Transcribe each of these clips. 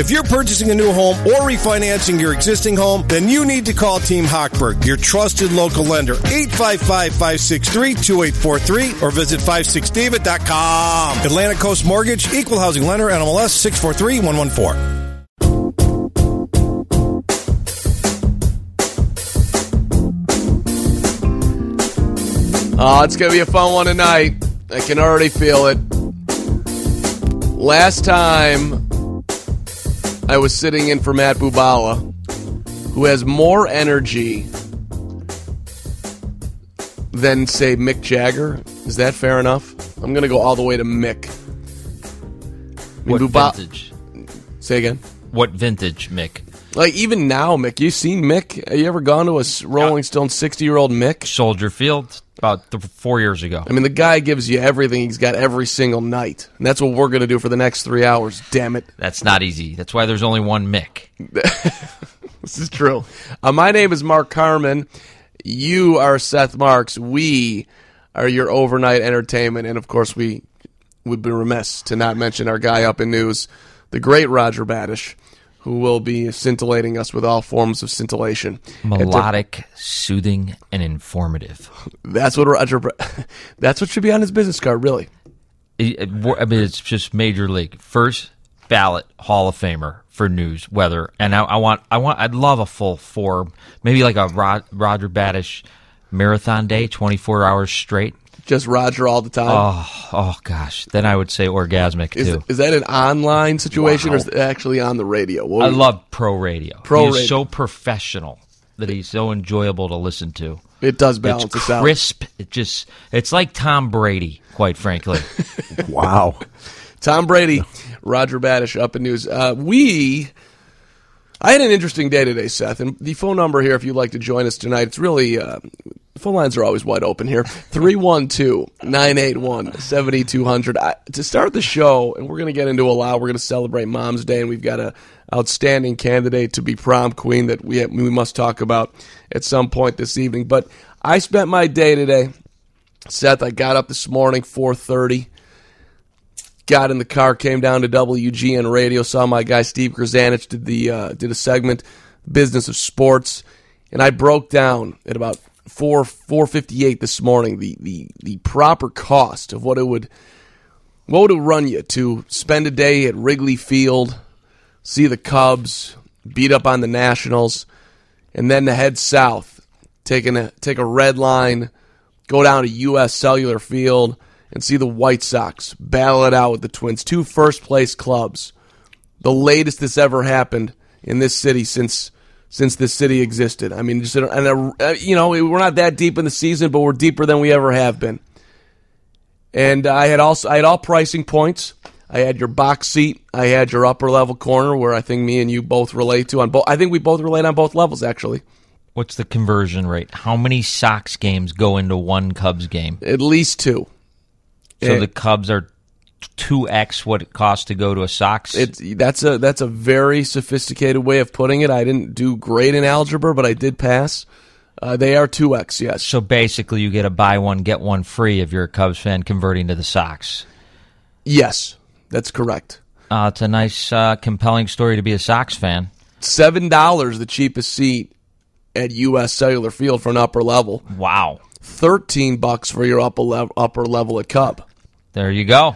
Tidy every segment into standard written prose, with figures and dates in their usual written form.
If you're purchasing a new home or refinancing your existing home, then you need to call Team Hochberg, your trusted local lender, 855-563-2843, or visit 56david.com. Atlantic Coast Mortgage, Equal Housing Lender, NMLS 643114. Oh, it's going to be a fun one tonight. I can already feel it. Last time, I was sitting in for Matt Bubala, who has more energy than, say, Mick Jagger. Is that fair enough? I'm going to go all the way to Mick. What vintage? Say again? What vintage, Mick? Like, even now, Mick. You seen Mick? Have you ever gone to a Rolling Stone 60-year-old Mick? Soldier Field, about 4 years ago. I mean, the guy gives you everything he's got every single night. And that's what we're going to do for the next 3 hours, damn it. That's not easy. That's why there's only one Mick. This is true. My name is Mark Carman. You are Seth Marks. We are your overnight entertainment. And, of course, we would be remiss to not mention our guy up in news, the great Roger Badish, who will be scintillating us with all forms of scintillation. Melodic, soothing, and informative. That's what that's what should be on his business card, really. I mean, it's just major league. First ballot Hall of Famer for news, weather, and I'd love a full 4, maybe like a Roger Badish marathon day, 24 hours straight. Just Roger all the time? Oh gosh. Then I would say orgasmic, too. Is that an online situation or is it actually on the radio? I love pro radio. He's so professional that he's so enjoyable to listen to. It does balance us out. Crisp. It's like Tom Brady, quite frankly. Wow. Tom Brady, Roger Badish up in news. I had an interesting day today, Seth, and the phone number here, if you'd like to join us tonight, it's really, phone lines are always wide open here, 312-981-7200. To start the show, and we're going to get into a lot, we're going to celebrate Mom's Day, and we've got an outstanding candidate to be prom queen that we must talk about at some point this evening. But I spent my day today, Seth, I got up this morning, 4:30, got in the car, came down to WGN Radio, saw my guy Steve Grzanich did a segment, Business of Sports, and I broke down at about 4:58 this morning the proper cost of what it would run you to spend a day at Wrigley Field, see the Cubs, beat up on the Nationals, and then to head south, take a red line, go down to U.S. Cellular Field, and see the White Sox battle it out with the Twins. 2 first-place clubs. The latest this ever happened in this city since this city existed. I mean, we're not that deep in the season, but we're deeper than we ever have been. And I had all pricing points. I had your box seat. I had your upper-level corner, where I think me and you both relate to. I think we both relate on both levels, actually. What's the conversion rate? How many Sox games go into one Cubs game? At least 2. So the Cubs are 2x what it costs to go to a Sox? That's a very sophisticated way of putting it. I didn't do great in algebra, but I did pass. They are 2x, yes. So basically you get a buy one, get one free if you're a Cubs fan converting to the Sox. Yes, that's correct. It's a nice, compelling story to be a Sox fan. $7 the cheapest seat at U.S. Cellular Field for an upper level. Wow. $13 for your upper level at Cub. There you go.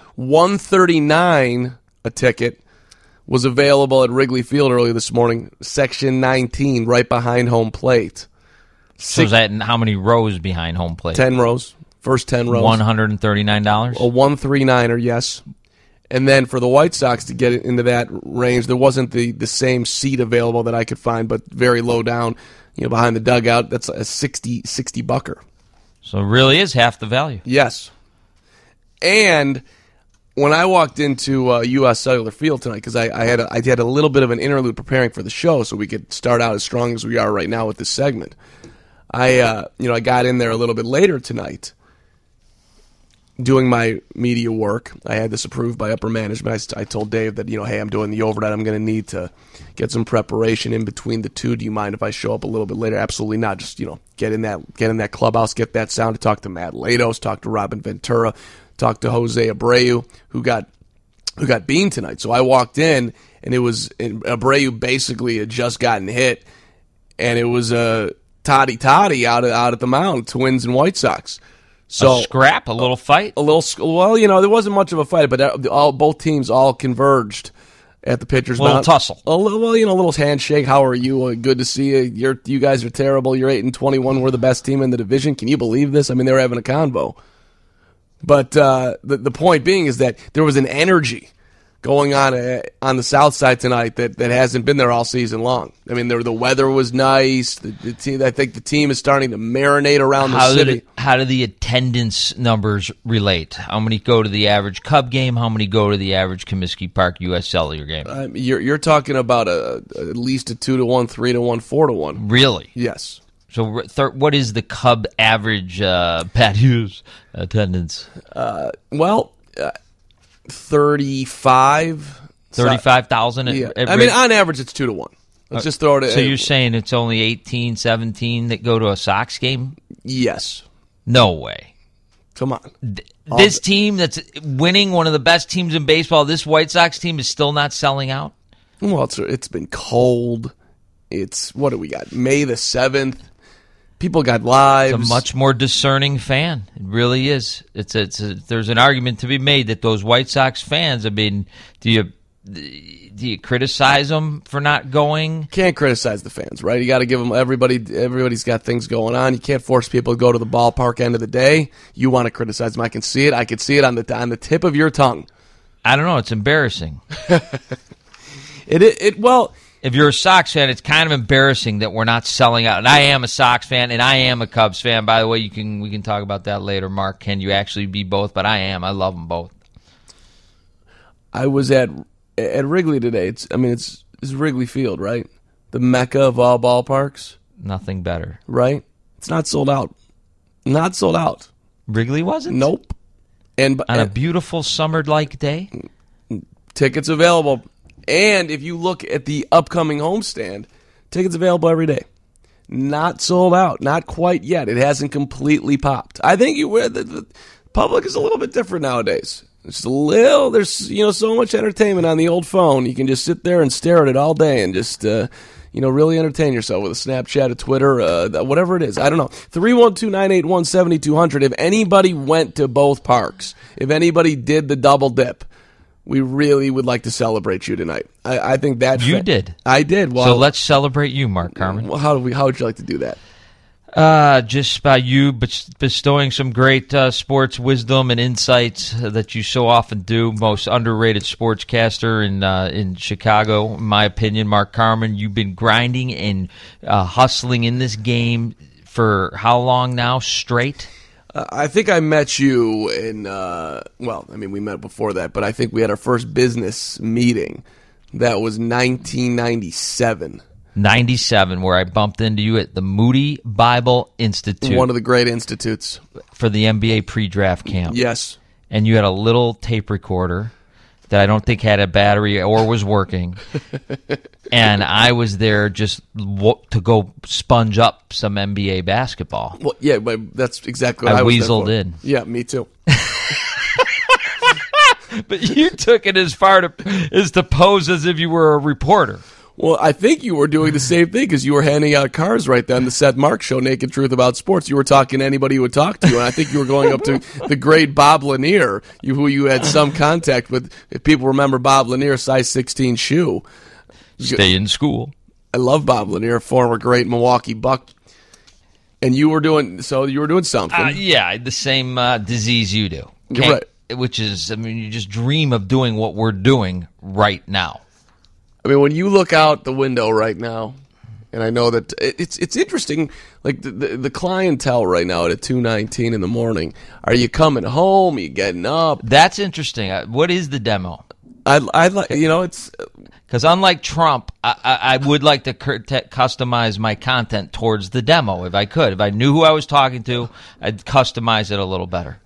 $139 a ticket was available at Wrigley Field early this morning. Section 19, right behind home plate. So is that how many rows behind home plate? 10 rows. First 10 rows. $139? A 139er, yes. And then for the White Sox to get into that range, there wasn't the same seat available that I could find, but very low down, behind the dugout. That's a 60 bucker. So it really is half the value. Yes. And when I walked into U.S. Cellular Field tonight, because I had a little bit of an interlude preparing for the show, so we could start out as strong as we are right now with this segment. I got in there a little bit later tonight, doing my media work. I had this approved by upper management. I told Dave that hey, I'm doing the overnight. I'm going to need to get some preparation in between the two. Do you mind if I show up a little bit later? Absolutely not. Just get in that clubhouse, get that sound, to talk to Matt Latos, talk to Robin Ventura. Talked to Jose Abreu, who got who got beamed tonight. So I walked in, and it was Abreu basically had just gotten hit, and it was Toddy out at the mound, Twins and White Sox. So a scrap, a little fight, a little. Well, there wasn't much of a fight, but both teams all converged at the pitcher's mound. A little tussle. A little handshake. How are you? Good to see you. You guys are terrible. You're 8-21. We're the best team in the division. Can you believe this? I mean, they were having a convo. But the point being is that there was an energy going on the south side tonight that hasn't been there all season long. I mean, the weather was nice. The team, I think the team is starting to marinate around the city. How do the attendance numbers relate? How many go to the average Cub game? How many go to the average Comiskey Park U.S. Cellular game? You're talking about at least a 2-1, 3-1, 4-1. Really? Yes. So what is the Cub average Pat Hughes attendance? 35,000. Yeah. I mean, on average, it's 2-1. Let's just throw it. So you're saying it's only 18, 17 that go to a Sox game? Yes. No way. Come on. This team that's winning, one of the best teams in baseball, this White Sox team is still not selling out? Well, it's been cold. What do we got? May the 7th. People got lives. It's a much more discerning fan. It really is. There's an argument to be made that those White Sox fans, I mean, do you criticize them for not going? Can't criticize the fans, right? You got to give them everybody's got things going on. You can't force people to go to the ballpark end of the day. You want to criticize them. I can see it. I can see it on the tip of your tongue. I don't know. It's embarrassing. Well, if you're a Sox fan, it's kind of embarrassing that we're not selling out. And I am a Sox fan, and I am a Cubs fan. By the way, we can talk about that later, Mark. Can you actually be both? But I am. I love them both. I was at Wrigley today. It's Wrigley Field, right? The mecca of all ballparks. Nothing better, right? It's not sold out. Not sold out. Wrigley wasn't. Nope. And on a beautiful summer-like day, tickets available. And if you look at the upcoming homestand, tickets available every day. Not sold out. Not quite yet. It hasn't completely popped. I think the public is a little bit different nowadays. There's so much entertainment on the old phone. You can just sit there and stare at it all day and just really entertain yourself with a Snapchat, a Twitter, whatever it is. I don't know. 312-981-7200. If anybody went to both parks, if anybody did the double dip, we really would like to celebrate you tonight. I think that you did. I did. Well, so let's celebrate you, Mark Carman. Well, how would you like to do that? Just by you bestowing some great sports wisdom and insights that you so often do. Most underrated sportscaster in Chicago, in my opinion, Mark Carman. You've been grinding and hustling in this game for how long now straight? I think I met you we met before that, but I think we had our first business meeting. That was 1997. 97, where I bumped into you at the Moody Bible Institute. One of the great institutes. For the NBA pre-draft camp. Yes. And you had a little tape recorder that I don't think had a battery or was working. And I was there just to go sponge up some NBA basketball. Well, yeah, but that's exactly what I was weaseled in. Yeah, me too. But you took it as far as to pose as if you were a reporter. Well, I think you were doing the same thing because you were handing out cards right then. The Seth Mark Show, Naked Truth About Sports. You were talking to anybody who would talk to you, and I think you were going up to the great Bob Lanier, who you had some contact with. If people remember Bob Lanier, size 16 shoe. Stay in school. I love Bob Lanier, former great Milwaukee Buck. And you were doing something. Yeah, the same disease you do. Right. Which is, you just dream of doing what we're doing right now. I mean, when you look out the window right now, and I know that it's interesting, like the clientele right now at 2:19 in the morning. Are you coming home? Are you getting up? That's interesting. What is the demo? I like it's because unlike Trump, I would like to customize my content towards the demo if I could. If I knew who I was talking to, I'd customize it a little better.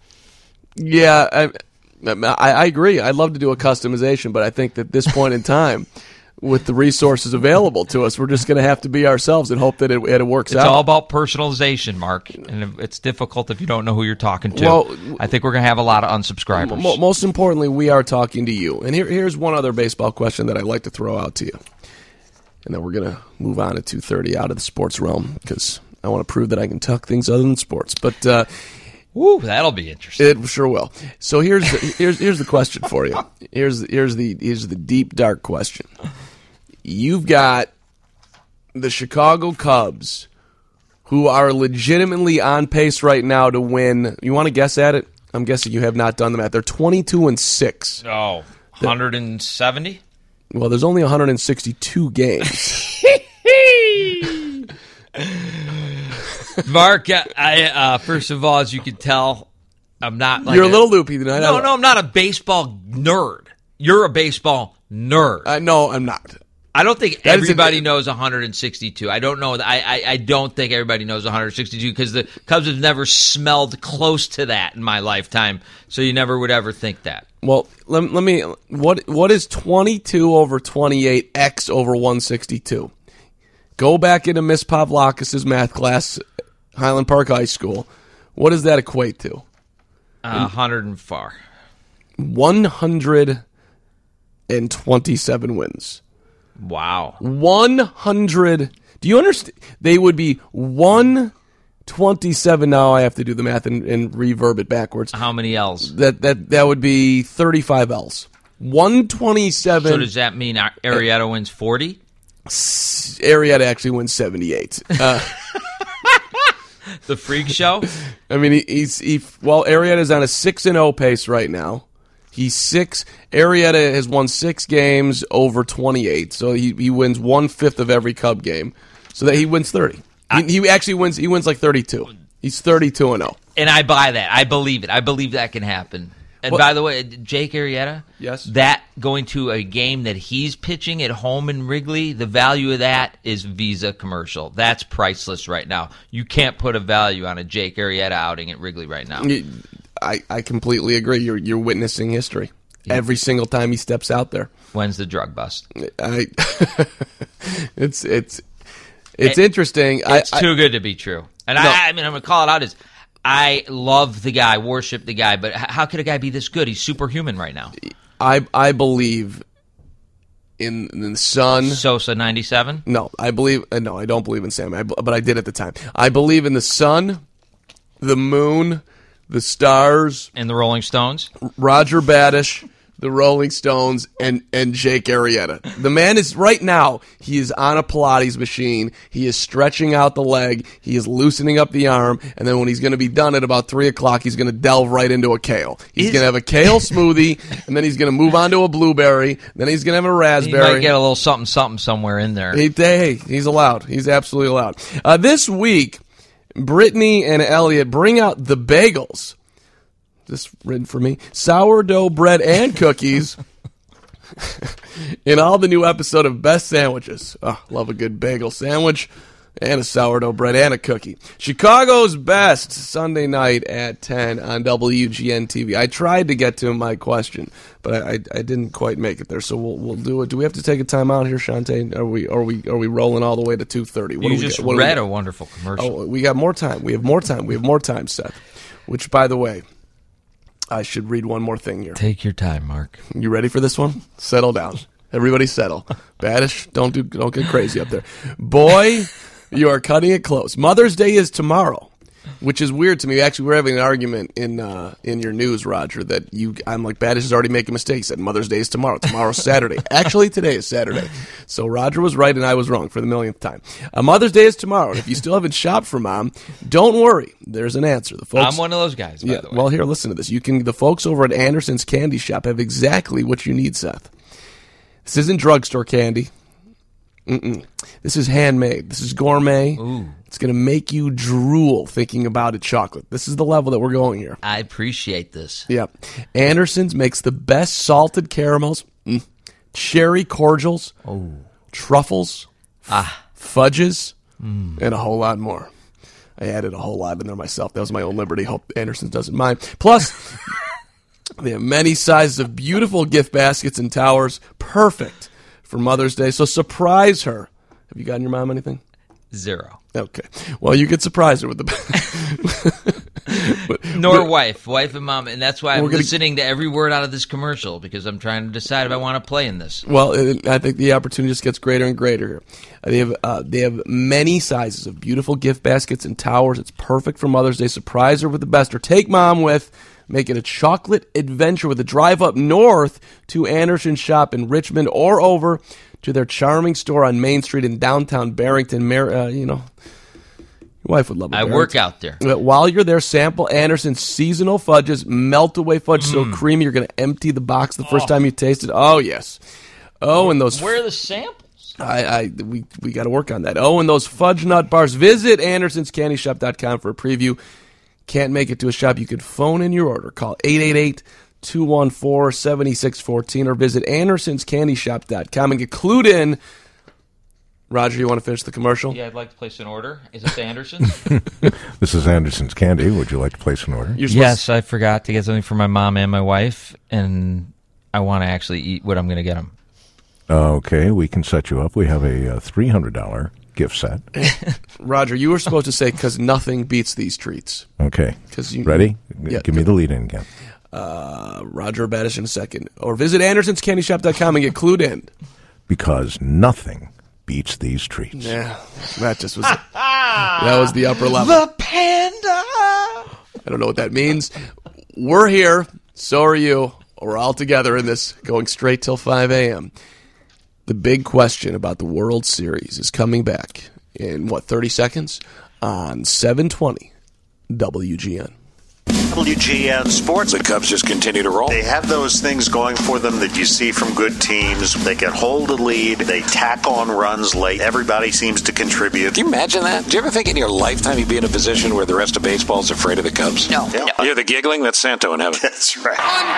Yeah, I agree. I'd love to do a customization, but I think that at this point in time. with the resources available to us. We're just going to have to be ourselves and hope that it works out. It's all about personalization, Mark, and it's difficult if you don't know who you're talking to. Well, I think we're going to have a lot of unsubscribers. Most importantly, we are talking to you. And here's one other baseball question that I'd like to throw out to you. And then we're going to move on at 2:30 out of the sports realm because I want to prove that I can talk things other than sports. But Ooh, that'll be interesting. it sure will. So here's the question for you. Here's the deep dark question. You've got the Chicago Cubs, who are legitimately on pace right now to win. You want to guess at it? I'm guessing you have not done the math. They're 22-6. Oh, 170? Well, there's only 162 games. Mark, I first of all, as you can tell, I'm not like You're a little loopy tonight. No, I'm not a baseball nerd. You're a baseball nerd. No, I'm not. I don't think everybody knows 162. I don't know. I don't think everybody knows 162 because the Cubs have never smelled close to that in my lifetime. So you never would ever think that. Well, let me. What is 22 over 28 x over 162? Go back into Miss Pavlakis' math class, Highland Park High School. What does that equate to? 100 and far. 127 wins. Wow. 100. Do you understand? They would be 127. Now I have to do the math and reverb it backwards. How many L's? That would be 35 L's. 127. So does that mean Arrieta wins 40? Arrieta actually wins 78. The freak show? I mean, Arrieta's on a 6-0 pace right now. He's 6. Arrieta has won 6 games over 28, so he wins 1/5 of every Cub game, so that he wins 30. He actually wins. He wins like 32. He's 32-0. And I buy that. I believe it. I believe that can happen. And by the way, Jake Arrieta, yes, that going to a game that he's pitching at home in Wrigley, the value of that is Visa commercial. That's priceless right now. You can't put a value on a Jake Arrieta outing at Wrigley right now. I completely agree. You're witnessing history every single time he steps out there. When's the drug bust? It's interesting. It's too good to be true. And no. I mean, I'm going to call it out as I love the guy, worship the guy, but how could a guy be this good? He's superhuman right now. I believe in the sun. Sosa 97? No, I don't believe in Sam, but I did at the time. I believe in the sun, the moon, the stars, and the Rolling Stones. Roger Badish, the Rolling Stones, and Jake Arrieta. The man is, right now, he is on a Pilates machine. He is stretching out the leg. He is loosening up the arm. And then when he's going to be done at about 3 o'clock, he's going to delve right into a kale. He's going to have a kale smoothie, and then he's going to move on to a blueberry. Then he's going to have a raspberry. He might get a little something somewhere in there. Hey, he's allowed. He's absolutely allowed. This week, Brittany and Elliot bring out the bagels. This written for me. Sourdough bread and cookies in all the new episode of Best Sandwiches. Oh, love a good bagel sandwich and a sourdough bread and a cookie. Chicago's Best, Sunday night at 10 on WGN TV. I tried to get to my question, but I didn't quite make it there, so we'll do it. Do we have to take a time out here, Shante? Are we rolling all the way to 2:30? You just read a wonderful commercial. Oh, we got more time. We have more time, Seth. Which, by the way, I should read one more thing here. Take your time, Mark. You ready for this one? Settle down. Everybody settle. Badish, don't get crazy up there. Boy, you are cutting it close. Mother's Day is tomorrow, which is weird to me. Actually, we're having an argument in your news, Roger, that I'm like, Badish is already making mistakes. He said Mother's Day is tomorrow. Tomorrow's Saturday. Actually, today is Saturday. So Roger was right and I was wrong for the millionth time. Mother's Day is tomorrow. And if you still haven't shopped for Mom, don't worry. There's an answer. The folks, I'm one of those guys, by the way. Well, here, listen to this. The folks over at Anderson's Candy Shop have exactly what you need, Seth. This isn't drugstore candy. This is handmade. This is gourmet. Ooh. It's going to make you drool thinking about it chocolate. This is the level that we're going here. I appreciate this. Yep. Anderson's makes the best salted caramels, cherry cordials, truffles, fudges, and a whole lot more. I added a whole lot in there myself. That was my own liberty. Hope Anderson's doesn't mind. Plus, they have many sizes of beautiful gift baskets and towers. Perfect for Mother's Day. So surprise her. Have you gotten your mom anything? 0. Okay. Well, you could surprise her with the wife and mom, and that's why I'm listening to every word out of this commercial because I'm trying to decide if I want to play in this. Well, I think the opportunity just gets greater and greater here. They have many sizes of beautiful gift baskets and towers. It's perfect for Mother's Day. Surprise her with the best, or take mom with. Make it a chocolate adventure with a drive up north to Anderson Shop in Richmond or over to their charming store on Main Street in downtown Barrington. Your wife would love it. I work out there. While you're there, sample Anderson's seasonal fudges, melt-away fudge so creamy you're going to empty the box the first time you taste it. Oh, yes. Oh, and those... Where are the samples? We got to work on that. Oh, and those fudge nut bars. Visit AndersonsCandyShop.com for a preview. Can't make it to a shop, you can phone in your order. Call 888-214-7614 or visit AndersonsCandyShop.com and get clued in. Roger, you want to finish the commercial? Yeah, I'd like to place an order. Is this Anderson's? This is Anderson's Candy. Would you like to place an order? Yes, I forgot to get something for my mom and my wife, and I want to actually eat what I'm going to get them. Okay, we can set you up. We have a $300 gift set. Roger, you were supposed to say, because nothing beats these treats. Okay. Ready? Yeah, Give me the lead in again. Roger Badish in a second. Or visit AndersonsCandyShop.com and get clued in. Because nothing beats these treats. Yeah, that just was that was the upper level. The panda! I don't know what that means. We're here. So are you. We're all together in this, going straight till 5 a.m. The big question about the World Series is coming back in, 30 seconds? On 720 WGN. WGN Sports. The Cubs just continue to roll. They have those things going for them that you see from good teams. They can hold a lead. They tack on runs late. Everybody seems to contribute. Can you imagine that? Do you ever think in your lifetime you'd be in a position where the rest of baseball is afraid of the Cubs? No. You hear the giggling? That's Santo in heaven. That's right.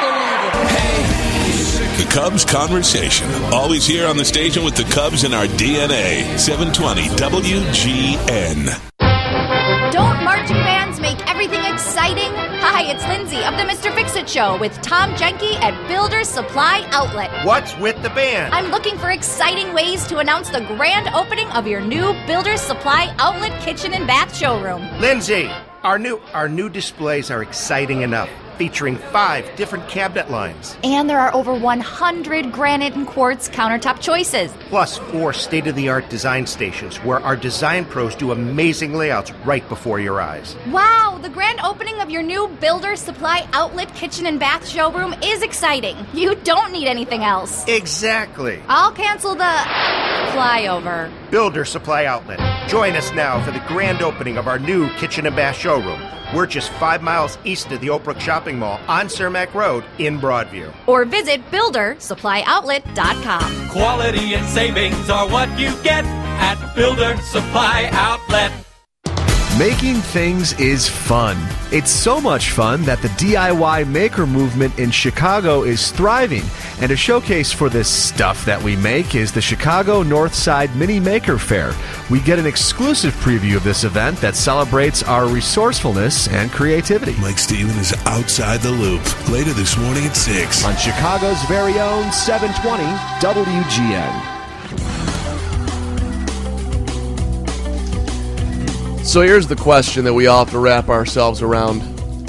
The Cubs Conversation. Always here on the station with the Cubs in our DNA. 720 WGN. Don't marching bands make everything exciting? Hi, it's Lindsay of the Mr. Fix-It Show with Tom Jenke at Builder's Supply Outlet. What's with the band? I'm looking for exciting ways to announce the grand opening of your new Builder's Supply Outlet kitchen and bath showroom. Lindsay, our new displays are exciting enough, featuring 5 different cabinet lines. And there are over 100 granite and quartz countertop choices. Plus 4 state-of-the-art design stations where our design pros do amazing layouts right before your eyes. Wow, the grand opening of your new Builder's Supply Outlet kitchen and bath showroom is exciting. You don't need anything else. Exactly. I'll cancel the flyover. Builder Supply Outlet. Join us now for the grand opening of our new kitchen and bath showroom. We're just 5 miles east of the Oak Brook Shopping Mall on Cermak Road in Broadview. Or visit BuilderSupplyOutlet.com. Quality and savings are what you get at Builder Supply Outlet. Making things is fun. It's so much fun that the DIY maker movement in Chicago is thriving. And a showcase for this stuff that we make is the Chicago Northside Mini Maker Fair. We get an exclusive preview of this event that celebrates our resourcefulness and creativity. Mike Stephen is outside the loop. Later this morning at 6. On Chicago's very own 720 WGN. So here's the question that we all have to wrap ourselves around.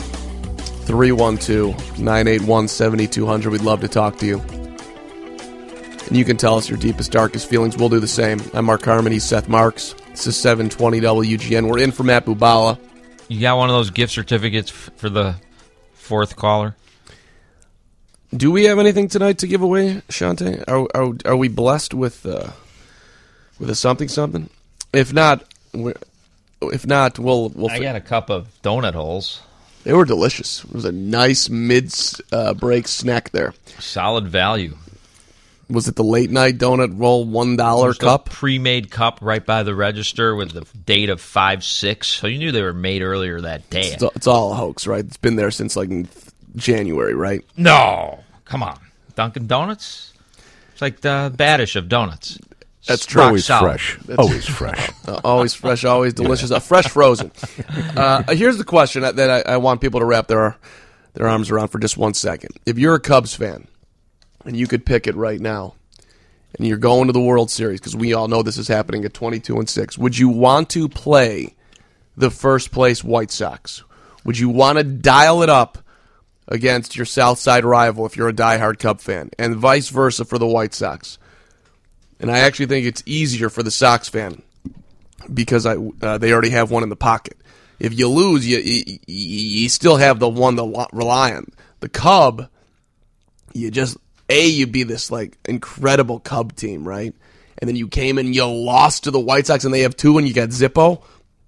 312-981-7200. We'd love to talk to you. And you can tell us your deepest, darkest feelings. We'll do the same. I'm Mark Harmon. He's Seth Marks. This is 720 WGN. We're in for Matt Bubala. You got one of those gift certificates for the 4th caller? Do we have anything tonight to give away, Shante? Are we blessed with a something? If not, we'll I got a cup of donut holes. They were delicious. It was a nice mid-break snack there. Solid value. Was it the late-night donut roll $1 cup? Pre-made cup right by the register with the date of 5/6. So you knew they were made earlier that day. It's all a hoax, right? It's been there since like January, right? No. Come on. Dunkin' Donuts? It's like the Badish of donuts. That's true. Always fresh. Always fresh. Always fresh, always delicious. Fresh frozen. Here's the question that I want people to wrap their arms around for just 1 second. If you're a Cubs fan, and you could pick it right now, and and you're going to the World Series, because we all know this is happening at 22-6, would you want to play the first-place White Sox? Would you want to dial it up against your South Side rival if you're a diehard Cub fan, and vice versa for the White Sox? And I actually think it's easier for the Sox fan because they already have one in the pocket. If you lose, you still have the one to rely on. The Cub, you'd be this like incredible Cub team, right? And then you came and you lost to the White Sox, and they have 2, and you got Zippo.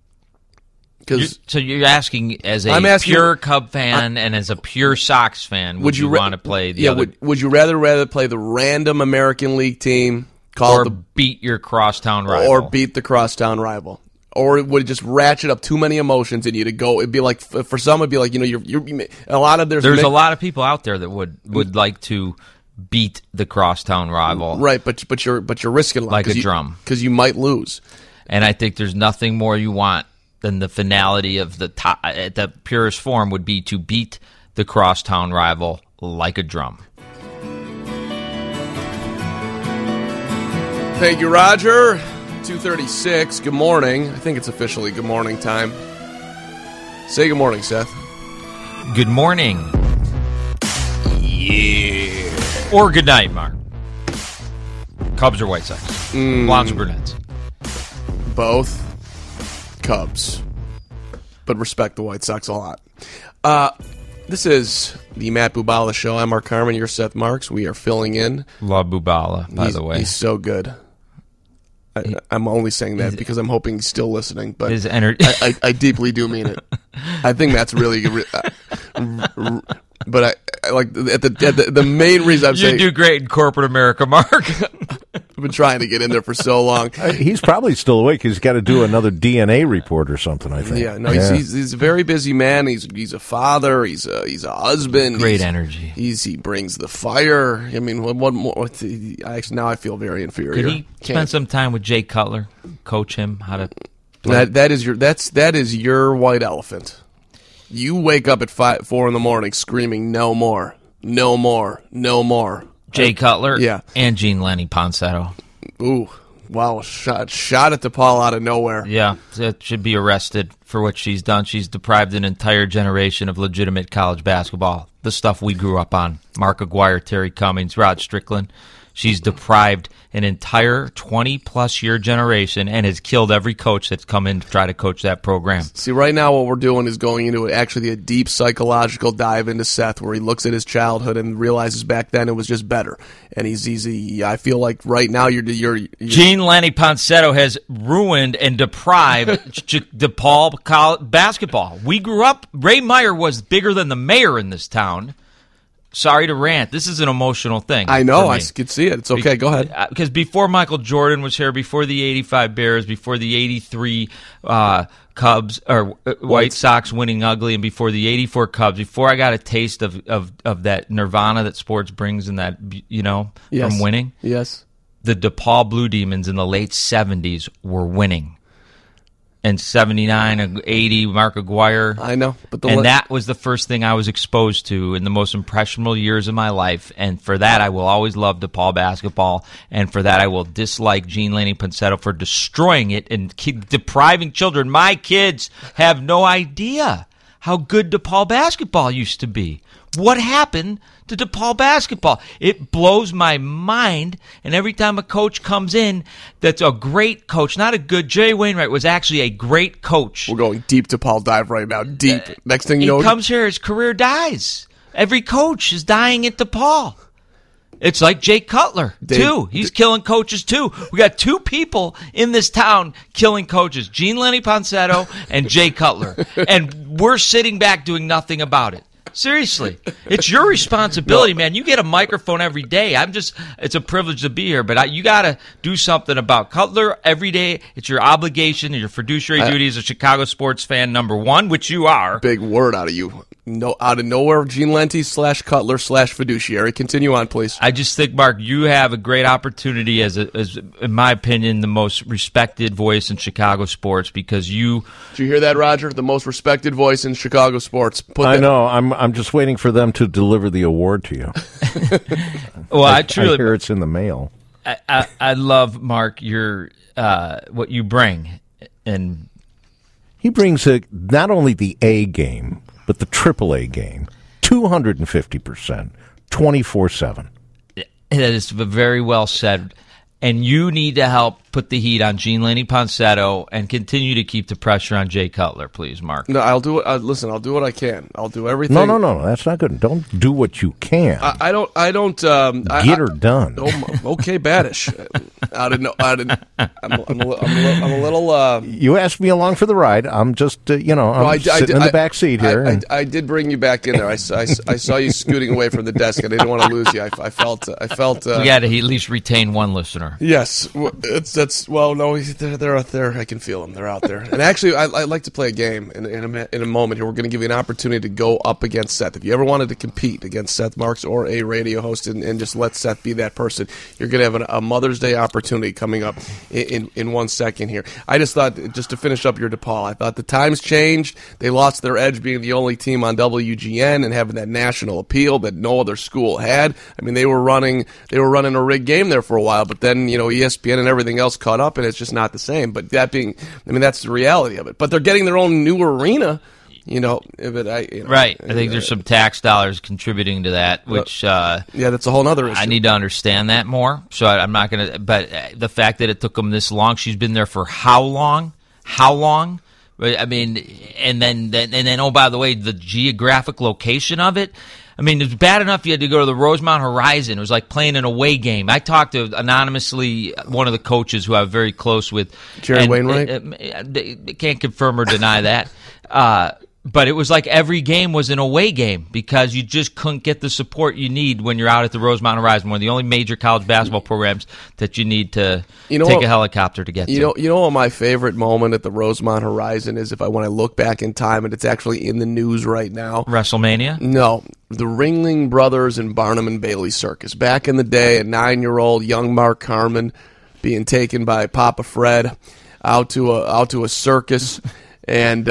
So you're asking as a pure Cub fan and as a pure Sox fan, would you want to play the other? Would you rather play the random American League team beat your crosstown rival? Or beat the crosstown rival? Or would it just ratchet up too many emotions in you to go? It'd be like, for some, it'd be like, there's a lot of people out there that would like to beat the crosstown rival. Right, but you're risking like a drum. Because you might lose. And I think there's nothing more you want than the finality of the purest form would be to beat the crosstown rival like a drum. Thank you, Roger. 2:36. Good morning. I think it's officially good morning time. Say good morning, Seth. Good morning. Yeah. Or good night, Mark. Cubs or White Sox? Blondes or brunettes? Both. Cubs. But respect the White Sox a lot. This is the Matt Bubala Show. I'm Mark Carman. You're Seth Marks. We are filling in. Love Bubala, by the way. He's so good. I'm only saying that because I'm hoping he's still listening. But his energy. I deeply do mean it. I think that's really good. But I like the main reason I'm saying you do great in corporate America, Mark. I've been trying to get in there for so long. He's probably still awake. He's got to do another DNA report or something, I think. Yeah, no, he's a very busy man. He's a father. He's a husband. Great energy. He brings the fire. I mean, what more? Actually, now I feel very inferior. Could he spend some time with Jay Cutler, coach him how to play? That is your white elephant. You wake up at 4 in the morning screaming, "No more, no more, no more." Jay Cutler, yeah, and Gene Lenny Ponsetto. Ooh, wow! Shot at DePaul out of nowhere. Yeah, that should be arrested for what she's done. She's deprived an entire generation of legitimate college basketball, the stuff we grew up on. Mark Aguirre, Terry Cummings, Rod Strickland. She's deprived an entire 20-plus year generation and has killed every coach that's come in to try to coach that program. See, right now what we're doing is going into actually a deep psychological dive into Seth, where he looks at his childhood and realizes back then it was just better. And I feel like right now you're Gene Lenny Ponsetto has ruined and deprived DePaul basketball. We grew up, Ray Meyer was bigger than the mayor in this town. Sorry to rant. This is an emotional thing. I know. I could see it. It's okay. Go ahead. Because before Michael Jordan was here, before the 85 Bears, before the 83 Cubs or White Sox winning ugly, and before the 84 Cubs, before I got a taste of that nirvana that sports brings and that, from winning. Yes. The DePaul Blue Demons in the late 70s were winning. And 79 and 80, Mark Aguirre. I know. And that was the first thing I was exposed to in the most impressionable years of my life. And for that, I will always love DePaul basketball. And for that, I will dislike Gene Lenny Ponsetto for destroying it and depriving children. My kids have no idea how good DePaul basketball used to be. What happened to DePaul basketball? It blows my mind, and every time a coach comes in that's a great coach, not a good, Jay Wainwright was actually a great coach. We're going deep DePaul dive right now, deep. Next thing you know... He comes here, his career dies. Every coach is dying at DePaul. It's like Jay Cutler, too. He's killing coaches, too. We got 2 people in this town killing coaches, Gene Lenny Ponsetto and Jay Cutler, and we're sitting back doing nothing about it. Seriously, it's your responsibility, man. You get a microphone every day. It's a privilege to be here, but you got to do something about Cutler every day. It's your obligation, your fiduciary duty as a Chicago sports fan, number one, which you are. Big word out of you. No, out of nowhere, Gene Lenty /Cutler/fiduciary. Continue on, please. I just think, Mark, you have a great opportunity as in my opinion, the most respected voice in Chicago sports because you... Did you hear that, Roger? The most respected voice in Chicago sports. I know. I'm just waiting for them to deliver the award to you. Well, I hear it's in the mail. I love, Mark, your what you bring, and he brings not only the A game but the AAA game, 250%, 24/7. That is very well said. And you need to help put the heat on Gene Laney Ponsetto and continue to keep the pressure on Jay Cutler, please, Mark. No, I'll do it. Listen, I'll do what I can. I'll do everything. No, that's not good. Don't do what you can. I don't. Get her done. Okay, Badish. I didn't know. I'm a little. You asked me along for the ride. I'm just, sitting in the back seat here. I did bring you back in there. I saw you scooting away from the desk. I didn't want to lose you. I felt. We got to at least retain one listener. Yes, they're out there. I can feel them. They're out there. And actually, I'd like to play a game in a moment here. We're going to give you an opportunity to go up against Seth. If you ever wanted to compete against Seth Marks or a radio host and just let Seth be that person, you're going to have a Mother's Day opportunity coming up in 1 second here. I just thought, just to finish up your DePaul, I thought the times changed. They lost their edge being the only team on WGN and having that national appeal that no other school had. I mean, they were running a rigged game there for a while, but then ESPN and everything else caught up, and it's just not the same. But that's the reality of it. But they're getting their own new arena, Right. I think there's some tax dollars contributing to that, which that's a whole other issue. I need to understand that more. So I'm not going to. But the fact that it took them this long, she's been there for how long? How long? I mean, and then oh, by the way, the geographic location of it. I mean, it's bad enough you had to go to the Rosemont Horizon. It was like playing an away game. I talked to anonymously one of the coaches who I'm very close with. Jerry Wainwright? Can't confirm or deny that. But it was like every game was an away game because you just couldn't get the support you need when you're out at the Rosemont Horizon, one of the only major college basketball programs that you need to take a helicopter to get to. You know what my favorite moment at the Rosemont Horizon is when I look back in time, and it's actually in the news right now. WrestleMania? No. The Ringling Brothers and Barnum and Bailey Circus. Back in the day, a 9-year-old young Mark Carman being taken by Papa Fred out to a circus, and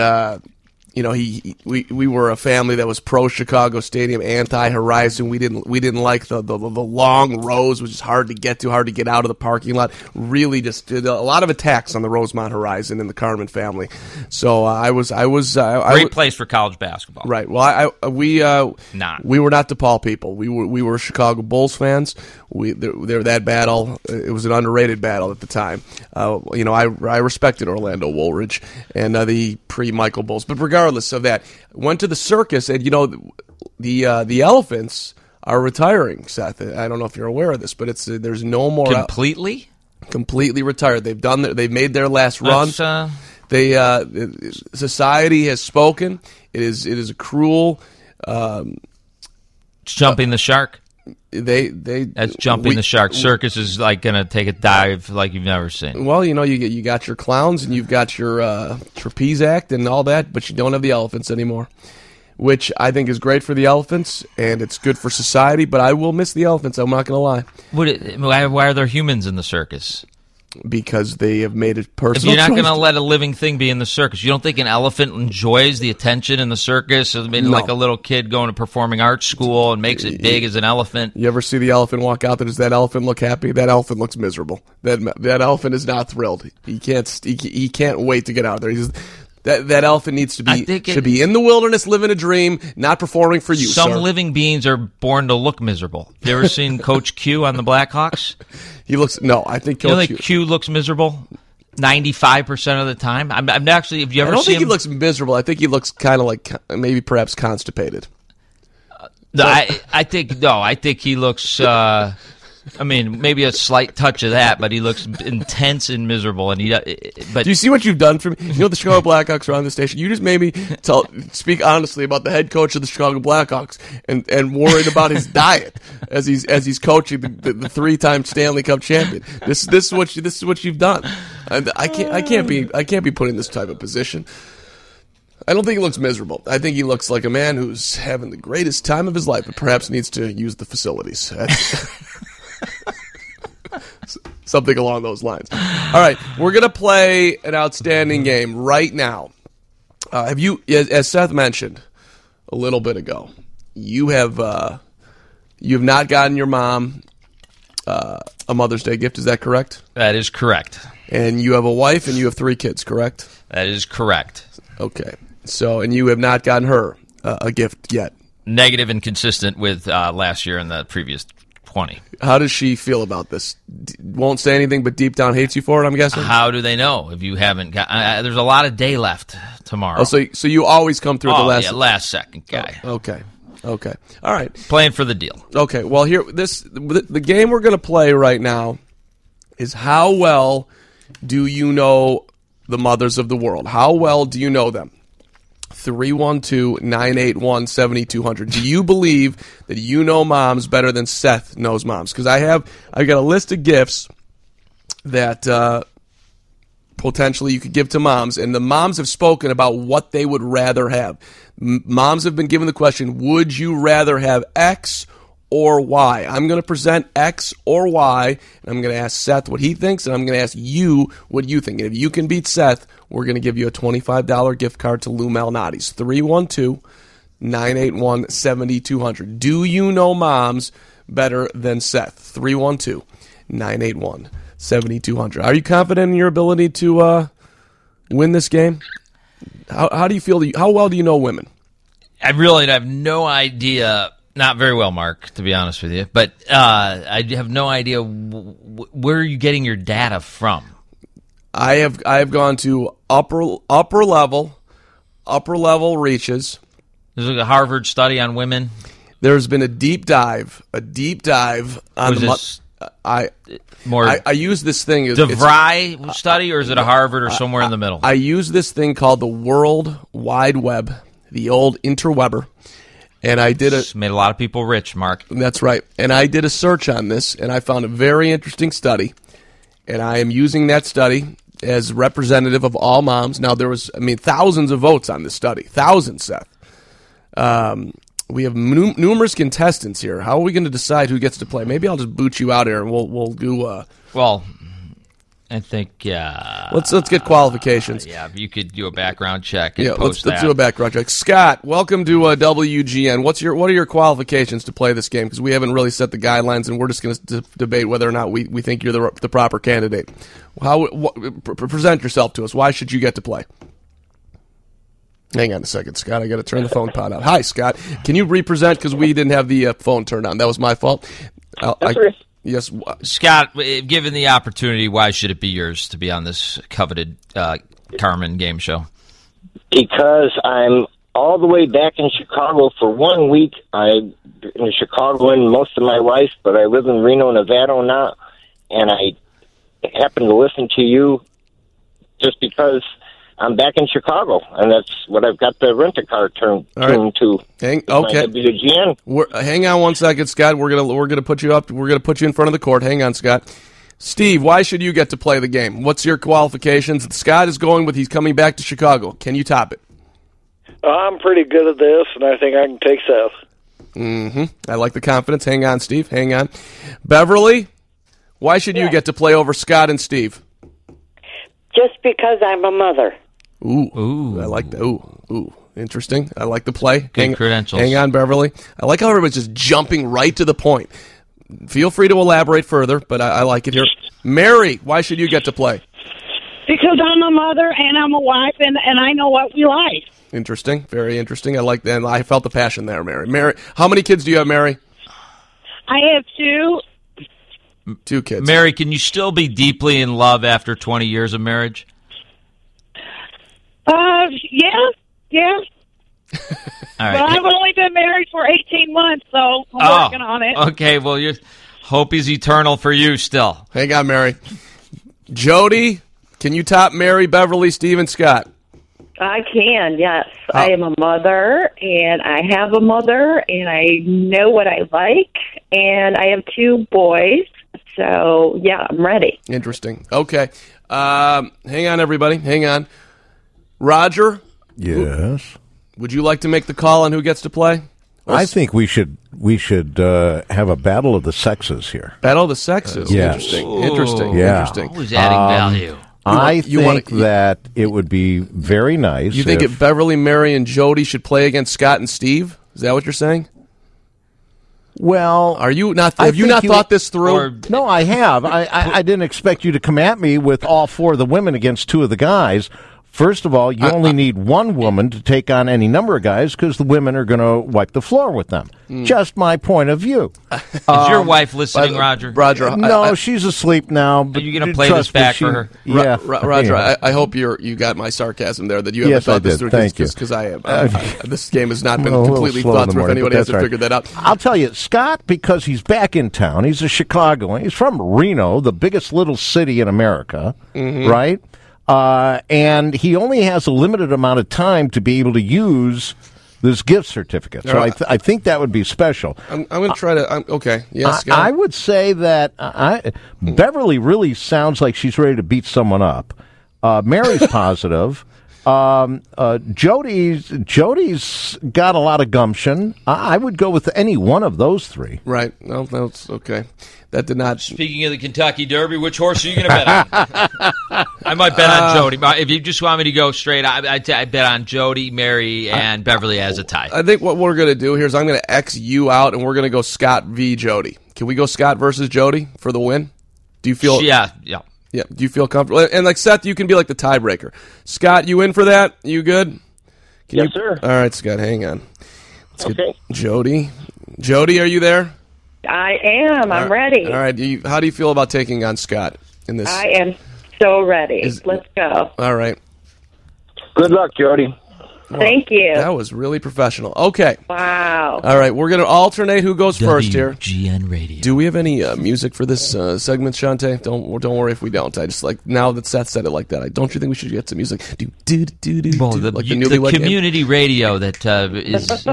we were a family that was pro Chicago Stadium, anti Horizon. We didn't like the long rows, which is hard to get to, hard to get out of the parking lot. Really, just did a lot of attacks on the Rosemont Horizon and the Carman family. So I was great place for college basketball. Right. Well, we were not DePaul people. We were Chicago Bulls fans. That battle, it was an underrated battle at the time. I respected Orlando Woolridge and the pre-Michael Bulls, but regardless of that, went to the circus, and the Elephants are retiring. Seth, I don't know if you're aware of this, but there's no more completely retired. They've made their last run. Society has spoken. It is a cruel. Jumping the shark. That's jumping the shark. Circus is like going to take a dive like you've never seen. Well, you got your clowns and you've got your trapeze act and all that, but you don't have the elephants anymore, which I think is great for the elephants and it's good for society. But I will miss the elephants. I'm not going to lie. Why are there humans in the circus? Because they have made it personal. If you're not going to let a living thing be in the circus, you don't think an elephant enjoys the attention in the circus? Or maybe like a little kid going to performing arts school and makes it big as an elephant. You ever see the elephant walk out there? Does that elephant look happy? That elephant looks miserable. That elephant is not thrilled. He can't wait to get out there. That elephant needs to should be in the wilderness, living a dream, not performing for you. Some living beings are born to look miserable. You ever seen Coach Q on the Blackhawks? I think Coach Q looks miserable 95% of the time. I'm actually. Have you ever? I don't think he looks miserable. I think he looks kind of like maybe perhaps constipated. I think he looks. Maybe a slight touch of that, but he looks intense and miserable. And do you see what you've done for me? The Chicago Blackhawks are on the station. You just made me speak honestly about the head coach of the Chicago Blackhawks and worried about his diet as he's coaching the 3-time Stanley Cup champion. This is what you've done. I can't be put in this type of position. I don't think he looks miserable. I think he looks like a man who's having the greatest time of his life, but perhaps needs to use the facilities. Something along those lines. All right, we're going to play an outstanding game right now. Have you, as Seth mentioned a little bit ago, you have not gotten your mom a Mother's Day gift. Is that correct? That is correct. And you have a wife and you have 3 kids, correct? That is correct. Okay. So, and you have not gotten her a gift yet. Negative and consistent with last year and the previous 20. How does she feel about this? Won't say anything, but deep down hates you for it, I'm guessing? How do they know if you haven't got... there's a lot of day left tomorrow. Oh, so you always come through at the last... yeah, last second guy. Oh, okay. All right. Playing for the deal. Okay, well, here, the game we're going to play right now is how well do you know the mothers of the world? How well do you know them? 312-981-7200. Do you believe that you know moms better than Seth knows moms? Because I've got a list of gifts that potentially you could give to moms, and the moms have spoken about what they would rather have. Moms have been given the question, would you rather have X or Y? I'm going to present X or Y, and I'm going to ask Seth what he thinks, and I'm going to ask you what you think. And if you can beat Seth, we're going to give you a $25 gift card to Lou Malnati's. 312-981-7200. Do you know moms better than Seth? 312-981-7200. Are you confident in your ability to win this game? How do you feel? How well do you know women? I really have no idea. Not very well, Mark, to be honest with you. But I have no idea where are you getting your data from. I have gone to upper level reaches. There's a Harvard study on women. There's been a deep dive on the. I use this thing. DeVry study, or is it a Harvard or somewhere in the middle? I use this thing called the World Wide Web, the old interwebber. And I did made a lot of people rich, Mark. That's right. And I did a search on this, and I found a very interesting study. And I am using that study as representative of all moms. Now, there was, thousands of votes on this study. Thousands, Seth. We have numerous contestants here. How are we going to decide who gets to play? Maybe I'll just boot you out here, and we'll do... Well, I think... Let's get qualifications. You could do a background check and let's do a background check. Scott, welcome to WGN. What are your qualifications to play this game? Because we haven't really set the guidelines, and we're just going to debate whether or not we think you're the proper candidate. Present yourself to us. Why should you get to play? Hang on a second, Scott. I got to turn the phone pod out. Hi, Scott. Can you represent? Because we didn't have the phone turned on. That was my fault. Yes, Scott. Given the opportunity, why should it be yours to be on this coveted Carmen game show? Because I'm all the way back in Chicago for 1 week. I've been in Chicago most of my life, but I live in Reno, Nevada now, and I happen to listen to you just because I'm back in Chicago, and that's what I've got the rent-a-car tuned to. Okay. WGN. Hang on 1 second, Scott. We're gonna put you up. We're gonna put you in front of the court. Hang on, Scott. Steve, why should you get to play the game? What's your qualifications? Scott is going with he's coming back to Chicago. Can you top it? I'm pretty good at this, and I think I can take Seth. I like the confidence. Hang on, Steve. Hang on. Beverly, why should you get to play over Scott and Steve? Just because I'm a mother. Ooh. I like that. Ooh. Interesting. I like the play. Good credentials. Hang on, Beverly. I like how everybody's just jumping right to the point. Feel free to elaborate further, but I like it here. Mary, why should you get to play? Because I'm a mother and I'm a wife, and I know what we like. Interesting. Very interesting. I like that. I felt the passion there, Mary. Mary, how many kids do you have, Mary? I have 2. 2 kids. Mary, can you still be deeply in love after 20 years of marriage? Yeah. All right. But I've only been married for 18 months, so I'm working on it. Okay, well, hope is eternal for you still. Hang on, Mary. Jody, can you top Mary, Beverly, Steve, and Scott? I can, yes. I am a mother, and I have a mother, and I know what I like, and I have 2 boys. So, yeah, I'm ready. Interesting. Okay. Hang on, everybody. Hang on. Roger? Yes? Would you like to make the call on who gets to play? I think we should have a battle of the sexes here. Battle of the sexes? Yes. Interesting. Yeah. Interesting. Who's adding value? I think that it would be very nice. You think Beverly, Mary, and Jody should play against Scott and Steve? Is that what you're saying? Well, have you not thought this through? No, I have. I didn't expect you to come at me with all 4 of the women against 2 of the guys. First of all, you only need one woman to take on any number of guys because the women are going to wipe the floor with them. Just my point of view. Is your wife listening, Roger? Roger, no, she's asleep now. Are you going to play this back for her? Yeah, Roger. I hope you got my sarcasm there. That you haven't thought this through. Thank you. Because I have. This game has not been completely thought through. If anybody hasn't figured that out, I'll tell you, Scott, because he's back in town. He's a Chicagoan. He's from Reno, the biggest little city in America, right? And he only has a limited amount of time to be able to use this gift certificate. So I think that would be special. I'm going to try to. Okay. Yes. I would say that Beverly really sounds like she's ready to beat someone up. Mary's positive. Jody's got a lot of gumption. I would go with any one of those 3. Right. No, that's okay. That did not. Speaking of the Kentucky Derby, which horse are you going to bet on? I might bet on Jody. If you just want me to go straight, I bet on Jody, Mary, and Beverly as a tie. I think what we're going to do here is I'm going to X you out, and we're going to go Scott v. Jody. Can we go Scott versus Jody for the win? Do you feel? Yeah. Do you feel comfortable? And like Seth, you can be like the tiebreaker. Scott, you in for that? You good? Yes, sir. All right, Scott, hang on. Let's get Jody. Jody, are you there? I am. I'm ready. All right. How do you feel about taking on Scott in this? I am so ready. Let's go. All right. Good luck, Jody. Thank you. That was really professional. Okay. Wow. All right. We're going to alternate who goes first here. WGN Radio. Do we have any music for this segment, Shante? Don't worry if we don't. I just like now that Seth said it like that. Don't you think we should get some music? Like the community radio that is.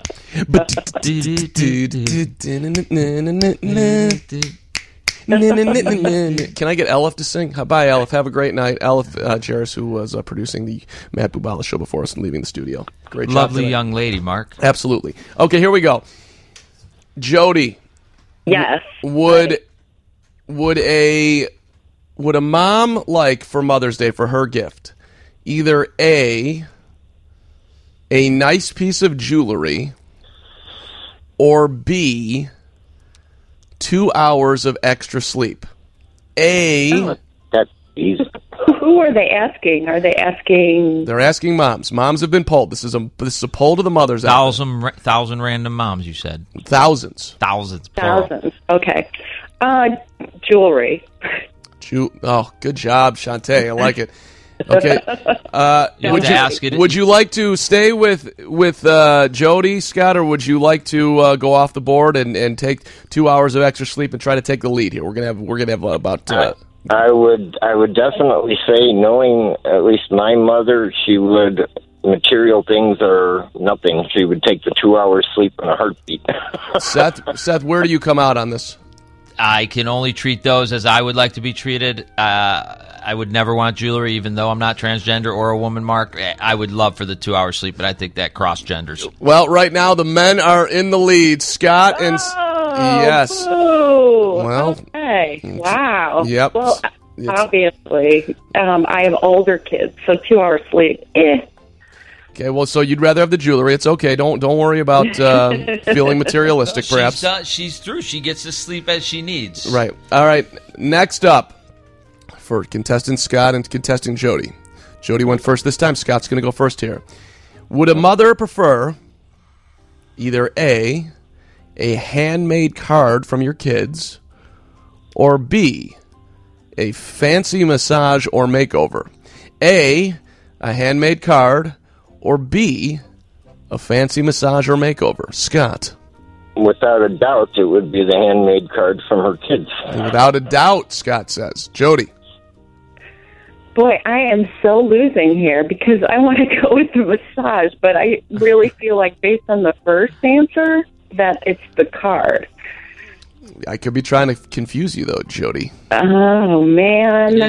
Can I get Aleph to sing? Bye, Aleph. Have a great night. Aleph Jaris, who was producing the Matt Bubala show before us and leaving the studio. Great job. Lovely young lady, Mark. Absolutely. Okay, here we go. Jody. Yes. Would a mom like for Mother's Day for her gift either a nice piece of jewelry or B 2 hours of extra sleep? That's easy. Who are they asking? Are they asking? They're asking moms. Moms have been polled. This is a poll to the mothers. Thousand random moms. You said thousands. Plural. Thousands. Okay. Jewelry. Oh, good job, Shantae. I like it. Okay. Would you like to stay with Jody, Scott, or would you like to go off the board and take 2 hours of extra sleep and try to take the lead here? We're gonna have about. I would definitely say, knowing at least my mother, she would. Material things are nothing. She would take the 2 hours sleep in a heartbeat. Seth, where do you come out on this? I can only treat those as I would like to be treated. I would never want jewelry, even though I'm not transgender or a woman, Mark. I would love for the 2 hours sleep, but I think that cross genders. Well, right now the men are in the lead. Scott and yes. Oh, well, okay. Wow. Yep. Well, obviously, I have older kids, so 2 hours sleep. Okay, well, so you'd rather have the jewelry. It's okay. Don't worry about feeling materialistic, perhaps. She's through. She gets to sleep as she needs. Right. All right. Next up for contestant Scott and contestant Jody. Jody went first this time. Scott's going to go first here. Would a mother prefer either A, a handmade card from your kids, or B, a fancy massage or makeover? A handmade card, or B, a fancy massage or makeover? Scott. Without a doubt, it would be the handmade card from her kids. Without a doubt, Scott says. Jody. Boy, I am so losing here because I want to go with the massage, but I really feel like based on the first answer that it's the card. I could be trying to confuse you, though, Jody. Oh, man.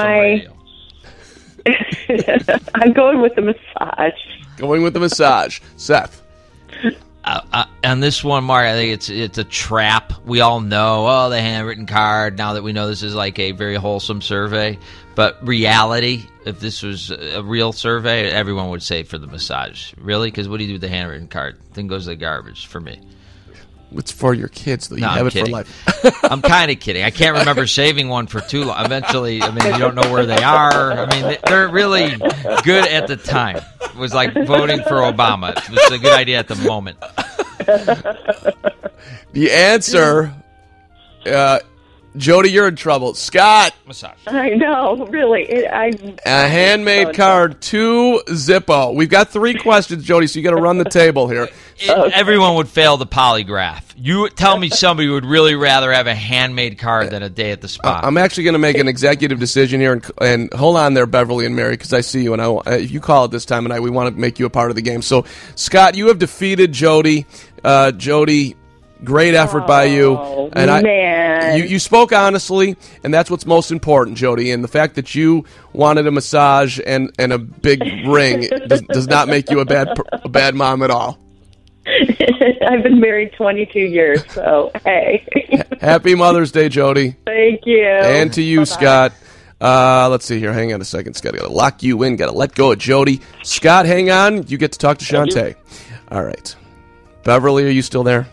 I'm going with the massage. Going with the massage. Seth. On this one, Mark, I think it's a trap. We all know, the handwritten card, now that we know this is like a very wholesome survey. But reality, if this was a real survey, everyone would say for the massage. Really? Because what do you do with the handwritten card? Thing goes to the garbage for me. It's for your kids, though. You have I'm it kidding. for life. I'm kind of kidding. I can't remember saving one for too long. Eventually, you don't know where they are. They're really good at the time. It was like voting for Obama. It was a good idea at the moment. The answer, Jody, you're in trouble. Scott. Massage. I know, really. A handmade card to Zippo. We've got 3 questions, Jody, so you got to run the table here. Everyone would fail the polygraph. You tell me somebody would really rather have a handmade card than a day at the spa. I'm actually going to make an executive decision here, and hold on there, Beverly and Mary, because I see you, and if you call it this time of night, we want to make you a part of the game. So, Scott, you have defeated Jody. Jody, great effort by you. And man. You spoke honestly, and that's what's most important, Jody. And the fact that you wanted a massage and a big ring does not make you a bad mom at all. I've been married 22 years, so hey. Happy Mother's Day, Jody. Thank you. And to you, Bye-bye. Scott. Let's see here. Hang on a second, Scott. Got to lock you in. Got to let go of Jody. Scott, hang on. You get to talk to Shantae. All right. Beverly, are you still there?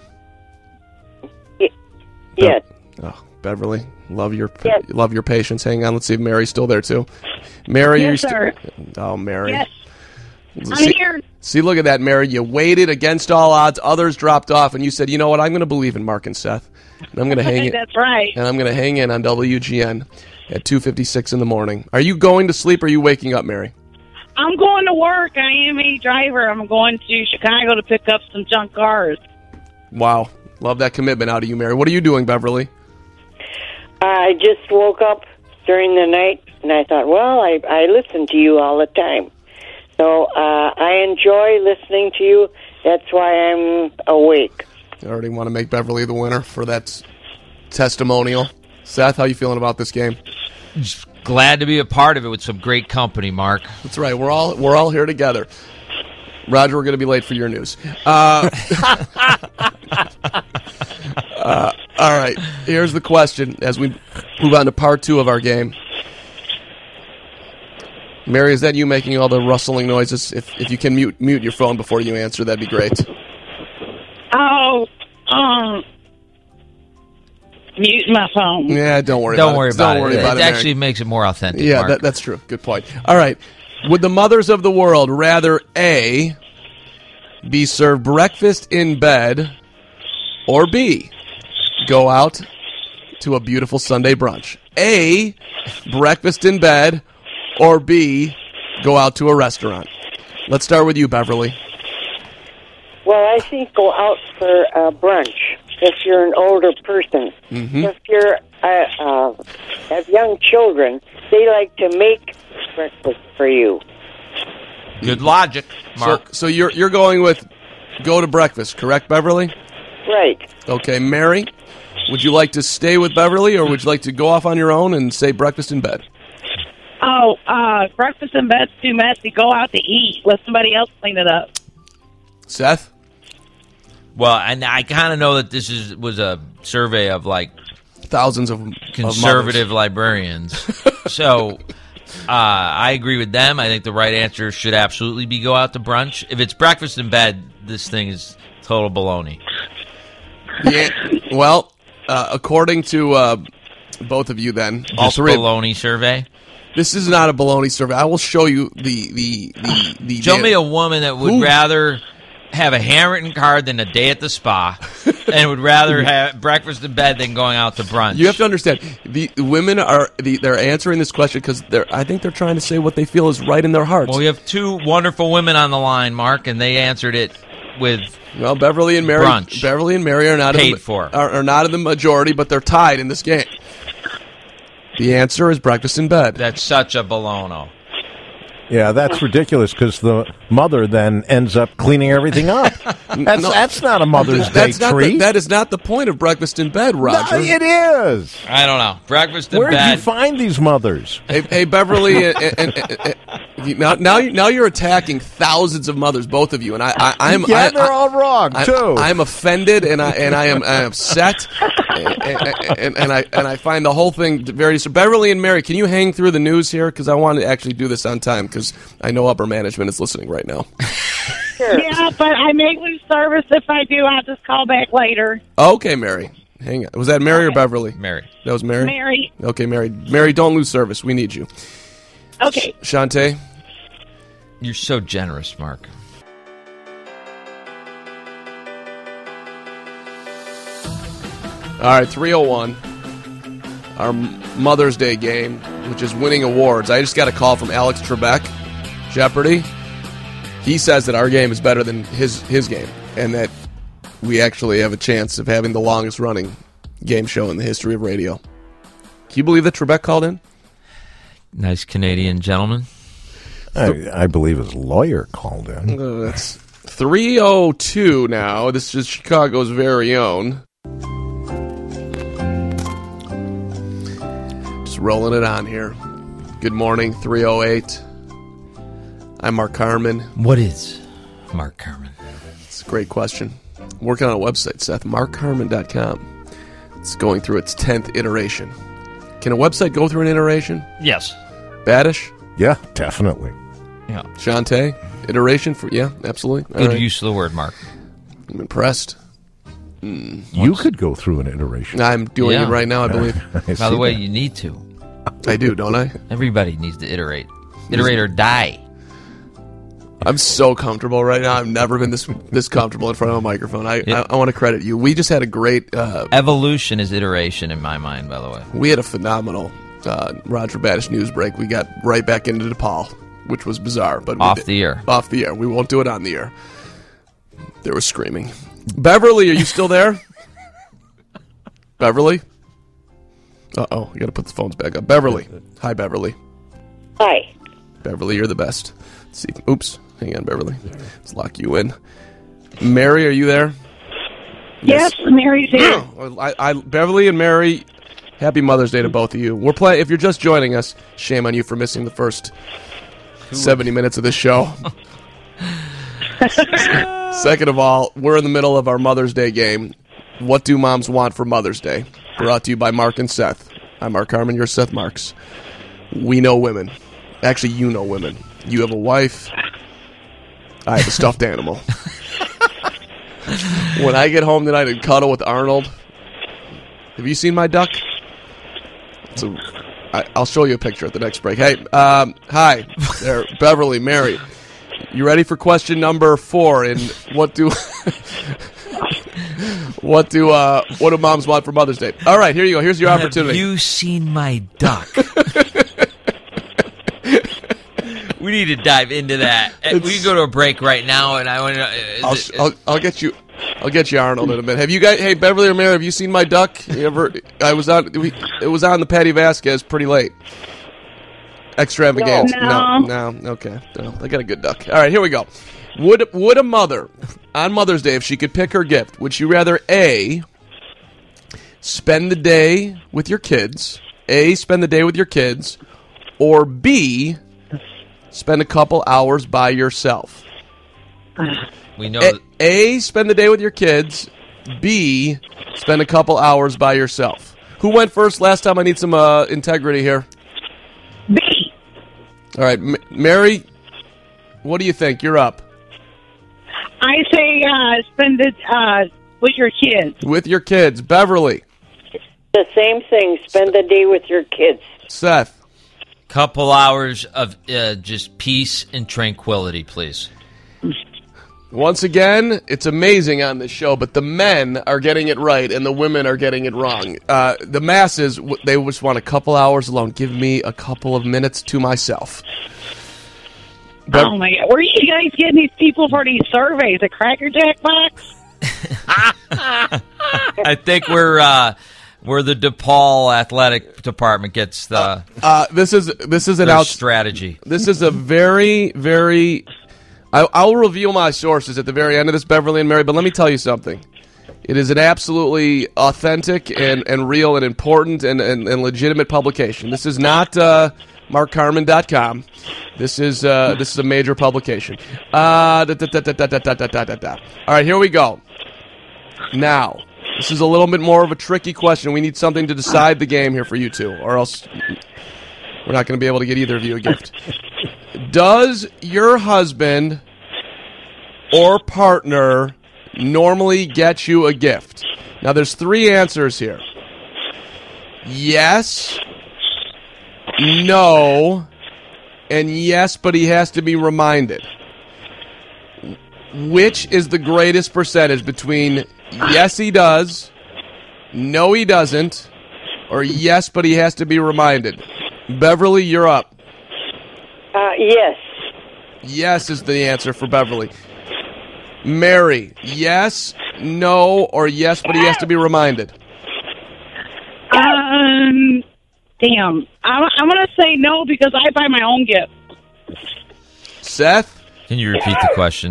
Yes. Oh, Beverly, love your patience. Hang on. Let's see if Mary's still there, too. Mary, Yes, are you sir. Oh, Mary. Yes. See, I'm here. See, look at that, Mary. You waited against all odds. Others dropped off, and you said, you know what? I'm going to believe in Mark and Seth. And I'm going to hang in. That's right. And I'm going to hang in on WGN at 2:56 in the morning. Are you going to sleep or are you waking up, Mary? I'm going to work. I am a driver. I'm going to Chicago to pick up some junk cars. Wow. Love that commitment out of you, Mary. What are you doing, Beverly? I just woke up during the night, and I thought, well, I listen to you all the time. So I enjoy listening to you. That's why I'm awake. I already want to make Beverly the winner for that testimonial. Seth, how you feeling about this game? Just glad to be a part of it with some great company, Mark. That's right. We're all here together. Roger, we're going to be late for your news. All right. Here's the question as we move on to part 2 of our game. Mary, is that you making all the rustling noises? If you can mute your phone before you answer, that'd be great. Oh, mute my phone. Yeah, don't worry Don't about worry it. about Don't worry it. about It it, actually Mary. makes it more authentic, Yeah, Mark. that's true. Good point. All right. Would the mothers of the world rather A, be served breakfast in bed, or B, go out to a beautiful Sunday brunch? A, breakfast in bed, or B, go out to a restaurant? Let's start with you, Beverly. Well, I think go out for a brunch if you're an older person. Mm-hmm. If you're have young children, they like to make breakfast for you. Good logic, Mark. So you're going with go to breakfast, correct, Beverly? Right. Okay, Mary, would you like to stay with Beverly, or would you like to go off on your own and say breakfast in bed? Oh, breakfast in bed's too messy. Go out to eat. Let somebody else clean it up. Seth? Well, and I kind of know that this was a survey of like thousands of conservative librarians. So I agree with them. I think the right answer should absolutely be go out to brunch. If it's breakfast in bed, this thing is total baloney. Yeah. Well, according to both of you, then all This three. baloney survey. This is not a baloney survey. I will show you the Show me a woman that would rather have a handwritten card than a day at the spa, and would rather have breakfast in bed than going out to brunch. You have to understand, the women they're answering this question because I think they're trying to say what they feel is right in their hearts. Well, we have 2 wonderful women on the line, Mark, and they answered it with Beverly and Mary. Brunch. Beverly and Mary are not are not in the majority, but they're tied in this game. The answer is breakfast in bed. That's such a baloney. Yeah, that's ridiculous because the mother then ends up cleaning everything up. That's not a Mother's Day treat. That is not the point of breakfast in bed, Roger. No, it is. I don't know. Breakfast in Where bed. did you find these mothers? Hey, Beverly, now you're attacking thousands of mothers, both of you, and they're all wrong too. I'm offended, and I am upset, and I find the whole thing very. So Beverly and Mary, can you hang through the news here because I want to actually do this on time because I know upper management is listening right now. Yeah, but I may lose service. If I do, I'll just call back later. Okay, Mary. Hang on. Was that Mary or Beverly? Mary. That was Mary? Mary. Okay, Mary. Mary, don't lose service. We need you. Okay. Shantae? You're so generous, Mark. All right, 301. Our Mother's Day game, which is winning awards. I just got a call from Alex Trebek, Jeopardy. He says that our game is better than his game, and that we actually have a chance of having the longest running game show in the history of radio. Can you believe that Trebek called in? Nice Canadian gentleman. I believe his lawyer called in. That's 302 now. This is Chicago's very own. Just rolling it on here. Good morning, 308. I'm Mark Carman. What is Mark Carman? It's a great question. I'm working on a website, Seth, markcarman.com. It's going through its 10th iteration. Can a website go through an iteration? Yes. Badish? Yeah, definitely. Yeah. Shantae? Iteration? Yeah, absolutely. Good use of the word, Mark. I'm impressed. You could go through an iteration. I'm doing it right now, I believe. By the way, you need to. I do, don't I? Everybody needs to iterate. Iterate or die. I'm so comfortable right now. I've never been this comfortable in front of a microphone. I want to credit you. We just had a great... evolution is iteration in my mind, by the way. We had a phenomenal Roger Badish news break. We got right back into DePaul, which was bizarre. But Off the air. Off the air. We won't do it on the air. There was screaming. Beverly, are you still there? Beverly? Uh-oh, I got to put the phones back up. Beverly. Hi, Beverly. Hi. Beverly, you're the best. Let's see. Oops. Hang on, Beverly. Let's lock you in. Mary, are you there? Yes, Mary's here. Beverly and Mary, happy Mother's Day to both of you. We're playing. If you're just joining us, shame on you for missing the first 70 minutes of this show. Second of all, we're in the middle of our Mother's Day game. What do moms want for Mother's Day? Brought to you by Mark and Seth. I'm Mark Carman. You're Seth Marks. We know women. Actually, you know women. You have a wife. I have a stuffed animal. When I get home tonight and cuddle with Arnold, have you seen my duck? I'll show you a picture at the next break. Hey, hi there, Beverly, Mary. You ready for question number 4? And what do moms want for Mother's Day? All right, here you go. Here's your opportunity. Have you seen my duck? We need to dive into that. We can go to a break right now, and I want to. I'll get you. I'll get you Arnold in a minute. Have you guys? Hey, Beverly or Mary, have you seen my duck? You ever? It was on the Patty Vasquez pretty late. Extravaganza. No. Okay. No, I got a good duck. All right, here we go. Would a mother on Mother's Day, if she could pick her gift, would she rather A, spend the day with your kids, or B, spend a couple hours by yourself? We know A, spend the day with your kids. B, spend a couple hours by yourself. Who went first last time? I need some integrity here. B. All right, Mary, what do you think? You're up. I say spend it with your kids. With your kids. Beverly. The same thing. Spend the day with your kids. Seth. Couple hours of just peace and tranquility, please. Once again, it's amazing on this show, but the men are getting it right and the women are getting it wrong. The masses, they just want a couple hours alone. Give me a couple of minutes to myself. Oh, my God. Where are you guys getting these people for these surveys? A Cracker Jack box? I think we're the DePaul athletic department gets the this is an strategy. This is a very, very... I'll reveal my sources at the very end of this, Beverly and Mary, but let me tell you something. It is an absolutely authentic and real and important and legitimate publication. This is not markcarman.com. This is a major publication. All right, here we go. Now, this is a little bit more of a tricky question. We need something to decide the game here for you two, or else we're not going to be able to get either of you a gift. Does your husband or partner normally get you a gift? Now, there's 3 answers here. Yes, no, and yes, but he has to be reminded. Which is the greatest percentage between yes, he does, no, he doesn't, or yes, but he has to be reminded? Beverly, you're up. Yes. Yes is the answer for Beverly. Mary, yes, no, or yes, but he has to be reminded? Damn. I'm going to say no because I buy my own gift. Seth? Can you repeat the question?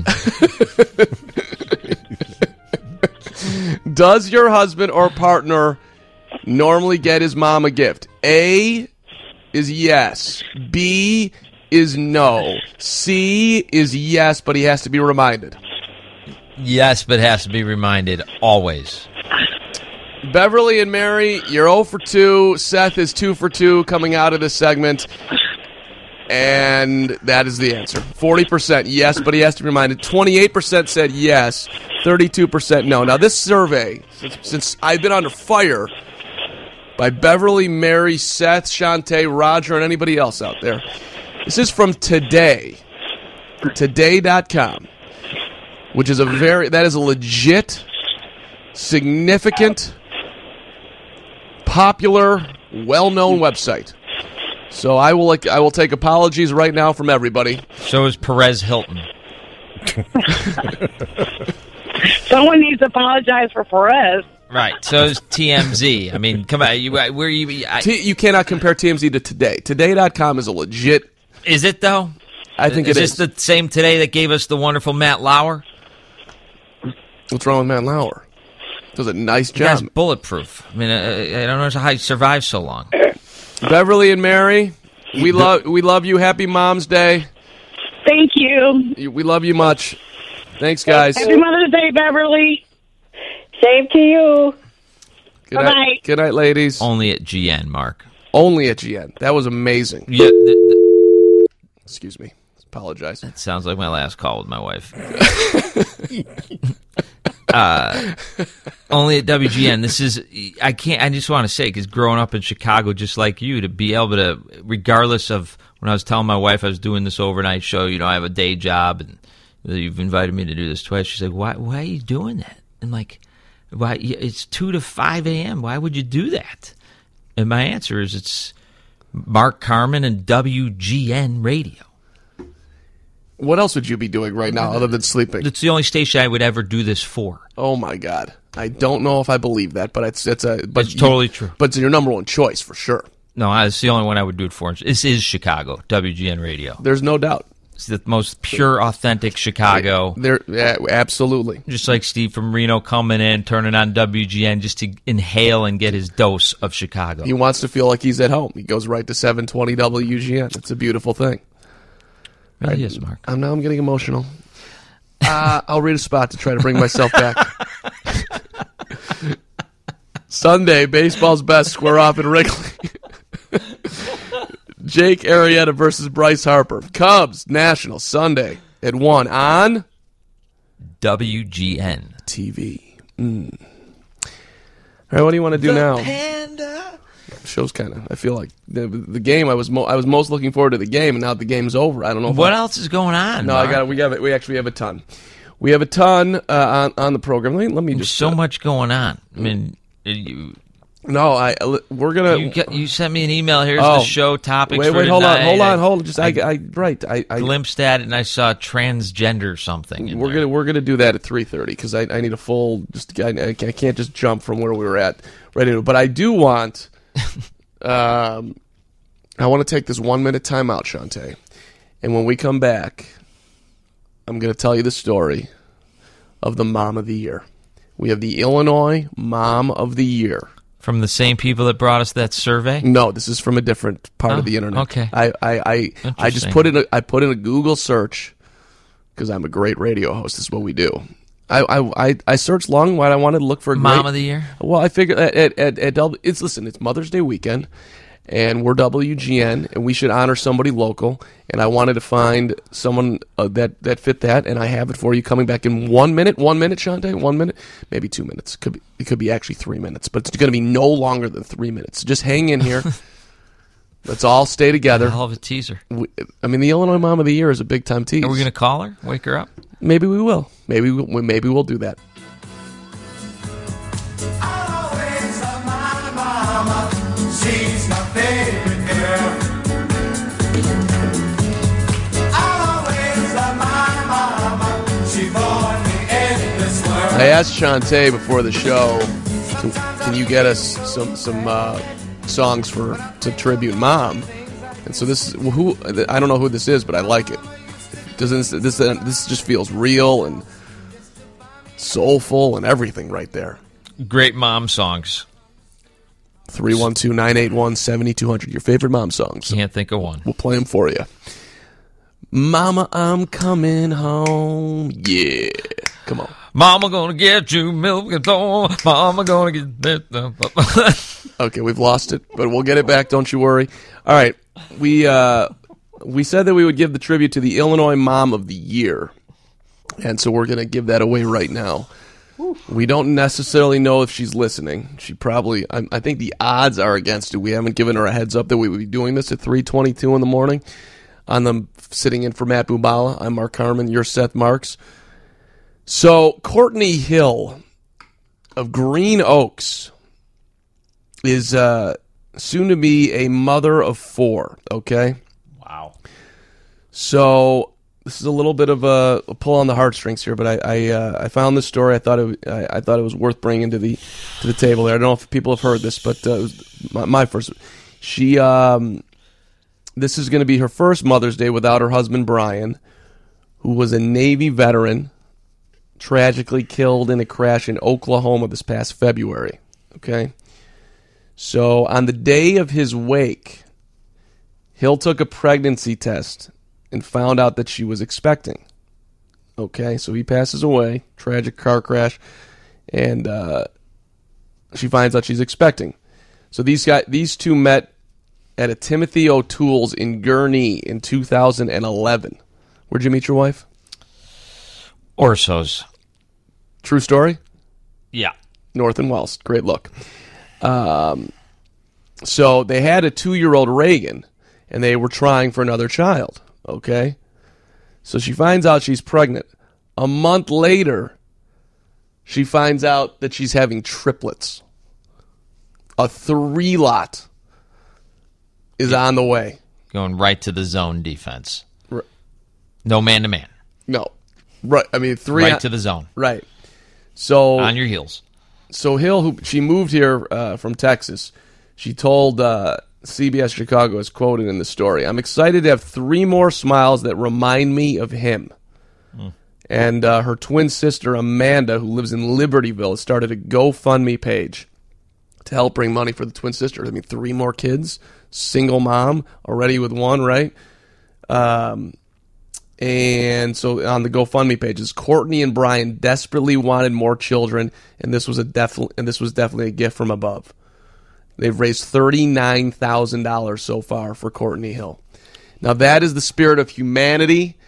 Does your husband or partner normally get his mom a gift? A is yes. B is no. C is yes, but he has to be reminded. Yes, but has to be reminded always. Beverly and Mary, you're 0 for 2. Seth is 2 for 2 coming out of this segment. And that is the answer. 40% yes, but he has to be reminded. 28% said yes. 32% no. Now, this survey, since I've been under fire by Beverly, Mary, Seth, Shantae, Roger, and anybody else out there, this is from Today. Today.com, which is that is a legit, significant, popular, well-known website. So I will take apologies right now from everybody. So is Perez Hilton. Someone needs to apologize for Perez. Right. So is TMZ. I mean, come on. You cannot compare TMZ to Today. Today.com is a legit. Is it, though? I think it is. Is this the same Today that gave us the wonderful Matt Lauer? What's wrong with Matt Lauer? Does a nice job. That's bulletproof. I mean, I don't know how he survived so long. Beverly and Mary, we love you. Happy Mom's Day. Thank you. We love you much. Thanks, guys. Happy Mother's Day, Beverly. Same to you. Good night. Good night, ladies. Only at GN, Mark. Only at GN. That was amazing. Yeah. Excuse me. Apologize. That sounds like my last call with my wife. Only at WGN. This is, I just want to say, because growing up in Chicago, just like you, to be able to, regardless of when I was telling my wife I was doing this overnight show, I have a day job, and you've invited me to do this twice. She's like, why are you doing that? I'm like, why? It's 2 to 5 a.m. Why would you do that? And my answer is it's Mark Carman and WGN Radio. What else would you be doing right now other than sleeping? It's the only station I would ever do this for. Oh my God! I don't know if I believe that, but it's totally true. But it's your number one choice for sure. No, it's the only one I would do it for. This is Chicago, WGN Radio. There's no doubt. It's the most pure, authentic Chicago. Absolutely. Just like Steve from Reno coming in, turning on WGN just to inhale and get his dose of Chicago. He wants to feel like he's at home. He goes right to 720 WGN. It's a beautiful thing. Really is, Mark. I'm getting emotional. I'll read a spot to try to bring myself back. Sunday, baseball's best square off in Wrigley. Jake Arrieta versus Bryce Harper. Cubs, Nationals, Sunday at 1 on WGN TV. All right, what do you want to do now? Panda. Show's kind of. I feel like the game. I was most looking forward to the game, and now the game's over. I don't know what else is going on. No, Mark? We actually have a ton. We have a ton on the program. Let me just. So much going on. I mean, we're gonna. You sent me an email. Here's the show topics. Wait, hold on. Just I glimpsed at it and I saw transgender something. We're gonna do that at 3:30 because I need a full. I can't just jump from where we were at right into. But I do want. I want to take this 1 minute timeout, Shantae, and when we come back, I'm going to tell you the story of the Mom of the Year. We have the Illinois Mom of the Year. From the same people that brought us that survey? No, this is from a different part of the internet. Okay. I just put in a Google search because I'm a great radio host. This is what we do. I searched long and wide. I wanted to look for a Mom of the Year. Well, I figured it's Mother's Day weekend, and we're WGN, and we should honor somebody local. And I wanted to find someone that fit that, and I have it for you coming back in 1 minute. 1 minute, Shante? 1 minute? Maybe 2 minutes. It could be actually 3 minutes, but it's going to be no longer than 3 minutes. Just hang in here. Let's all stay together. Hell of a teaser. The Illinois Mom of the Year is a big-time tease. Are we going to call her? Wake her up? Maybe we will. Maybe we'll do that. She's my favorite girl. I'll always love my mama. She born me in this world. I asked Shantae before the show, can you get us some songs to tribute Mom? And so this is I don't know who this is, but I like it. This just feels real and soulful and everything right there. Great mom songs. 312-981-7200. Your favorite mom songs. Can't think of one. We'll play them for you. Mama, I'm coming home. Yeah. Come on. Mama gonna get you milk and flour. Mama gonna get that. Okay, we've lost it, but we'll get it back. Don't you worry. All right. We said that we would give the tribute to the Illinois Mom of the Year. And so we're going to give that away right now. We don't necessarily know if she's listening. She probably, I think the odds are against it. We haven't given her a heads up that we would be doing this at 3:22 in the morning. On them sitting in for Matt Bubala. I'm Mark Harmon. You're Seth Marks. So Courtney Hill of Green Oaks is soon to be a mother of 4. Okay. Wow. So this is a little bit of a pull on the heartstrings here, but I found this story. I thought it was worth bringing to the table there. I don't know if people have heard this, but it was my first. This is going to be her first Mother's Day without her husband Brian, who was a Navy veteran, tragically killed in a crash in Oklahoma this past February. Okay, so on the day of his wake, Hill took a pregnancy test and found out that she was expecting. Okay, so he passes away, tragic car crash, and she finds out she's expecting. So these two met at a Timothy O'Toole's in Gurnee in 2011. Where'd you meet your wife? Orso's. True story? Yeah. North and Wells. Great look. So they had a 2-year-old Reagan, and they were trying for another child. Okay? So she finds out she's pregnant. A month later, she finds out that she's having triplets. A 3-lot is on the way. Going right to the zone defense. No man-to-man. No. Right. I mean, 3... Right to the zone. Right. So... On your heels. So Hill, she moved here from Texas. She told... CBS Chicago is quoted in the story. I'm excited to have 3 more smiles that remind me of him. And her twin sister, Amanda, who lives in Libertyville, has started a GoFundMe page to help bring money for the twin sister. 3 more kids, single mom, already with 1, right? And so on the GoFundMe page, is Courtney and Brian desperately wanted more children, and this was definitely a gift from above. They've raised $39,000 so far for Courtney Hill. Now, that is the spirit of humanity,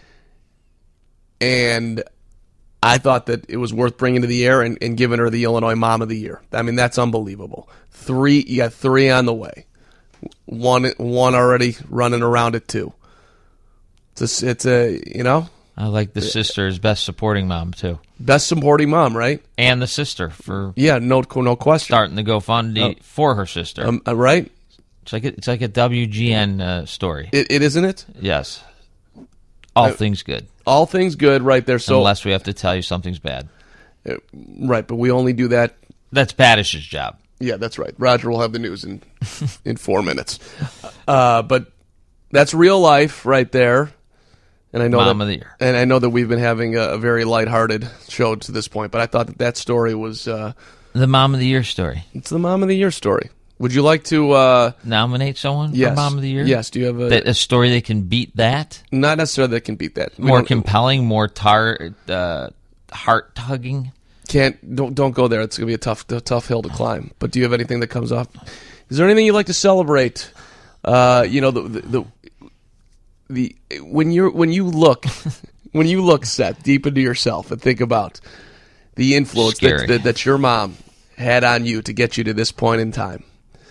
and I thought that it was worth bringing to the air and giving her the Illinois Mom of the Year. I mean, that's unbelievable. You got 3 on the way. One already running around at 2. It's a you know. I like the sister as best supporting mom, too. Best supporting mom, right? And the sister for... Yeah, no question. Starting the GoFundMe for her sister. Right? It's like a WGN story. It isn't it? Yes. All things good. All things good right there. So unless we have to tell you something's bad. Right, but we only do that... That's Badish's job. Yeah, that's right. Roger will have the news in 4 minutes. But that's real life right there. And I know Mom of the Year. And I know that we've been having a very lighthearted show to this point, but I thought that story was... the Mom of the Year story. It's the Mom of the Year story. Would you like to... nominate someone for Mom of the Year? Yes. Do you have a story that can beat that? Not necessarily that can beat that. More compelling, more heart-tugging? Don't go there. It's going to be a tough hill to climb. But do you have anything that comes up? Is there anything you'd like to celebrate When you look Seth, deep into yourself and think about the influence that your mom had on you to get you to this point in time.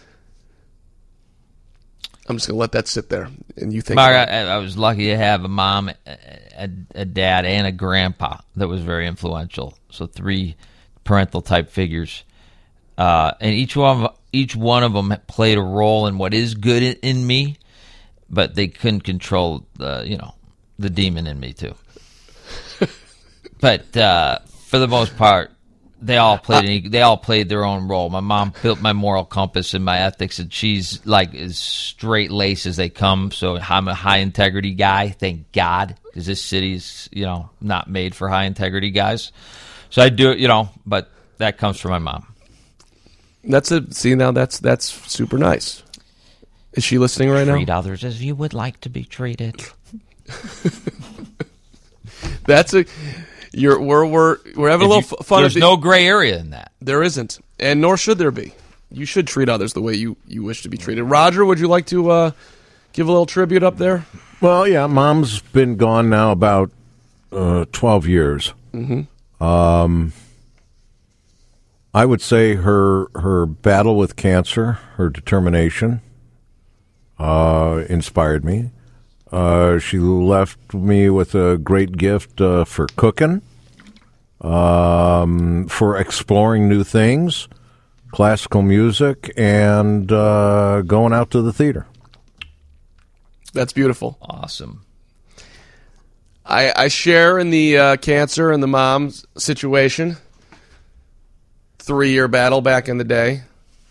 I'm just going to let that sit there, and you think. Mark, I was lucky to have a mom, a dad, and a grandpa that was very influential. So 3 parental type figures, and each one of them played a role in what is good in me, but they couldn't control the demon in me too. But for the most part, they all played their own role. My mom built my moral compass and my ethics, and she's like as straight laced as they come. So I'm a high integrity guy, thank God, because this city's not made for high integrity guys. So I do it, but that comes from my mom. That's it. See, now that's super nice. Is she listening right now? Treat others as you would like to be treated. We're having a little fun. There's no gray area in that. There isn't, and nor should there be. You should treat others the way you wish to be treated. Roger, would you like to give a little tribute up there? Well, yeah, Mom's been gone now about 12 years. Mm-hmm. I would say her battle with cancer, her determination, inspired me. She left me with a great gift for cooking, for exploring new things, classical music, and going out to the theater. That's beautiful. Awesome. I share in the cancer and the mom's situation. 3-year battle back in the day.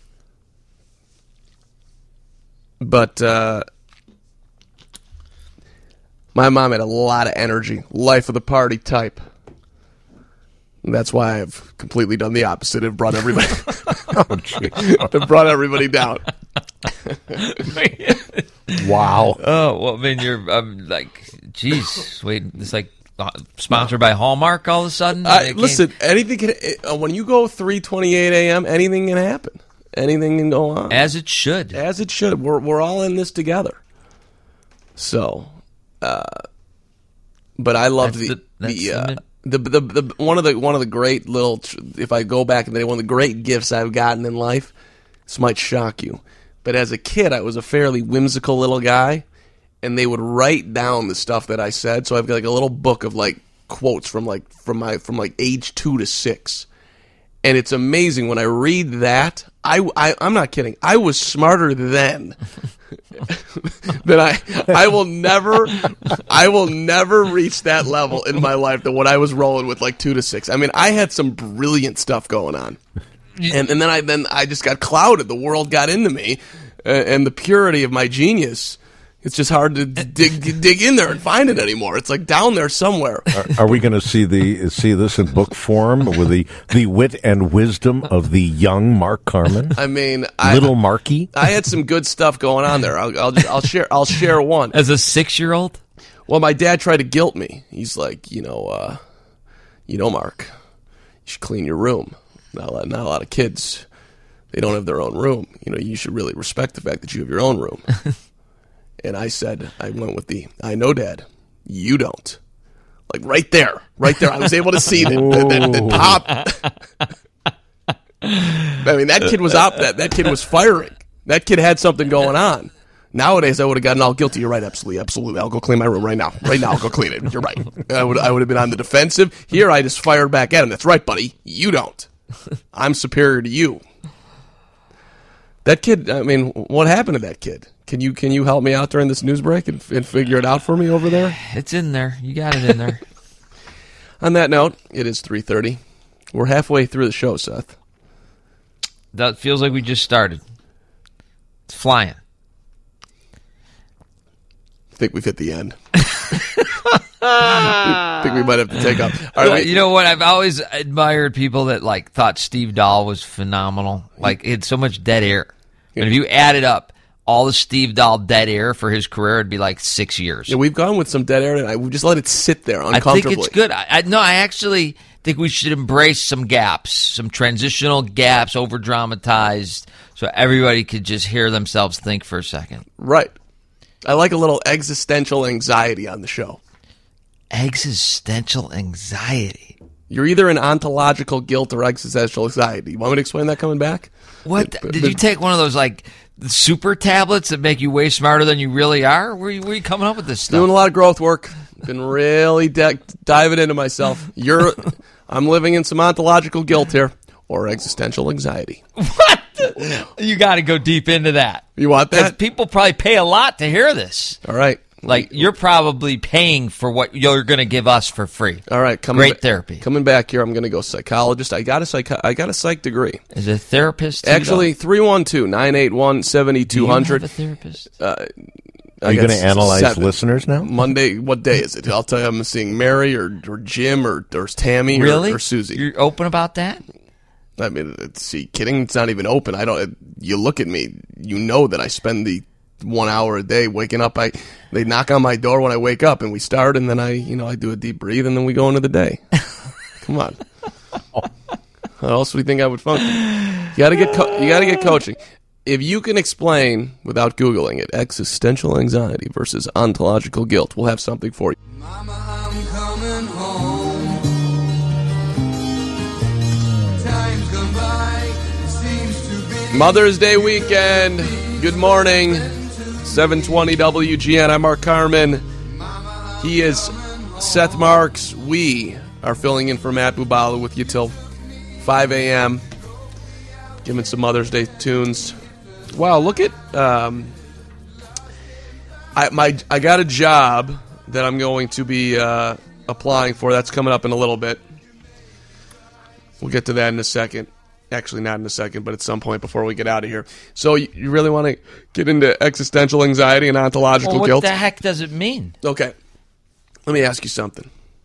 But my mom had a lot of energy, life of the party type. And that's why I've completely done the opposite and brought everybody brought everybody down. Wow. Oh, well, I mean, you're geez, wait, it's like sponsored by Hallmark all of a sudden? Listen, anything can, when you go 3:28 a.m., anything can happen. Anything can go on. As it should. As it should. We're all in this together. So, but I love the one of the great little, if I go back and one of the great gifts I've gotten in life. This might shock you, but as a kid, I was a fairly whimsical little guy, and they would write down the stuff that I said. So I've got like a little book of like quotes from age 2 to 6. And it's amazing when I read that. I'm not kidding. I was smarter then than I will never reach that level in my life than what I was rolling with like 2 to 6. I mean, I had some brilliant stuff going on, and then I just got clouded. The world got into me, and the purity of my genius. It's just hard to dig in there and find it anymore. It's like down there somewhere. Are we going to see this in book form with the wit and wisdom of the young Mark Carman? I mean, little Marky. I had some good stuff going on there. I'll share one. As a 6-year-old? Well, my dad tried to guilt me. He's like, Mark, you should clean your room. Not a lot of kids, they don't have their own room. You should really respect the fact that you have your own room. And I went with I know, Dad, you don't. Like right there. I was able to see the pop. I mean, that kid was that kid was firing. That kid had something going on. Nowadays, I would have gotten all guilty. You're right, absolutely. I'll go clean my room right now. I'll go clean it. You're right. I would have been on the defensive. Here, I just fired back at him. That's right, buddy. You don't. I'm superior to you. That kid, I mean, what happened to that kid? Can you help me out during this news break and figure it out for me over there? It's in there. You got it in there. On that note, it is 3:30. We're halfway through the show, Seth. That feels like we just started. It's flying. I think we've hit the end. I think we might have to take up. All right, you know what? I've always admired people that thought Steve Dahl was phenomenal. Like, he had so much dead air. And if you added up all the Steve Dahl dead air for his career, it'd be like 6 years. Yeah, we've gone with some dead air, and we just let it sit there uncomfortably. I think it's good. I actually, think we should embrace some gaps, some transitional gaps, over-dramatized, so everybody could just hear themselves think for a second. Right. I like a little existential anxiety on the show. Existential anxiety. You're either in ontological guilt or existential anxiety. You want me to explain that coming back? What? Did you take one of those, like, super tablets that make you way smarter than you really are? Where are you coming up with this stuff? Doing a lot of growth work. Been really diving into myself. I'm living in some ontological guilt here, or existential anxiety. What? You got to go deep into that. You want that? Because people probably pay a lot to hear this. All right. Like, you're probably paying for what you're going to give us for free. All right. Great therapy. Coming back here, I'm going to go psychologist. I got a psych degree. Is it a therapist? Actually, 312-981-7200. Do you have a therapist? Are you going to analyze listeners now? Monday. What day is it? I'll tell you. I'm seeing Mary or Jim or Tammy really? or Susie. You're open about that? I mean, kidding? It's not even open. You look at me, you know that I spend the 1 hour a day waking up. They knock on my door when I wake up, and we start, and then I do a deep breathe, and then we go into the day. Come on. How else do you think I would function? You got to get coaching. If you can explain without Googling it, existential anxiety versus ontological guilt, we'll have something for you. Mama, I'm coming home. Time's gone by. It seems to be Mother's Day weekend. Good morning. 720 WGN. I'm Mark Carmen. He is Seth Marks. We are filling in for Matt Bubala with you till 5 a.m. Giving some Mother's Day tunes. Wow, look at I got a job that I'm going to be applying for. That's coming up in a little bit. We'll get to that in a second. Actually, not in a second, but at some point before we get out of here. So you really want to get into existential anxiety and ontological guilt? What the heck does it mean? Okay. Let me ask you something.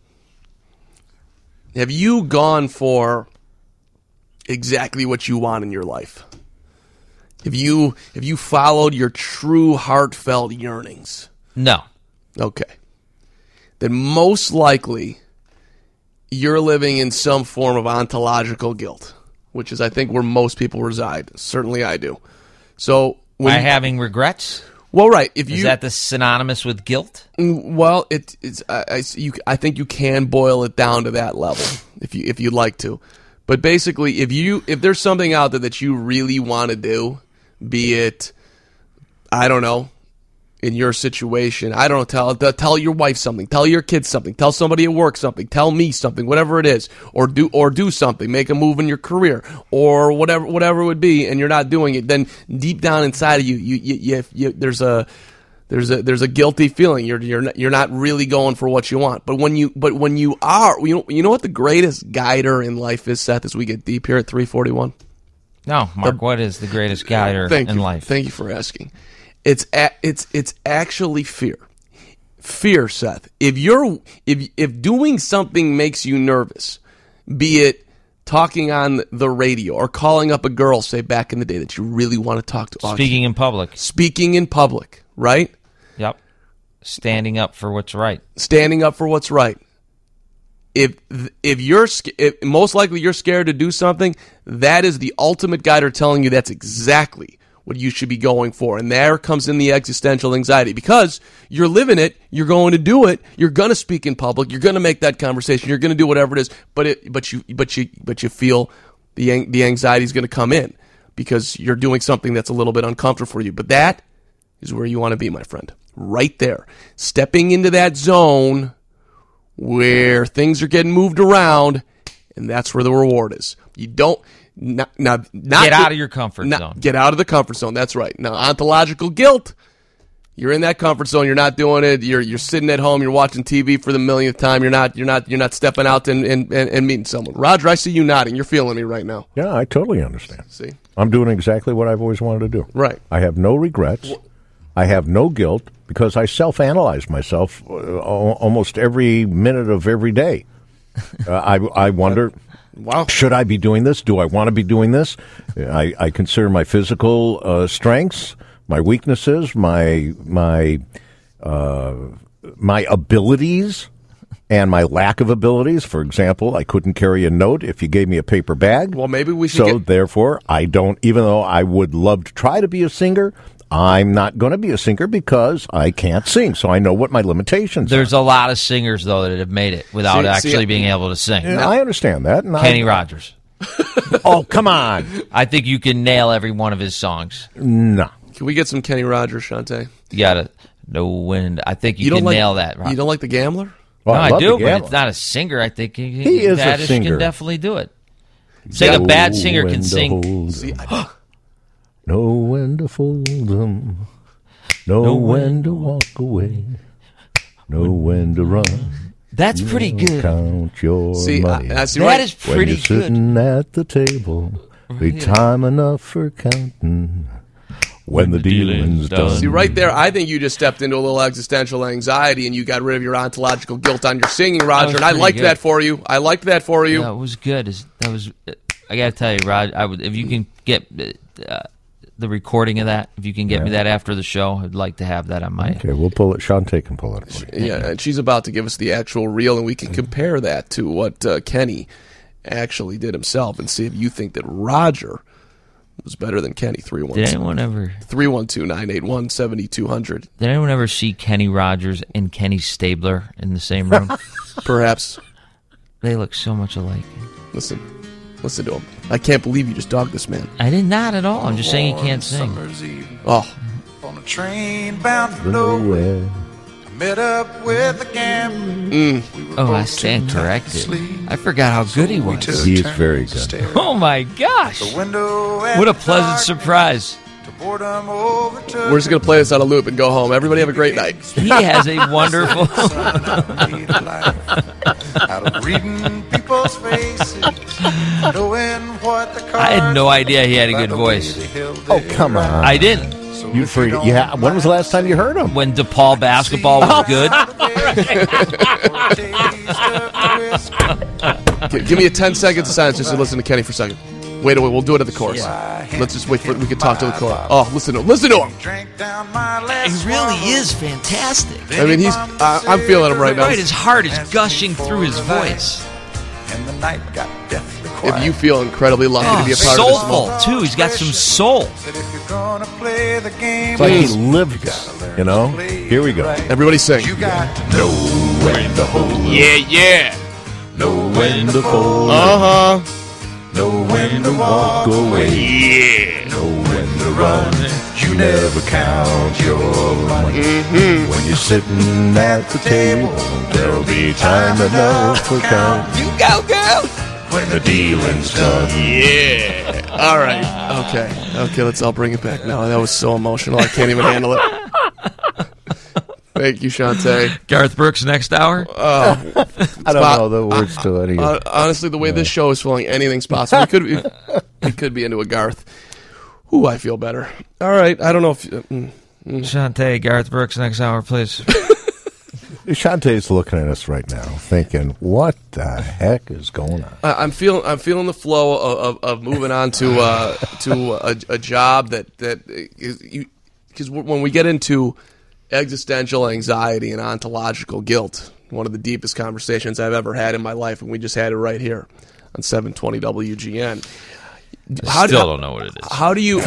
Have you gone for exactly what you want in your life? Have you followed your true heartfelt yearnings? No. Okay. Then most likely you're living in some form of ontological guilt, which is, I think, where most people reside. Certainly I do. So by having regrets? Well, right. Is that the synonymous with guilt? Well, I think you can boil it down to that level if you'd like to. But basically, if there's something out there that you really want to do, be it, I don't know, in your situation, I don't know, tell your wife something, tell your kids something, tell somebody at work something, tell me something, whatever it is, or do something, make a move in your career, or whatever it would be, and you're not doing it, then deep down inside of you there's a guilty feeling. You're not really going for what you want. But when you are, you know what the greatest guider in life is, Seth, as we get deep here at 341? No, Mark, what is the greatest guider in life? Thank you for asking. It's actually fear. Fear, Seth. If doing something makes you nervous, be it talking on the radio or calling up a girl, say back in the day, that you really want to talk to. Speaking in public, right? Yep. Standing up for what's right. If most likely you're scared to do something, that is the ultimate guider telling you that's exactly what you should be going for. And there comes in the existential anxiety, because you're living it, you're going to do it, you're going to speak in public, you're going to make that conversation, you're going to do whatever it is, but you feel the anxiety is going to come in because you're doing something that's a little bit uncomfortable for you. But that is where you want to be, my friend. Right there. Stepping into that zone where things are getting moved around, and that's where the reward is. You don't not get out of your comfort zone. Get out of the comfort zone. That's right. Now, ontological guilt, you're in that comfort zone. You're not doing it. You're sitting at home. You're watching TV for the millionth time. You're not stepping out and meeting someone. Roger, I see you nodding. You're feeling me right now. Yeah, I totally understand. See, I'm doing exactly what I've always wanted to do. Right. I have no regrets. I have no guilt because I self-analyze myself almost every minute of every day. I wonder, wow, should I be doing this? Do I want to be doing this? I consider my physical strengths, my weaknesses, my abilities, and my lack of abilities. For example, I couldn't carry a note if you gave me a paper bag. Well, maybe we should. So therefore, I don't. Even though I would love to try to be a singer, I'm not going to be a singer because I can't sing. So I know what my limitations There's a lot of singers, though, that have made it without actually being able to sing. are. I understand that. And Kenny Rogers. Oh, come on. I think you can nail every one of his songs. No. Can we get some Kenny Rogers, Shante? You got to know when. I think you can nail that. You don't like The Gambler? Well, no, I I love do, The but Gambler. it's not a singer. I think He is a singer. can definitely do it. Saying a bad singer can sing. Know when to fold 'em. Know when to walk away. Know when to run. That's pretty good. Count your money. That is pretty when you're good. sitting at the table, be time enough for counting. When the dealing's done. See, right there, I think you just stepped into a little existential anxiety and you got rid of your ontological guilt on your singing, Roger, and I liked that for you. I liked that for you. Yeah, it was good. I got to tell you, Rod, if you can get the recording of that, if you can get me that after the show, I'd like to have that on my... Okay, we'll pull it. Shante can pull it for you. Yeah, and she's about to give us the actual reel, and we can compare that to what Kenny actually did himself and see if you think that Roger was better than Kenny. 312. Did anyone ever... 312-981-7200. Did anyone ever see Kenny Rogers and Kenny Stabler in the same room? Perhaps. They look so much alike. Listen to him. I can't believe you just dogged this man. I did not at all. I'm just saying he can't sing. Oh. On a train bound for nowhere, I met up with a gambler. Oh, I stand corrected. I forgot how good he was. He is very good. Oh, my gosh. What a pleasant surprise. We're just going to play this on a loop and go home. Everybody have a great night. He has a wonderful... Out of reading people's faces, knowing what the I had no idea he had a good voice. Oh, come on. I didn't. You forget. Yeah. When was the last time you heard him? When DePaul basketball was good. Give me a 10 seconds of silence just to listen to Kenny for a second. Wait, we'll do it at the chorus. Let's just wait for we can talk to the chorus. Oh, listen to him. He really is fantastic. I mean, I'm feeling him right now. Right, his heart is gushing through his voice. And the night got deathly quiet. If you feel incredibly lucky to be a part of this soulful too. He's got some soul. It's like he lived it, you know? Here we go. Everybody sing. You got to know when to hold. Yeah. Know when to fold. Uh-huh. Know when to walk away. Yeah. Know when to run. You never count your money. When you're sitting at the table, there'll be time enough for count. You go, girl. When the dealing's done. Yeah. All right. Okay, let's all bring it back now. That was so emotional. I can't even handle it. Thank you, Shante. Garth Brooks next hour? I don't know the words to it either. Honestly, the way this show is flowing, anything's possible. It could be into a Garth. Ooh, I feel better. All right, I don't know if... Shante, Garth Brooks next hour, please. Shantae's looking at us right now, thinking, "What the heck is going on?" I'm feeling the flow of moving on to a job that because when we get into existential anxiety and ontological guilt, one of the deepest conversations I've ever had in my life, and we just had it right here on 720 WGN. I still don't know what it is. How do you?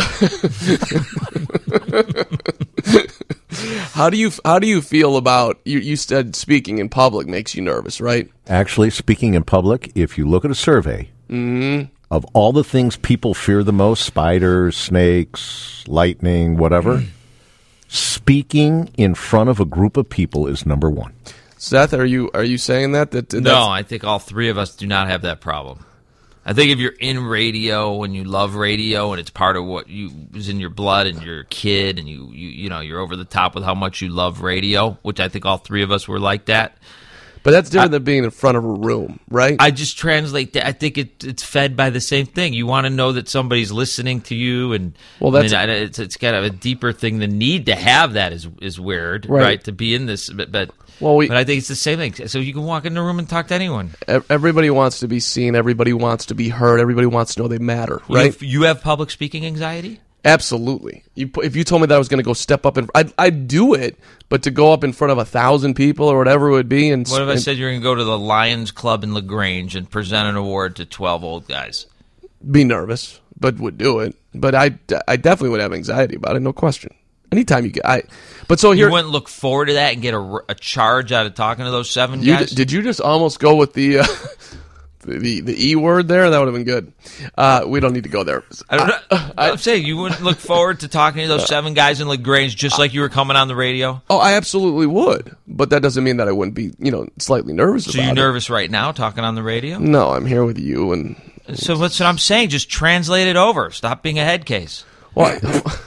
How do you feel about you said speaking in public makes you nervous, right? Actually, speaking in public, if you look at a survey of all the things people fear the most, spiders, snakes, lightning, whatever, speaking in front of a group of people is number one. Seth, are you saying that? No, I think all three of us do not have that problem. I think if you're in radio and you love radio and it's part of what is in your blood and you're a kid and you're over the top with how much you love radio, which I think all three of us were like that. But that's different than being in front of a room, right? I just translate that. I think it's fed by the same thing. You want to know that somebody's listening to you, and it's kind of a deeper thing. The need to have that is weird, right? To be in this, but I think it's the same thing. So you can walk in the room and talk to anyone. Everybody wants to be seen. Everybody wants to be heard. Everybody wants to know they matter, right? You have public speaking anxiety? Absolutely. If you told me that I was going to go step up, I'd do it, but to go up in front of 1,000 people or whatever it would be. And what if I said you're going to go to the Lions Club in LaGrange and present an award to 12 old guys? Be nervous, but would do it. But I definitely would have anxiety about it, no question. Anytime you get, but so here you wouldn't look forward to that and get a charge out of talking to those 7 guys. Did you just almost go with the E word there? That would have been good. We don't need to go there. I'm saying you wouldn't look forward to talking to those 7 guys in LaGrange just like you were coming on the radio. Oh, I absolutely would, but that doesn't mean that I wouldn't be, slightly nervous. So you're nervous right now talking on the radio? No, I'm here with you, and so that's what I'm saying. Just translate it over. Stop being a head case. Why?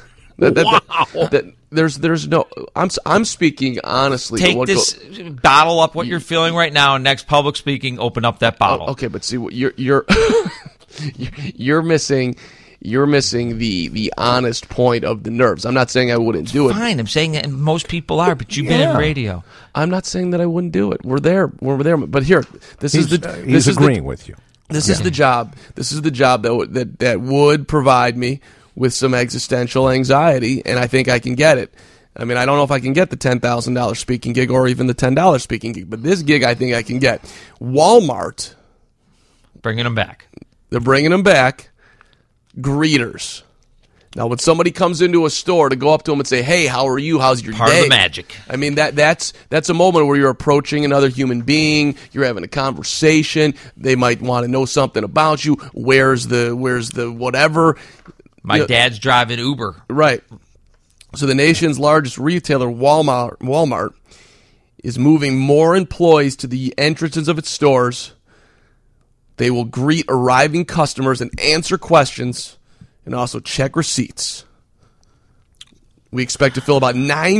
There's no. I'm speaking honestly. Take this, bottle up what you're feeling right now, and next public speaking, open up that bottle. Okay, but see what you're you're missing. You're missing the honest point of the nerves. I'm not saying I wouldn't do it. Fine, I'm saying that most people are, but you've been in radio. I'm not saying that I wouldn't do it. We're there. But here, he's agreeing with you. This is the job. This is the job that would provide me with some existential anxiety, and I think I can get it. I mean, I don't know if I can get the $10,000 speaking gig or even the $10 speaking gig, but this gig I think I can get. Walmart. Bringing them back. They're bringing them back. Greeters. Now, when somebody comes into a store, to go up to them and say, hey, how are you? How's your day? Part of the magic. I mean, that's a moment where you're approaching another human being. You're having a conversation. They might want to know something about you. Where's the whatever? My dad's driving Uber. Right. So the nation's largest retailer, Walmart, is moving more employees to the entrances of its stores. They will greet arriving customers and answer questions and also check receipts. We expect to fill about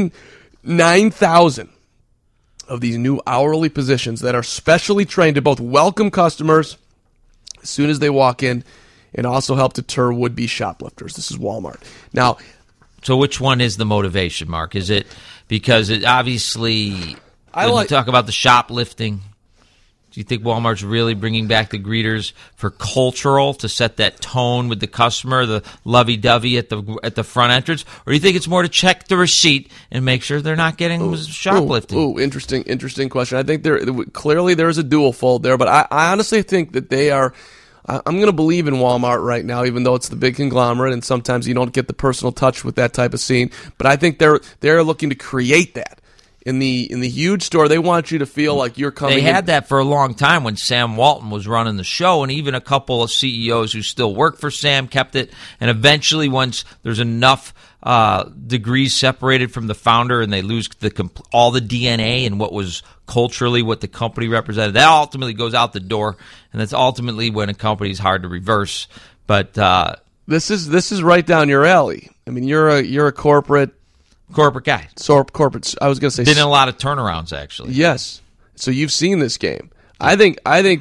9,000 of these new hourly positions that are specially trained to both welcome customers as soon as they walk in and also help deter would-be shoplifters. This is Walmart. Now, so which one is the motivation, Mark? Is it because it obviously, you talk about the shoplifting, do you think Walmart's really bringing back the greeters for cultural, to set that tone with the customer, the lovey-dovey at the front entrance? Or do you think it's more to check the receipt and make sure they're not getting shoplifting? Interesting question. I think clearly there's a dual fold there, but I honestly think that they are. I'm going to believe in Walmart right now, even though it's the big conglomerate, and sometimes you don't get the personal touch with that type of scene. But I think they're looking to create that. In the huge store, they want you to feel like you're coming. They had that for a long time when Sam Walton was running the show, and even a couple of CEOs who still work for Sam kept it. And eventually, once there's enough degrees separated from the founder, and they lose all the DNA and what was culturally what the company represented, that ultimately goes out the door, and that's ultimately when a company is hard to reverse. But this is right down your alley. I mean, you're a corporate guy. Corporate. I was going to say been in a lot of turnarounds, actually. Yes. So you've seen this game. I think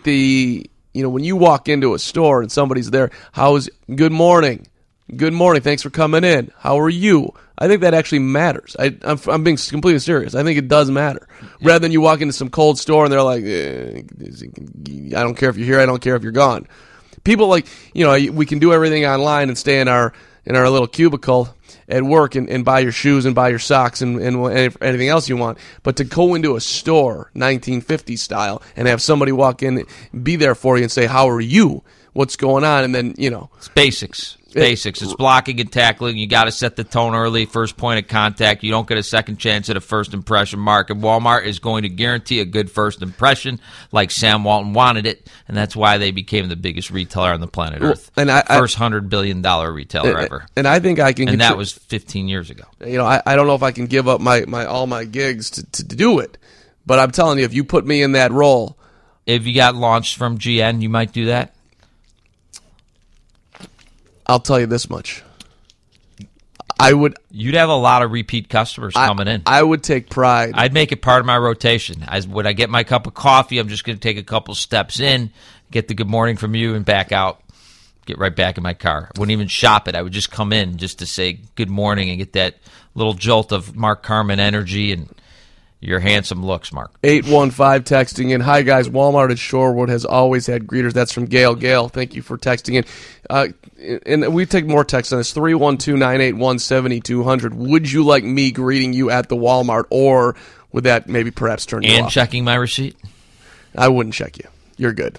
when you walk into a store and somebody's there, good morning, thanks for coming in. How are you? I think that actually matters. I'm being completely serious. I think it does matter. Rather than you walk into some cold store and they're like, I don't care if you're here. I don't care if you're gone. People we can do everything online and stay in our little cubicle at work and buy your shoes and buy your socks and anything else you want. But to go into a store, 1950s style, and have somebody walk in, be there for you and say, how are you? What's going on? And then, It's basics. It's blocking and tackling. You got to set the tone early, first point of contact. You don't get a second chance at a first impression, Mark. And Walmart is going to guarantee a good first impression like Sam Walton wanted it, and that's why they became the biggest retailer on the planet Earth. And first $100 billion retailer ever. And I think I can. And that was 15 years ago. I don't know if I can give up all my gigs to do it, but I'm telling you, if you put me in that role. If you got launched from GN, you might do that? I'll tell you this much. You'd have a lot of repeat customers coming in. I would take pride. I'd make it part of my rotation. When I get my cup of coffee, I'm just going to take a couple steps in, get the good morning from you, and back out. Get right back in my car. I wouldn't even shop it. I would just come in just to say good morning and get that little jolt of Mark Carman energy. And your handsome looks, Mark. 815 texting in. Hi, guys. Walmart at Shorewood has always had greeters. That's from Gail. Gail, thank you for texting in. And we take more texts on this. 312-981-7200. Would you like me greeting you at the Walmart, or would that maybe perhaps turn you off? And checking my receipt? I wouldn't check you. You're good.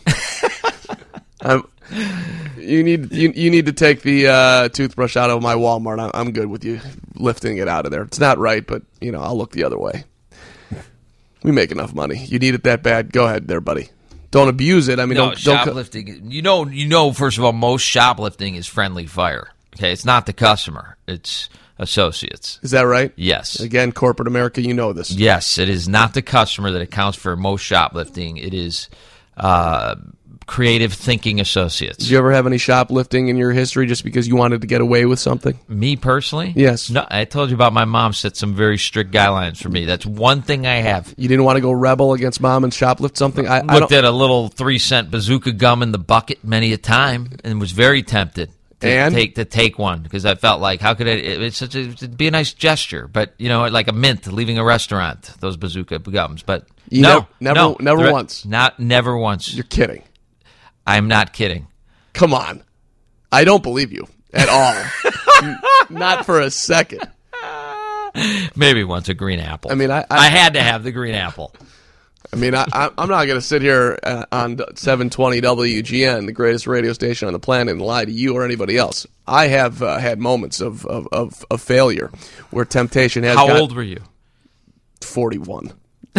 You need to take the toothbrush out of my Walmart. I'm good with you lifting it out of there. It's not right, but I'll look the other way. We make enough money. You need it that bad? Go ahead there, buddy. Don't abuse it. I mean, don't shoplifting. You know. First of all, most shoplifting is friendly fire. Okay, it's not the customer; it's associates. Is that right? Yes. Again, corporate America, you know this. Yes, it is not the customer that accounts for most shoplifting. It is creative thinking associates. Did you ever have any shoplifting in your history just because you wanted to get away with something? Me personally? Yes. No, I told you about my mom set some very strict guidelines for me. That's one thing I have. You didn't want to go rebel against mom and shoplift something? I looked at a little 3-cent bazooka gum in the bucket many a time and was very tempted to take one because I felt like, how could it'd be a nice gesture, but like a mint leaving a restaurant, those bazooka gums. But never once. Never once. You're kidding. I'm not kidding. Come on. I don't believe you at all. Not for a second. Maybe once a green apple. I mean, I had to have the green apple. I mean, I'm not going to sit here on 720 WGN, the greatest radio station on the planet, and lie to you or anybody else. I have had moments of failure where temptation has How old were you? 41.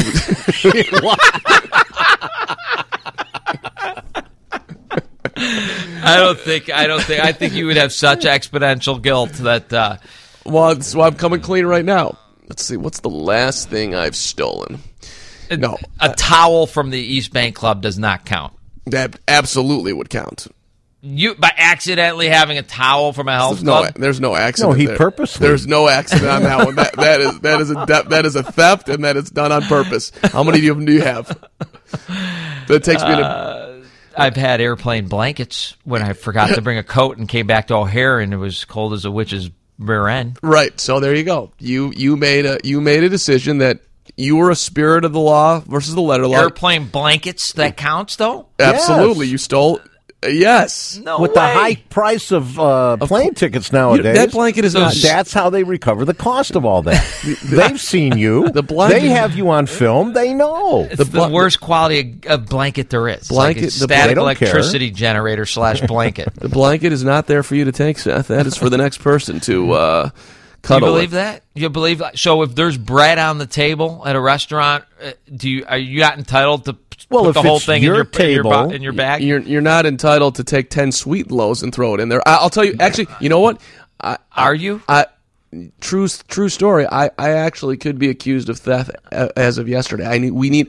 I think you would have such exponential guilt that. So I'm coming clean right now. Let's see. What's the last thing I've stolen? No, a towel from the East Bank Club does not count. That absolutely would count. You by accidentally having a towel from a health club? There's no accident. No, he there. purposely. There's no accident on that one. That is a theft, and that is done on purpose. How many of them do you have? That takes me to. I've had airplane blankets when I forgot to bring a coat and came back to O'Hare and it was cold as a witch's rear end. Right. So there you go. You made a decision that you were a spirit of the law versus the letter law. Airplane blankets, that counts though? Absolutely. Yes. You stole. Yes. No With way. the high price of plane tickets nowadays, that blanket is not. That's how they recover the cost of all that. They've seen you. They have you on film. They know. It's the worst quality of blanket there is. Blanket, like a static electricity generator / blanket. The blanket is not there for you to take, Seth. That is for the next person to cuddle. You believe that? You believe that? So if there's bread on the table at a restaurant, are you not entitled to? Put the whole thing in your bag? You're not entitled to take 10 sweet loaves and throw it in there. I'll tell you, actually, you know what? Are you? True story. I actually could be accused of theft as of yesterday. I needed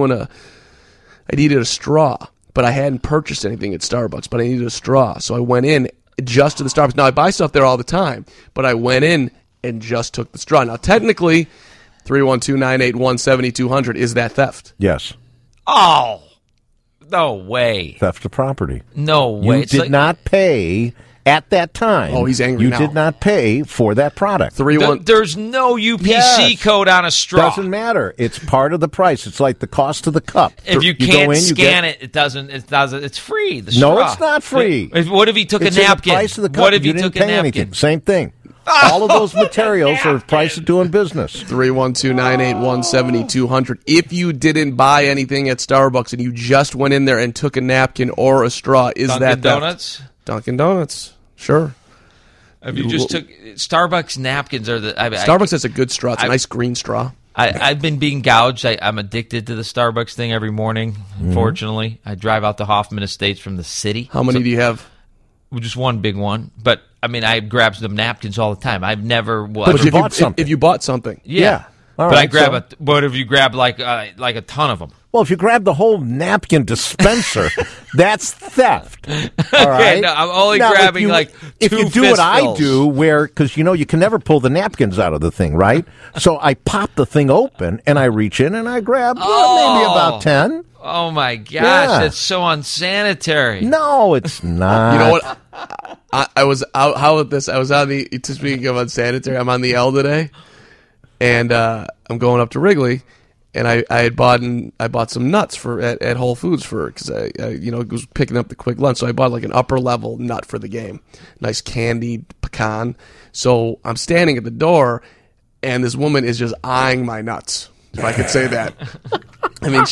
a straw, but I hadn't purchased anything at Starbucks, but I needed a straw. So I went in just to the Starbucks. Now, I buy stuff there all the time, but I went in and just took the straw. Now, technically, 312-981-7200, is that theft? Yes. Oh, no way. Theft of property. No way. You did not pay at that time. Oh, he's angry now. You did not pay for that product. There's no UPC code on a straw. Doesn't matter. It's part of the price. It's like the cost of the cup. If you can't scan it, it doesn't. It's free. The straw. No, it's not free. What if he took a napkin? It's the price of the cup. What if you he didn't took a pay napkin? anything? Same thing. All of those materials are the price of doing business. 312-981-7200. If you didn't buy anything at Starbucks and you just went in there and took a napkin or a straw, is that theft? Donuts? Dunkin' Donuts. Sure. If you just took Starbucks napkins are the Starbucks has a good straw. It's a nice green straw. I've been being gouged. I'm addicted to the Starbucks thing every morning. Unfortunately, I drive out to Hoffman Estates from the city. How many do you have? Just one big one, but I mean, I grab some napkins all the time. I've never. But you bought something. If you bought something, yeah. All but right, I grab But if you grab like a ton of them. Well, if you grab the whole napkin dispenser, that's theft. All right. Okay, no, I'm only grabbing if you do what I do, because you can never pull the napkins out of the thing, right? So I pop the thing open and I reach in and I grab maybe about 10. Oh my gosh, that's so unsanitary. No, it's not. You know what? I was out. How about this? I was on speaking of unsanitary, I'm on the L today, and I'm going up to Wrigley, and I bought some nuts at Whole Foods because I was picking up the quick lunch, so I bought like an upper level nut for the game, nice candied pecan. So I'm standing at the door, and this woman is just eyeing my nuts, if I could say that. I mean,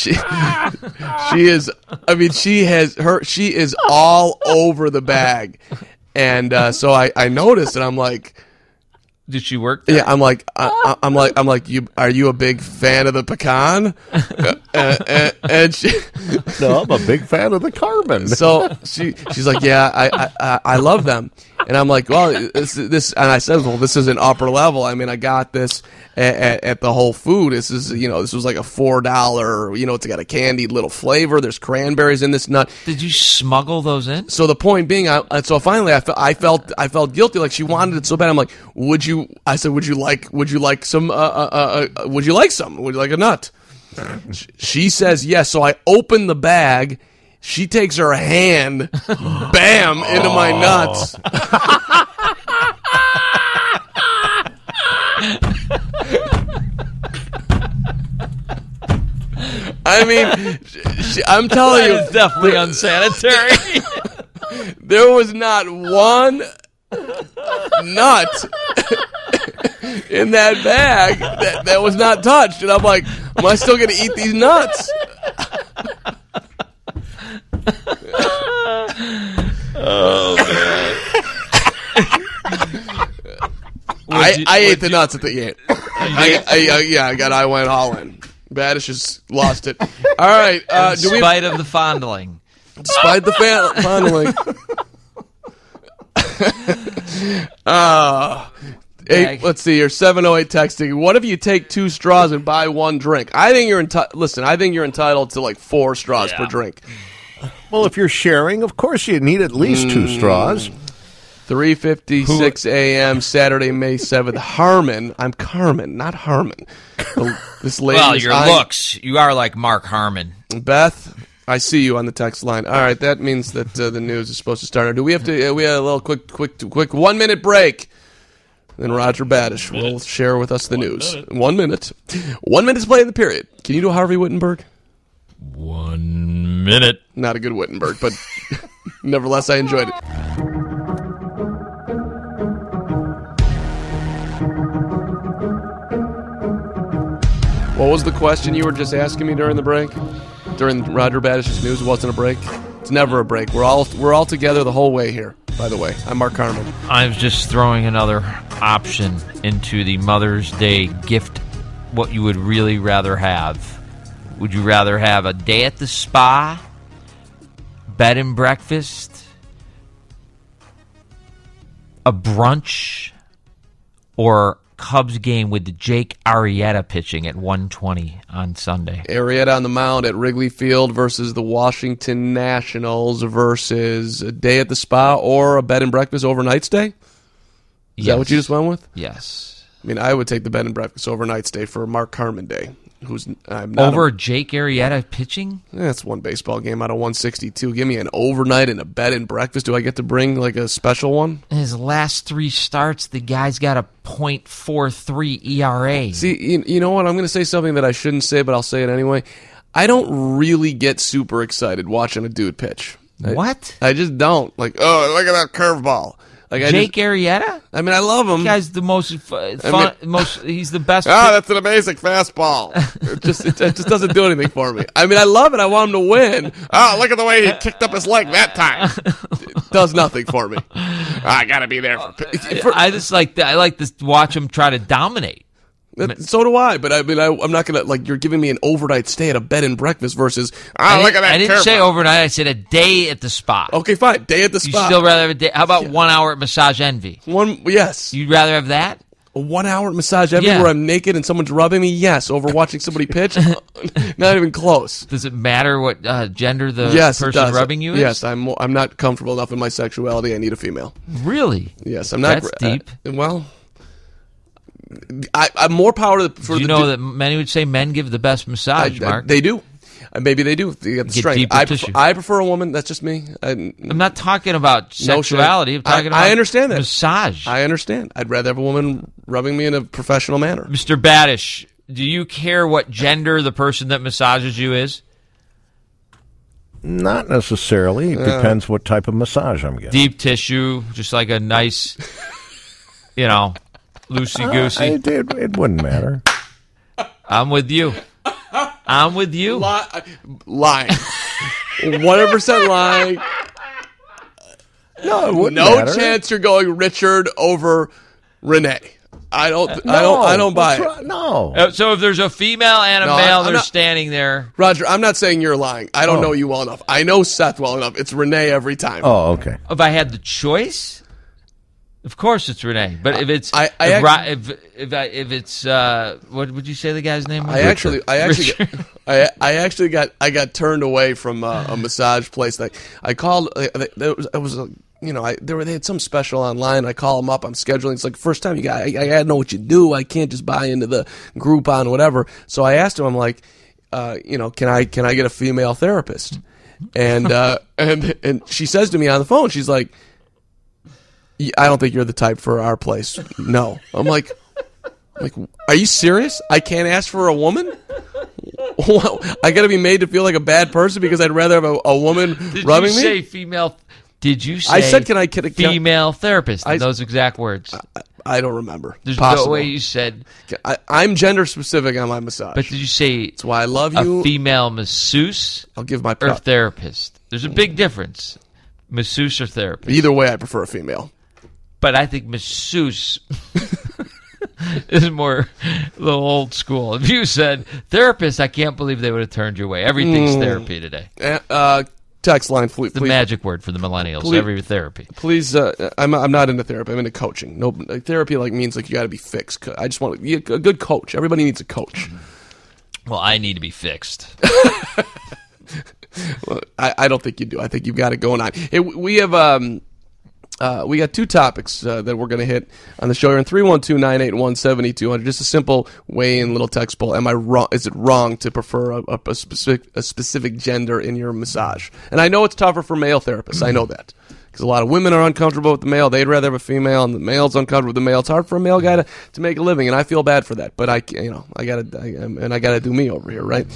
she is all over the bag, and so I noticed, and I'm like, did she work there? Yeah, I'm like, are you a big fan of the pecan? And she, no, I'm a big fan of the Carmen. So she's like, yeah, I love them. And I'm like, well, this, and I said, well, this is an upper level. I mean, I got this at the Whole Food. This is, this was like a $4. It's got a candied little flavor. There's cranberries in this nut. Did you smuggle those in? So the point being, so finally, I felt guilty. Like she wanted it so bad. I'm like, would you like some? Would you like some? Would you like a nut? She says yes. So I open the bag. She takes her hand, bam, into my nuts. I mean, I'm telling you, it's definitely unsanitary. There was not one nut in that bag that was not touched, and I'm like, am I still going to eat these nuts? Oh man! I ate the nuts at the end. I went all in. Badish has lost it. All right. Despite of the fondling. Despite the fondling. Let's see. You're 708 texting. What if you take 2 straws and buy 1 drink? I think you're I think you're entitled to like 4 straws per drink. Well, if you're sharing, of course you need at least 2 straws. 3:56 a.m. Saturday, May 7th. Harmon. I'm Carmen, not Harmon. This lady. Well, your looks. You are like Mark Harmon. Beth, I see you on the text line. All right, that means that the news is supposed to start. Do we have to? We have a little quick 1-minute break. Then Roger Badish will share with us the news. 1 minute. 1 minute to play in the period. Can you do a Harvey Wittenberg? 1 minute. Not a good Wittenberg, but nevertheless, I enjoyed it. What was the question you were just asking me during the break? During Roger Badish's news, it wasn't a break? It's never a break. We're all together the whole way here, by the way. I'm Mark Carmen. I'm just throwing another option into the Mother's Day gift, what you would really rather have. Would you rather have a day at the spa, bed and breakfast, a brunch, or Cubs game with Jake Arrieta pitching at 1:20 on Sunday? Arrieta on the mound at Wrigley Field versus the Washington Nationals versus a day at the spa or a bed and breakfast overnight stay? Is that what you just went with? Yes. I mean, I would take the bed and breakfast overnight stay for Mark Carmen Day. Over Jake Arrieta pitching? That's one baseball game out of 162. Give me an overnight and a bed and breakfast. Do I get to bring like a special one? In his last 3 starts, the guy's got a .43 ERA. See, you know what? I'm going to say something that I shouldn't say, but I'll say it anyway. I don't really get super excited watching a dude pitch. What? I just don't. Like, oh, look at that curveball. Like Jake Arrieta? I mean, I love him. The guy's the most fun. He's the best. That's an amazing fastball. It just doesn't do anything for me. I mean, I love it. I want him to win. Oh, look at the way he kicked up his leg that time. It does nothing for me. I got to be there. I just like I like to watch him try to dominate. So do I, but I mean, I'm not going to, like, you're giving me an overnight stay at a bed and breakfast versus, look at that. I didn't say overnight, I said a day at the spa. Okay, fine, day at the spa. You still rather have a day? How about 1 hour at Massage Envy? Yes. You'd rather have that? A 1 hour at Massage Envy where I'm naked and someone's rubbing me? Yes. Over watching somebody pitch? Not even close. Does it matter what gender the person rubbing you is? Yes, I'm not comfortable enough in my sexuality. I need a female. Really? Yes, I'm not. That's deep. Well, I'm more power to do you know that many would say men give the best massage, Mark? They do. Maybe they do. They get the strength. I prefer a woman. That's just me. I'm not talking about sexuality. I'm talking about I understand that. Massage. I understand. I'd rather have a woman rubbing me in a professional manner. Mr. Badish, do you care what gender the person that massages you is? Not necessarily. It depends what type of massage I'm getting. Deep tissue, just like a nice, loosey-goosey. It wouldn't matter. I'm with you. Lying. 100% lying. No, it wouldn't No matter. chance you're going Richard over Renee. I don't buy it. No. So if there's a female and a male, they're standing there. Roger, I'm not saying you're lying. I don't know you well enough. I know Seth well enough. It's Renee every time. Oh, okay. If I had the choice, of course it's Renee. But if it's if it's what would you say the guy's name was? I actually got turned away from a massage place. I called. They had some special online. I call them up. I'm scheduling. It's like first time I gotta know what you do. I can't just buy into the Groupon, whatever. So I asked him. I'm like, can I get a female therapist? And and she says to me on the phone, she's like, I don't think you're the type for our place. No. I'm like, are you serious? I can't ask for a woman? I got to be made to feel like a bad person because I'd rather have a woman rubbing me? Did you say female? Did you say I said, can I female therapist in those exact words? I don't remember. There's no way you said. I'm gender specific on my massage. But did you say that's why I love you? A female masseuse? I'll give my or therapist. There's a big difference. Masseuse or therapist. Either way, I prefer a female. But I think masseuse is more the old school. If you said therapist, I can't believe they would have turned your way. Everything's therapy today. Text line, please. The magic word for the millennials. Please, every therapy. Please, I'm not into therapy. I'm into coaching. No, therapy means you got to be fixed. I just want a good coach. Everybody needs a coach. Well, I need to be fixed. Well, I don't think you do. I think you've got it going on. Hey, we have we got two topics that we're going to hit on the show here in 312-981-7200. Just a simple weigh-in little text poll. Am I wrong? Is it wrong to prefer a specific gender in your massage? And I know it's tougher for male therapists. I know that because a lot of women are uncomfortable with the male. They'd rather have a female, and the male's uncomfortable with the male. It's hard for a male guy to make a living, and I feel bad for that. But I gotta do me over here, right?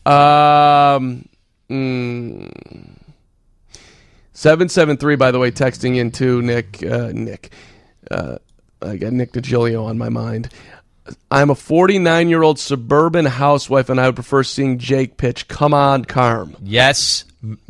773, by the way, texting in to Nick. I got Nick DiGilio on my mind. I'm a 49-year-old suburban housewife, and I would prefer seeing Jake pitch. Come on, Carm. Yes.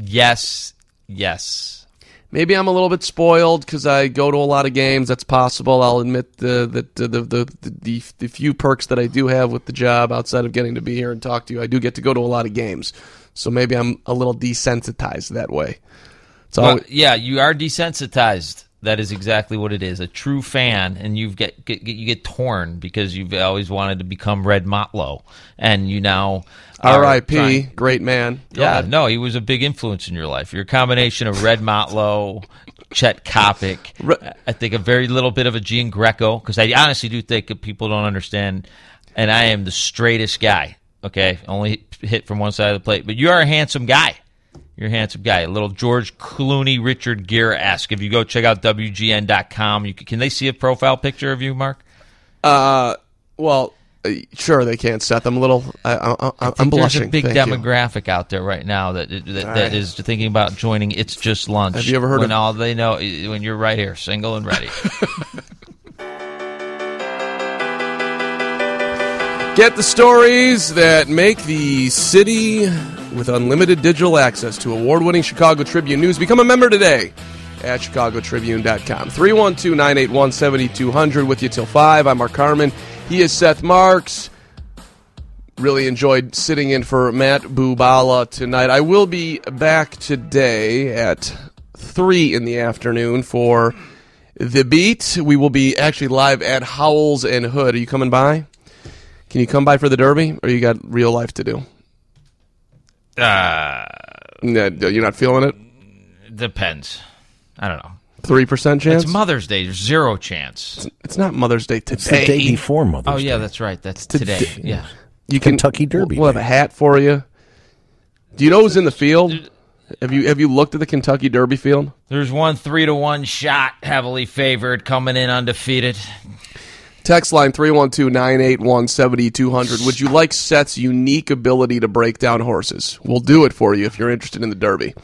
Maybe I'm a little bit spoiled because I go to a lot of games. That's possible. I'll admit the few perks that I do have with the job outside of getting to be here and talk to you. I do get to go to a lot of games, so maybe I'm a little desensitized that way. Yeah, you are desensitized. That is exactly what it is. A true fan, and you get torn because you've always wanted to become Red Motlow, and you now R.I.P. Great man. No, he was a big influence in your life. You're a combination of Red Motlow, Chet Kopic. I think a very little bit of a Gene Greco, because I honestly do think that people don't understand. And I am the straightest guy. Okay, only hit from one side of the plate, but you are a handsome guy. You're a handsome guy. A little George Clooney, Richard Gere-esque. If you go check out WGN.com, can they see a profile picture of you, Mark? Well, sure they can, Seth. I'm a little. I'm blushing. There's a big Thank demographic out there right now that is thinking about joining It's Just Lunch. Have you ever heard of all they know when you're right here, single and ready? Get the stories that make the city with unlimited digital access to award-winning Chicago Tribune news. Become a member today at chicagotribune.com. 312-981-7200 with you till 5. I'm Mark Carman. He is Seth Marks. Really enjoyed sitting in for Matt Bubala tonight. I will be back today at 3 in the afternoon for The Beat. We will be actually live at Howells and Hood. Are you coming by? Can you come by for the Derby, or you got real life to do? You're not feeling it? Depends. I don't know. 3% chance? It's Mother's Day. There's 0 chance. It's not Mother's Day today. It's the day before Mother's Day. Oh, yeah, that's right. That's today. Yeah. Kentucky Derby. We'll have a hat for you. Do you know who's in the field? Have you looked at the Kentucky Derby field? There's one 3-1 shot, heavily favored, coming in undefeated. Text line 312-981-7200. Would you like Seth's unique ability to break down horses? We'll do it for you if you're interested in the Derby.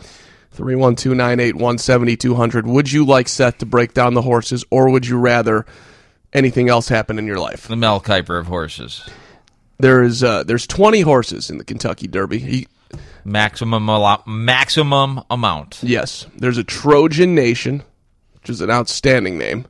312-981-7200. Would you like Seth to break down the horses, or would you rather anything else happen in your life? The Mel Kiper of horses. There's 20 horses in the Kentucky Derby. Maximum amount. Yes. There's a Trojan Nation, which is an outstanding name.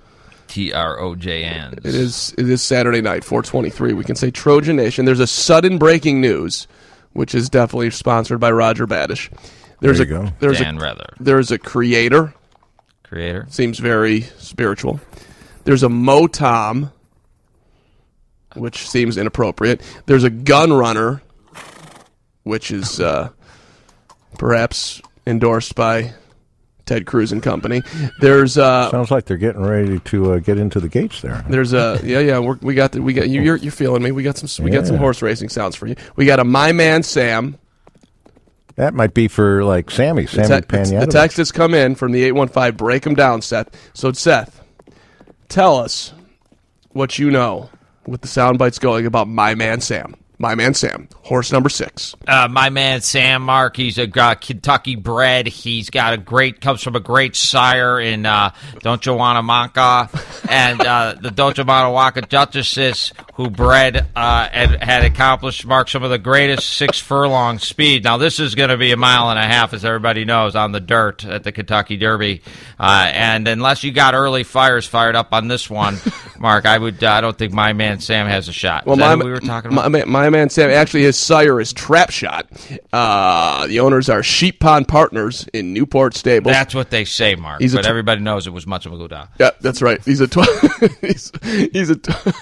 TROJN. It is Saturday night, 4:23. We can say Trojan Nation. There's a sudden breaking news, which is definitely sponsored by Roger Badish. There's Dan Rather. There's a Creator. Creator. Seems very spiritual. There's a Motom, which seems inappropriate. There's a Gun Runner, which is perhaps endorsed by Ted Cruz and company. There's sounds like they're getting ready to get into the gates there. There's a we got you're feeling me. We got some horse racing sounds for you. We got a My Man Sam. That might be for like Sammy Pagnotta. The text has come in from the 815. Break them down, Seth. So Seth, tell us what you know with the sound bites going about My Man Sam. My Man Sam, horse number 6. My man Sam, Mark, he's a Kentucky bred. He's comes from a great sire in Don't Joanna and the Don't Joanna Duchesses, who bred and had accomplished, Mark, some of the greatest 6 furlong speed. Now, this is going to be a mile and a half, as everybody knows, on the dirt at the Kentucky Derby. And unless you got early fires fired up on this one, Mark, I don't think My Man Sam has a shot. Well, what we were talking about? My Man Sam, actually, his sire is Trap Shot. The owners are Sheep Pond Partners in Newport Stables. That's what they say, Mark. But everybody knows it was much of a good. Yeah, that's right. He's a he's a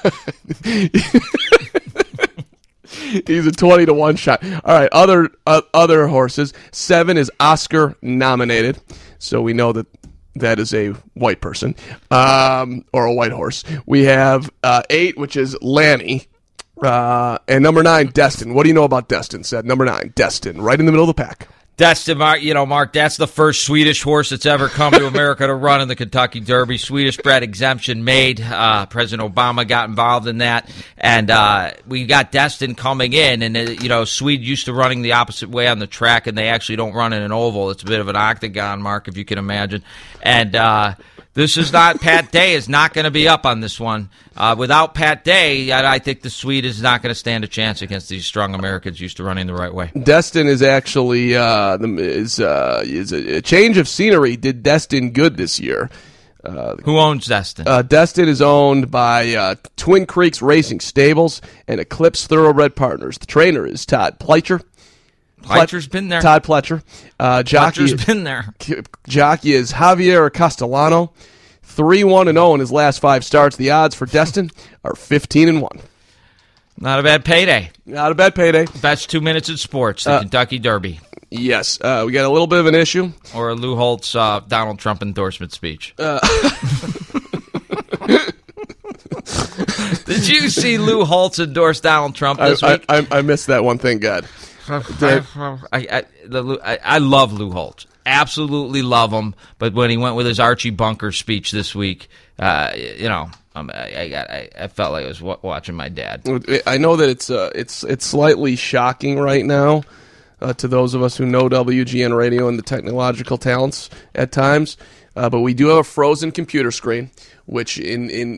20-1 shot. All right, other horses. 7 is Oscar nominated, so we know that is a white person or a white horse. We have 8, which is Lanny. And number 9, Destin. What do you know about Destin? Said number 9, Destin, right in the middle of the pack. Destin, Mark, that's the first Swedish horse that's ever come to America to run in the Kentucky Derby. Swedish bred exemption made. President Obama got involved in that. And we got Destin coming in. And, Swede used to running the opposite way on the track, and they actually don't run in an oval. It's a bit of an octagon, Mark, if you can imagine. And this is not, Pat Day is not going to be up on this one. Without Pat Day, I think the Swede is not going to stand a chance against these strong Americans used to running the right way. Destin is actually is a change of scenery. Did Destin good this year? Who owns Destin? Destin is owned by Twin Creeks Racing Stables and Eclipse Thoroughbred Partners. The trainer is Todd Pletcher. Pletcher's been there. Todd Pletcher. Pletcher's been there. Jockey is Javier Castellano. 3-1-0 in his last 5 starts. The odds for Destin are 15-1. Not a bad payday. Not a bad payday. Best 2 minutes in sports, the Kentucky Derby. Yes. We got a little bit of an issue. Or a Lou Holtz Donald Trump endorsement speech. Did you see Lou Holtz endorse Donald Trump this week? I missed that one thing, God. I love Lou Holtz. Absolutely love him. But when he went with his Archie Bunker speech this week, I felt like I was watching my dad. I know that it's slightly shocking right now to those of us who know WGN Radio and the technological talents at times. But we do have a frozen computer screen, which in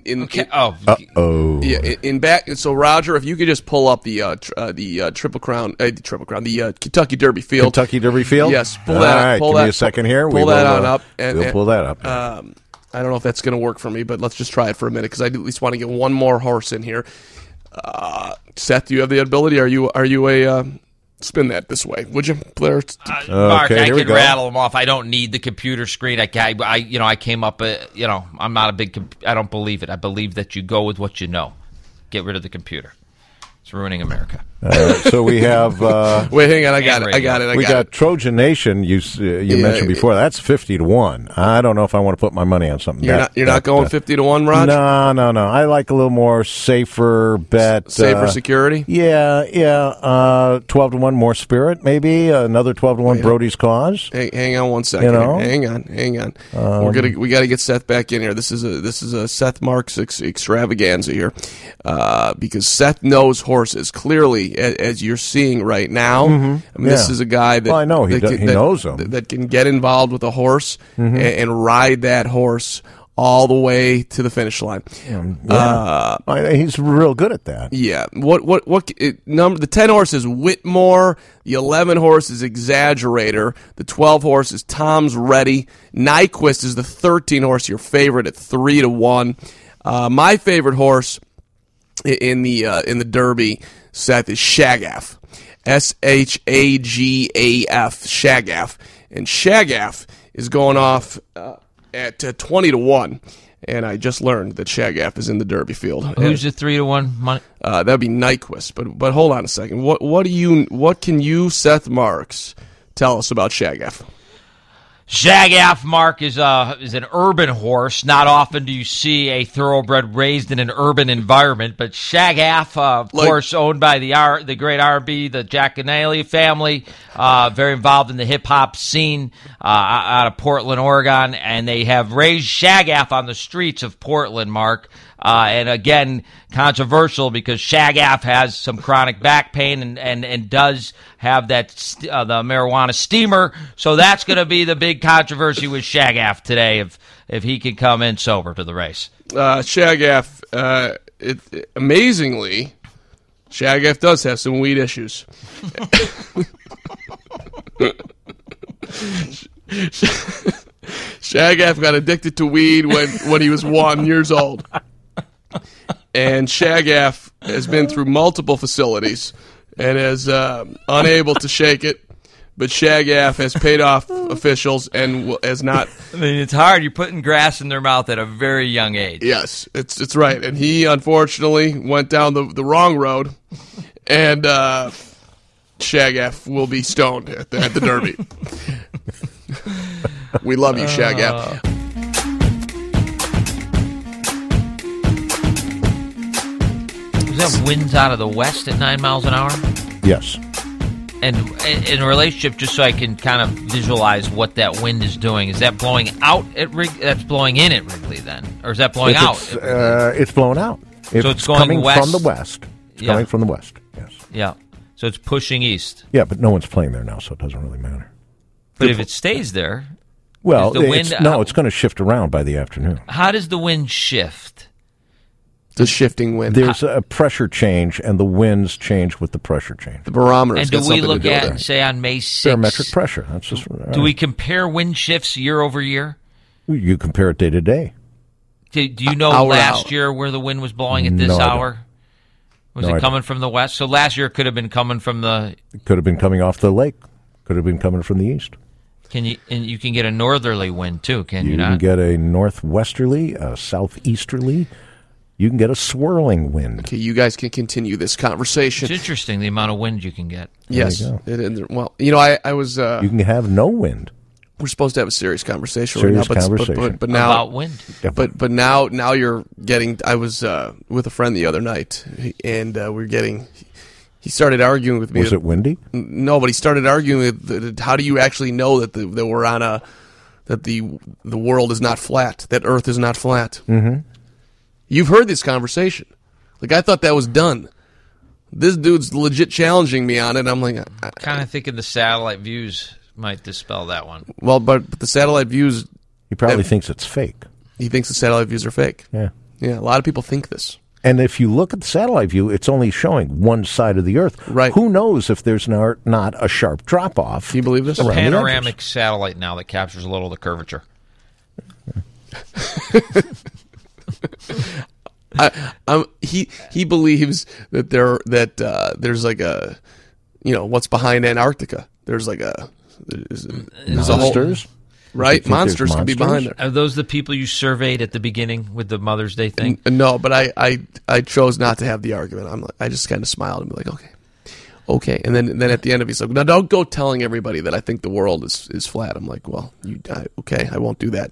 back. So Roger, if you could just pull up the Triple Crown, the Kentucky Derby field. Kentucky Derby field. Yes, pull that. All right, give me a second here. Pull that on up. We'll pull that up. I don't know if that's going to work for me, but let's just try it for a minute because I at least want to get one more horse in here. Seth, do you have the ability? Are you a spin that this way, would you, Blair? Mark, I can rattle them off. I don't need the computer screen. I came up. I'm not a big. I don't believe it. I believe that you go with what you know. Get rid of the computer. It's ruining America. So we have. Wait, hang on. I got it. We got Trojan Nation. You mentioned before. That's 50-1. I don't know if I want to put my money on something. You're not going 50-1, Raj? No. I like a little more safer bet. Safer security. Yeah. 12-1 more Spirit. Maybe another 12-1 Brody's Cause. Hang on one second. Hang on. We got to get Seth back in here. This is a Seth Marks extravaganza here, because Seth knows horses clearly. As you're seeing right now, I mean, this is a guy that I know he knows them. That can get involved with a horse and ride that horse all the way to the finish line. He's real good at that. Yeah. The 10 horse is Whitmore. The 11 horse is Exaggerator. The 12 horse is Tom's Ready. Nyquist is the 13 horse, your favorite at 3-1. My favorite horse in the Derby, Seth, is Shagaf. Shagaf. Shagaf. And Shagaf is going off at 20-1. And I just learned that Shagaf is in the Derby field. Who's the 3-1 money? That'd be Nyquist. But hold on a second. What can you, Seth Marks, tell us about Shagaf? Shagaf, Mark, is an urban horse. Not often do you see a thoroughbred raised in an urban environment, but Shagaf, of course, owned by the great R&B, the Jack Canale family, very involved in the hip-hop scene out of Portland, Oregon, and they have raised Shagaf on the streets of Portland, Mark. And again, controversial because Shagaf has some chronic back pain and does have that the marijuana steamer. So that's going to be the big controversy with Shagaf today if he can come in sober to the race. Shagaf, amazingly, Shagaf does have some weed issues. Shagaf got addicted to weed when he was 1 year old. And Shagaf has been through multiple facilities and is unable to shake it. But Shagaf has paid off officials and has not. I mean, it's hard. You're putting grass in their mouth at a very young age. Yes, it's right. And he, unfortunately, went down the wrong road. And Shagaf will be stoned at the Derby. We love you, Shagaf. Is that winds out of the west at 9 miles an hour? Yes. And in a relationship, just so I can kind of visualize what that wind is doing, is that blowing out at Wrigley? That's blowing in at Wrigley then? Or is that blowing out? It's blowing out. So it's going coming west? from the west. It's coming from the west, yes. Yeah. So it's pushing east. Yeah, but no one's playing there now, so it doesn't really matter. But if it stays there, well, the wind, it's going to shift around by the afternoon. How does the wind shift? The shifting wind. There's a pressure change, and the winds change with the pressure change. The barometer. And do we look at and say on May 6th? Barometric pressure. That's just. Do we compare wind shifts year over year? You compare it day to day. Do you know last year where the wind was blowing at this hour? Was it coming from the west? So last year it could have been coming from the. It could have been coming off the lake. Could have been coming from the east. And you can get a northerly wind too, can you not? You can get a northwesterly, a southeasterly. You can get a swirling wind. Okay, you guys can continue this conversation. It's interesting the amount of wind you can get. Yes. Well, I was. You can have no wind. We're supposed to have a serious conversation right now, but now about wind. But now you're getting. I was with a friend the other night, and we're getting. He started arguing with me. Was it windy? No, but he started arguing with. How do you actually know that we're on that the world is not flat, that Earth is not flat? Mm-hmm. You've heard this conversation. Like, I thought that was done. This dude's legit challenging me on it. I'm like, I'm kind of thinking the satellite views might dispel that one. Well, but the satellite views. He probably thinks it's fake. He thinks the satellite views are fake. Yeah. Yeah, a lot of people think this. And if you look at the satellite view, it's only showing one side of the Earth. Right. Who knows if there's not a sharp drop-off? Do you believe this? It's a panoramic satellite now that captures a little of the curvature. He believes that there's like a, what's behind Antarctica. There's like there's monsters, right? Monsters could be behind there. Are those the people you surveyed at the beginning with the Mother's Day thing? No, but I chose not to have the argument. I just kind of smiled and be like, okay. Okay, and then at the end of it, he's like, now don't go telling everybody that I think the world is flat. I'm like, well, okay, I won't do that.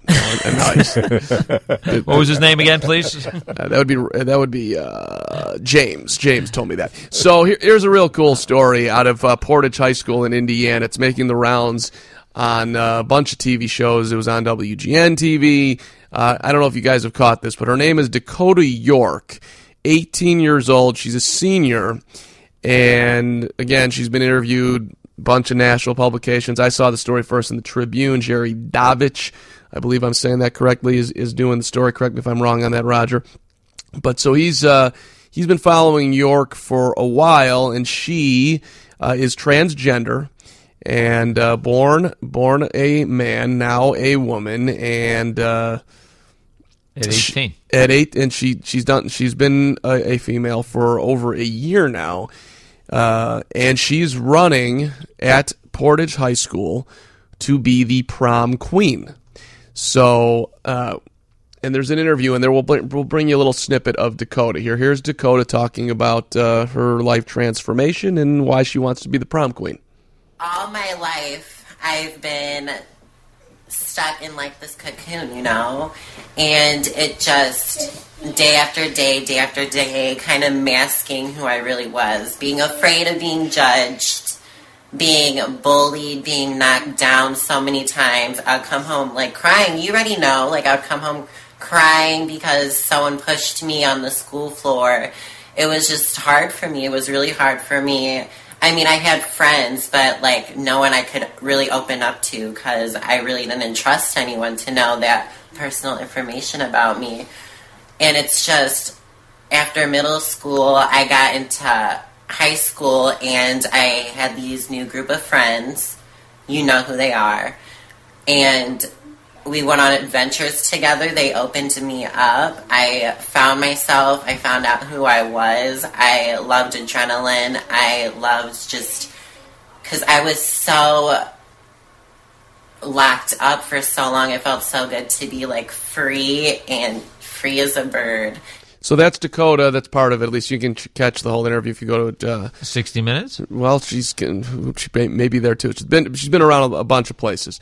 What was his name again, please? That would be James. James told me that. So here's a real cool story out of Portage High School in Indiana. It's making the rounds on a bunch of TV shows. It was on WGN TV. I don't know if you guys have caught this, but her name is Dakota York, 18 years old. She's a senior. And, again, she's been interviewed a bunch of national publications. I saw the story first in the Tribune. Jerry Davich, I believe I'm saying that correctly, is doing the story. Correct me if I'm wrong on that, Roger. But so he's been following York for a while, and she is transgender and born a man, now a woman, and at 18. At 8, and she's been a female for over a year now. And she's running at Portage High School to be the prom queen. So, and there's an interview, and we'll bring you a little snippet of Dakota here. Here's Dakota talking about her life transformation and why she wants to be the prom queen. All my life, I've been stuck in like this cocoon, you know, and it just day after day kind of masking who I really was, being afraid of being judged, being bullied, being knocked down so many times. I'd come home like crying. You already know, like I'd come home crying because someone pushed me on the school floor. It was just hard for me. It was really hard for me. I mean, I had friends, but, like, no one I could really open up to because I really didn't trust anyone to know that personal information about me. And it's just, after middle school, I got into high school, and I had these new group of friends. You know who they are. And we went on adventures together. They opened me up. I found myself. I found out who I was. I loved adrenaline. I loved just... because I was so locked up for so long. It felt so good to be, like, free as a bird. So that's Dakota. That's part of it. At least you can catch the whole interview if you go to 60 Minutes. Well, she may be there too. She's been around a bunch of places.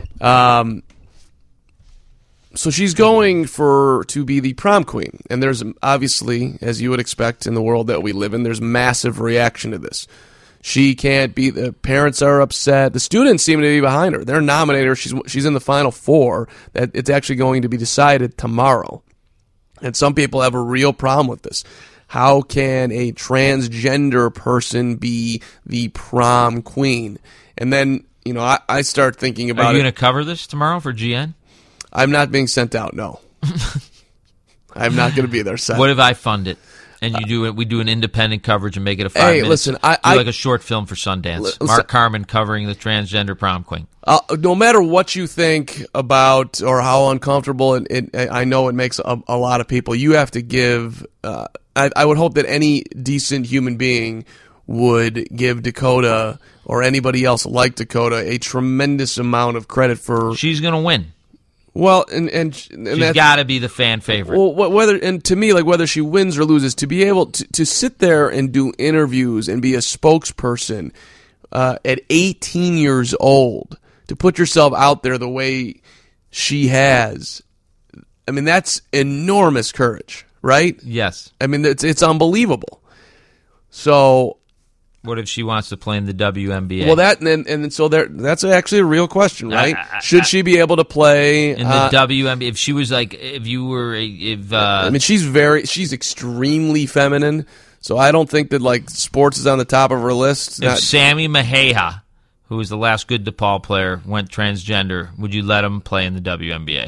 So she's going to be the prom queen, and there's obviously, as you would expect in the world that we live in, there's massive reaction to this. She can't be. The parents are upset. The students seem to be behind her. They're nominating her. She's in the Final Four. That it's actually going to be decided tomorrow. And some people have a real problem with this. How can a transgender person be the prom queen? And then, you know, I start thinking about it. Are you going to cover this tomorrow for GN? I'm not being sent out, no. I'm not going to be there, Seth. What if I fund it? And we do an independent coverage and make it a 5 minutes. Hey, listen, like a short film for Sundance. Mark Carman covering the transgender prom queen. No matter what you think about or how uncomfortable I know it makes a lot of people, you have to give. I would hope that any decent human being would give Dakota or anybody else like Dakota a tremendous amount of credit for. She's going to win. Well, and she's got to be the fan favorite. Well, to me, like whether she wins or loses, to be able to sit there and do interviews and be a spokesperson at 18 years old, to put yourself out there the way she has, I mean, that's enormous courage, right? Yes. I mean, it's unbelievable. So. What if she wants to play in the WNBA? Well, that's actually a real question, right? Should she be able to play in the WNBA? If she was like, I mean, she's extremely feminine, so I don't think that like sports is on the top of her list. If Sammy Maheha, who was the last good DePaul player, went transgender, would you let him play in the WNBA?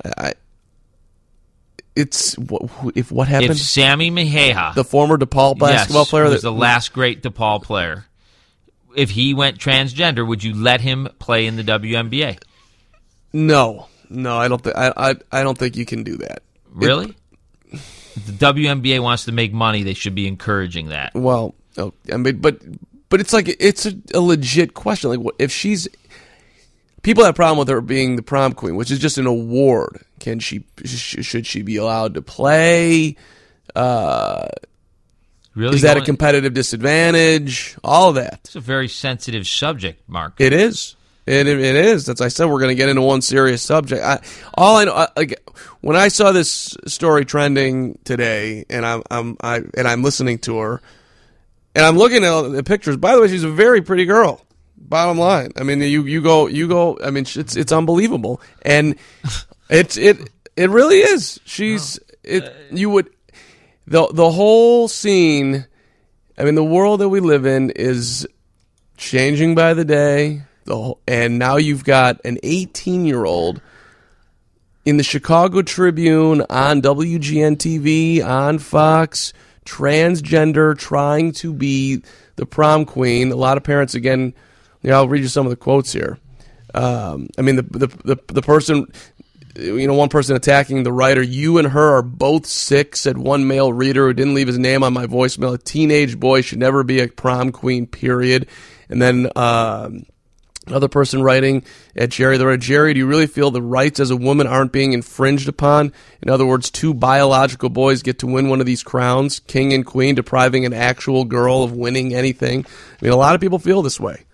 What happened? If Sammy Maheha, the former DePaul basketball player, who was the last great DePaul player, if he went transgender, would you let him play in the WNBA? No, I don't think. I don't think you can do that. Really? If the WNBA wants to make money, they should be encouraging that. Well, I mean, but it's like it's a legit question. Like, if she's people have a problem with her being the prom queen, which is just an award. Should she be allowed to play? Really, is that a competitive disadvantage? All of that. It's a very sensitive subject, Mark. It is. It is. As I said, we're going to get into one serious subject. When I saw this story trending today, and I'm listening to her, and I'm looking at the pictures. By the way, she's a very pretty girl. Bottom line, I mean, you go. I mean, it's unbelievable, and it really is. You would the whole scene. I mean, the world that we live in is changing by the day. And now you've got an 18-year-old in the Chicago Tribune, on WGN-TV, on Fox, transgender, trying to be the prom queen. A lot of parents, again, I'll read you some of the quotes here. I mean, the person, one person attacking the writer, "You and her are both sick," said one male reader who didn't leave his name on my voicemail. "A teenage boy should never be a prom queen, period." And then another person writing at Jerry, the writer, "Jerry, do you really feel the rights as a woman aren't being infringed upon? In other words, two biological boys get to win one of these crowns, king and queen, depriving an actual girl of winning anything." I mean, a lot of people feel this way.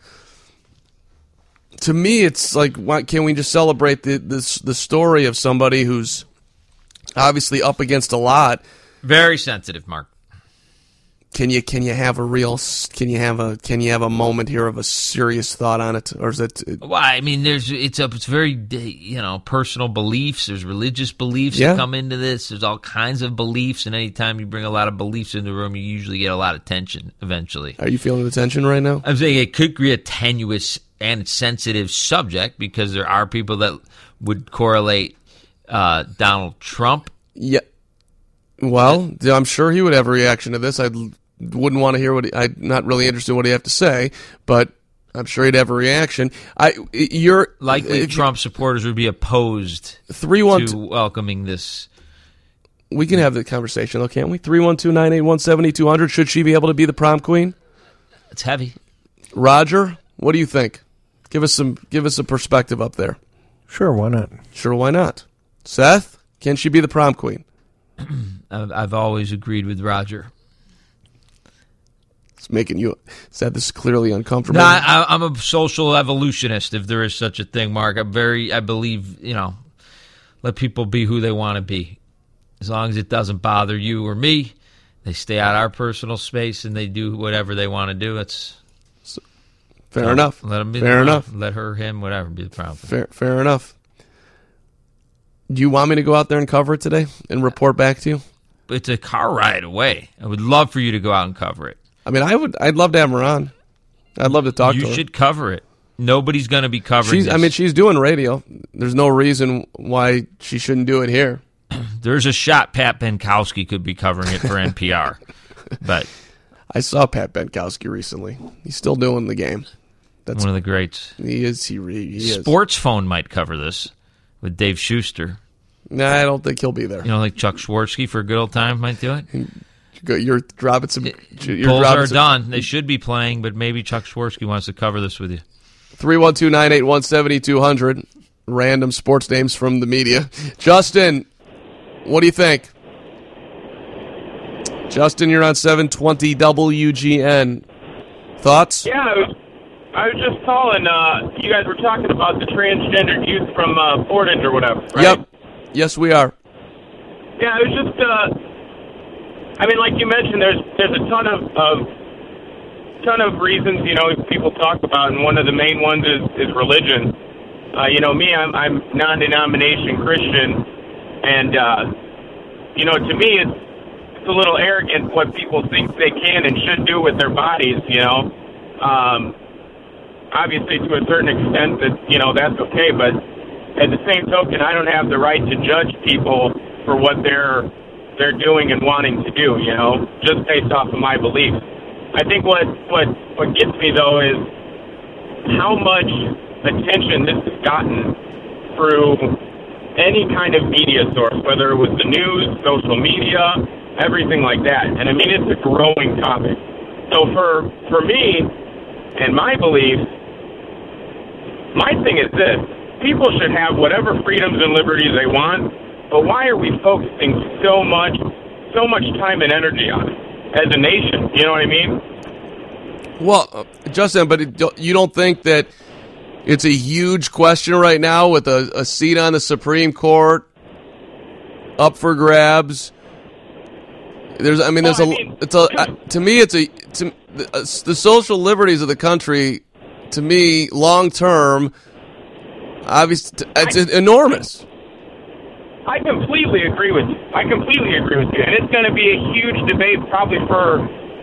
To me, it's like, why can't we just celebrate the story of somebody who's obviously up against a lot? Very sensitive, Mark. Can you have a moment here of a serious thought on it, or is it? Well, I mean, it's very personal beliefs. There's religious beliefs that come into this. There's all kinds of beliefs, and anytime you bring a lot of beliefs in the room, you usually get a lot of tension. Eventually, are you feeling the tension right now? I'm saying it could be a tenuous and sensitive subject because there are people that would correlate Donald Trump. Yeah. Well, I'm sure he would have a reaction to this. I wouldn't want to hear I'm not really interested in what he have to say, but I'm sure he'd have a reaction. Trump supporters would be opposed to welcoming this. We can have the conversation, though, can't we? 312-981-7200. Should she be able to be the prom queen? It's heavy. Roger, what do you think? Give us a perspective up there. Sure, why not? Sure, why not? Seth, can she be the prom queen? I've always agreed with Roger. It's making you sad. This is clearly uncomfortable. No, I'm a social evolutionist, if there is such a thing, Mark. I believe, let people be who they want to be. As long as it doesn't bother you or me, they stay out of our personal space and they do whatever they want to do. It's fair enough. Let them be fair enough. Let her, him, whatever, be the problem. Fair enough. Do you want me to go out there and cover it today and report back to you? It's a car ride away. I would love for you to go out and cover it. I mean, I'd love to have her on. I'd love to talk to her. You should cover it. Nobody's going to be covering this. I mean, she's doing radio. There's no reason why she shouldn't do it here. There's a shot Pat Benkowski could be covering it for NPR. But I saw Pat Benkowski recently. He's still doing the game. That's one of the greats. He is. He is. Sports Phone might cover this with Dave Schuster. Nah, I don't think he'll be there. You know, like Chuck Swirsky for a good old time might do it? You're dropping some... Polls are done. They should be playing, but maybe Chuck Swirsky wants to cover this with you. 312-981-7200. Random sports names from the media. Justin, what do you think? Justin, you're on 720 WGN. Thoughts? Yeah, I was just calling. You guys were talking about the transgendered youth from Portage or whatever, right? Yep. Yes, we are. Yeah, it was just... I mean, like you mentioned, there's a ton of reasons, people talk about, and one of the main ones is religion. Me, I'm non-denomination Christian, and to me, it's a little arrogant what people think they can and should do with their bodies. Obviously, to a certain extent, that's okay, but at the same token, I don't have the right to judge people for what they're doing and wanting to do, just based off of my beliefs. I think what gets me, though, is how much attention this has gotten through any kind of media source, whether it was the news, social media, everything like that. And I mean, it's a growing topic. So for me and my beliefs, my thing is this: people should have whatever freedoms and liberties they want, but why are we focusing so much time and energy on it? as a nation. You know what I mean? Well, Justin, but you don't think that it's a huge question right now with a seat on the Supreme Court up for grabs? To me, the social liberties of the country, to me, long term, obviously, it's enormous. I completely agree with you. And it's going to be a huge debate probably for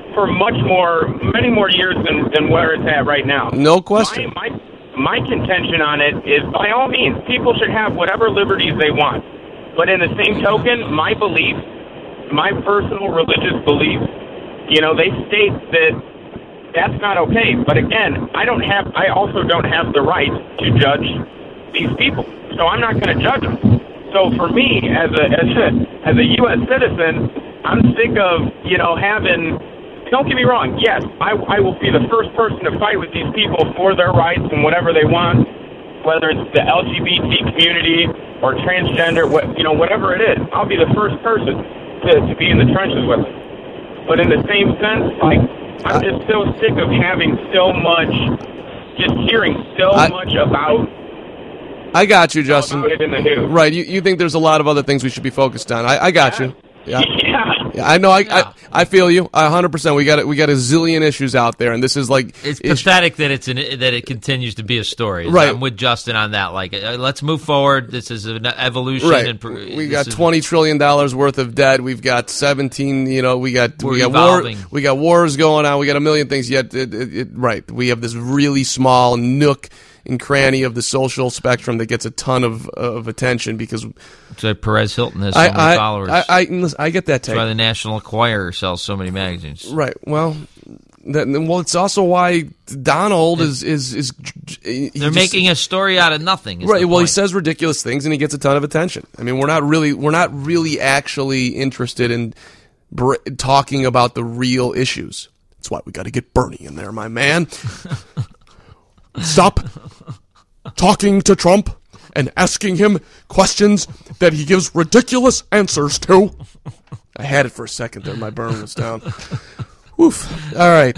many more years than where it's at right now. No question. My contention on it is, by all means, people should have whatever liberties they want. But in the same token, my personal religious beliefs, they state that that's not okay. But again, I also don't have the right to judge these people. So I'm not going to judge them. So for me, as a U.S. citizen, I'm sick of, having. Don't get me wrong. Yes, I will be the first person to fight with these people for their rights and whatever they want, whether it's the LGBT community or transgender, whatever it is. I'll be the first person to be in the trenches with it. But in the same sense, I'm just so sick of having hearing so much about. I got you, Justin. About it in the news. Right, you think there's a lot of other things we should be focused on. I got you. Yeah. I know. I feel you 100%. We got a zillion issues out there, and this is it's pathetic that it continues to be a story. Right. I'm with Justin on that. Let's move forward. This is an evolution. Right. We got $20 trillion worth of debt. We've got 17. We got wars going on. We got a million things. Yet, right. We have this really small nook and cranny of the social spectrum that gets a ton of attention because it's like Perez Hilton has so many followers. I get that take. That's why the National Enquirer sells so many magazines. Right. Well, it's also why Donald is they're making a story out of nothing. Right. Well, he says ridiculous things and he gets a ton of attention. I mean, we're not really actually interested in talking about the real issues. That's why we got to get Bernie in there, my man. Stop talking to Trump and asking him questions that he gives ridiculous answers to. I had it for a second there. My burn was down. Oof. All right.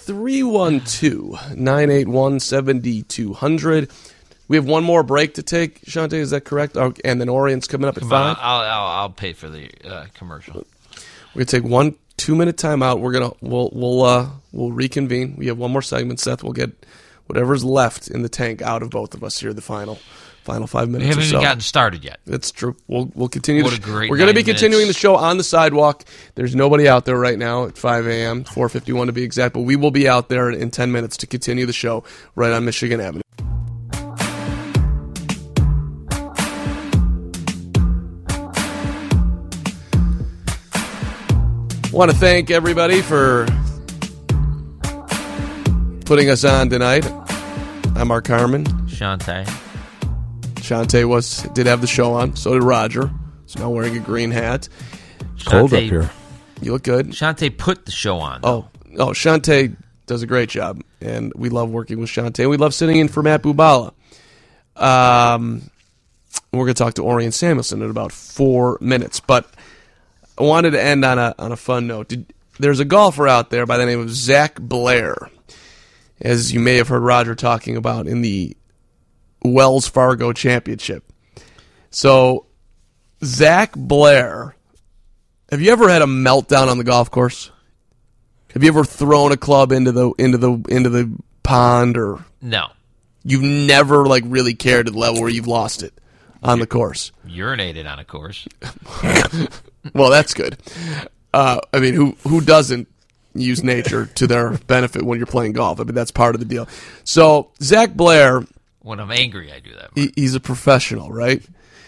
312-981-7200. We have one more break to take, Shante, is that correct? Oh, and then Orion's coming up at 5. I'll pay for the commercial. We're gonna take 1 2-minute timeout. We'll reconvene. We have one more segment, Seth. We'll get whatever's left in the tank out of both of us here, the final 5 minutes. We haven't even gotten started yet. That's true. We'll continue. What a great We're going to be 9 minutes. continuing the show on the sidewalk. There's nobody out there right now at 5 a.m., 4:51 to be exact, but we will be out there in 10 minutes to continue the show right on Michigan Avenue. I want to thank everybody for putting us on tonight. I'm Mark Harmon. Shante did have the show on. So did Roger. He's now wearing a green hat. Cold up here. You look good. Shante put the show on. Oh, Shante does a great job, and we love working with Shante. We love sitting in for Matt Bubala. We're going to talk to Orion Samuelson in about 4 minutes, but I wanted to end on a fun note. There's a golfer out there by the name of Zach Blair, as you may have heard Roger talking about in the Wells Fargo Championship. So, Zach Blair, have you ever had a meltdown on the golf course? Have you ever thrown a club into the pond, or no? You've never really cared to the level where you've lost it on the course. Urinated on a course. Well, that's good. I mean, who doesn't use nature to their benefit when you're playing golf? I mean, that's part of the deal. So, Zach Blair, when I'm angry, I do that. He's a professional, right?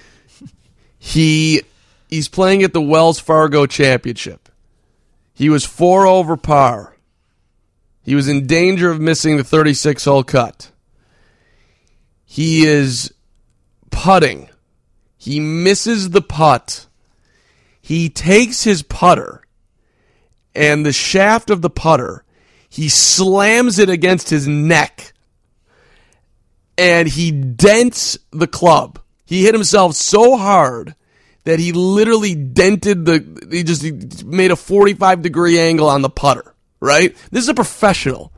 He's playing at the Wells Fargo Championship. He was 4 over par. He was in danger of missing the 36-hole cut. He is putting. He misses the putt. He takes his putter, and the shaft of the putter, he slams it against his neck, and he dents the club. He hit himself so hard that he literally dented he made a 45-degree angle on the putter, right? This is a professional.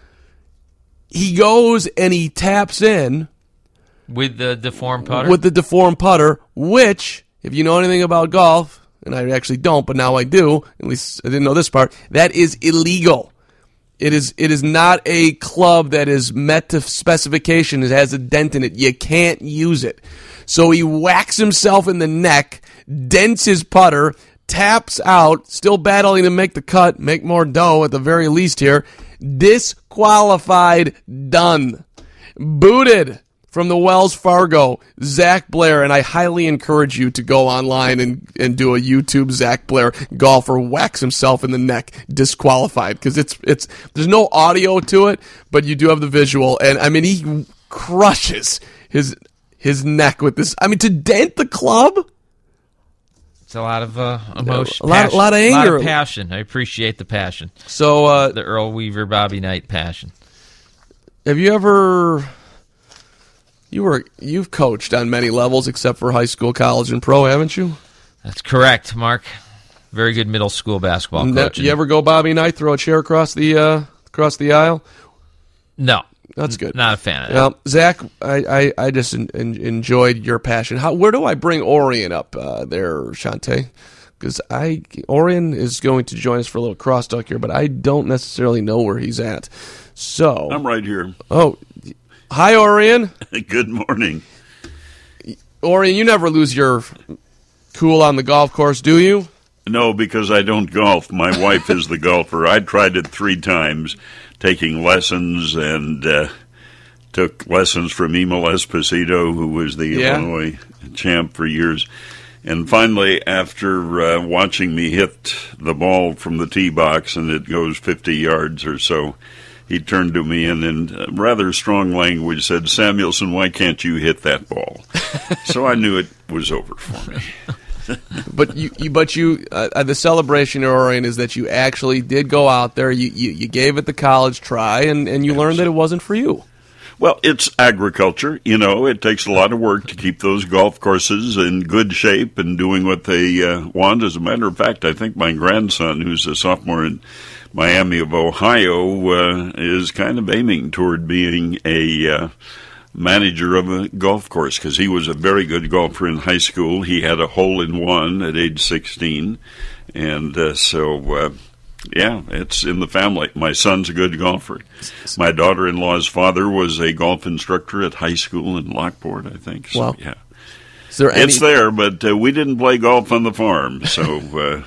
He goes and he taps in with the deformed putter? With the deformed putter, which, if you know anything about golf, and I actually don't, but now I do, at least I didn't know this part, that is illegal. It is not a club that is met to specification. It has a dent in it. You can't use it. So he whacks himself in the neck, dents his putter, taps out, still battling to make the cut, make more dough at the very least here. Disqualified, done. Booted from the Wells Fargo, Zach Blair, and I highly encourage you to go online and do a YouTube Zach Blair golfer whacks himself in the neck, disqualified, because it's there's no audio to it, but you do have the visual, and I mean he crushes his neck with this. I mean, to dent the club. It's a lot of emotion, a lot of anger, a lot of passion. I appreciate the passion. So the Earl Weaver, Bobby Knight passion. Have you ever? You've coached on many levels except for high school, college, and pro, haven't you? That's correct, Mark. Very good middle school basketball coaching. You ever go Bobby Knight, throw a chair across the aisle? No. That's good. Not a fan of that. Well, Zach, I just enjoyed your passion. Where do I bring Orion up there, Shante? Because Orion is going to join us for a little crosstalk here, but I don't necessarily know where he's at. So I'm right here. Oh, hi, Orion. Good morning. Orion, you never lose your cool on the golf course, do you? No, because I don't golf. My wife is the golfer. I tried it 3 times, taking lessons, and took lessons from Emil Esposito, who was the Illinois champ for years. And finally, after watching me hit the ball from the tee box, and it goes 50 yards or so, he turned to me and in rather strong language said, "Samuelson, why can't you hit that ball?" So I knew it was over for me. But the celebration, Orion, is that you actually did go out there. You gave it the college try, and you learned that it wasn't for you. Well, it's agriculture. You know, it takes a lot of work to keep those golf courses in good shape and doing what they want. As a matter of fact, I think my grandson, who's a sophomore in Miami of Ohio, is kind of aiming toward being a manager of a golf course, because he was a very good golfer in high school. He had a hole-in-one at age 16, and yeah, it's in the family. My son's a good golfer. My daughter-in-law's father was a golf instructor at high school in Lockport, I think. So, wow. Yeah. It's there, but we didn't play golf on the farm, so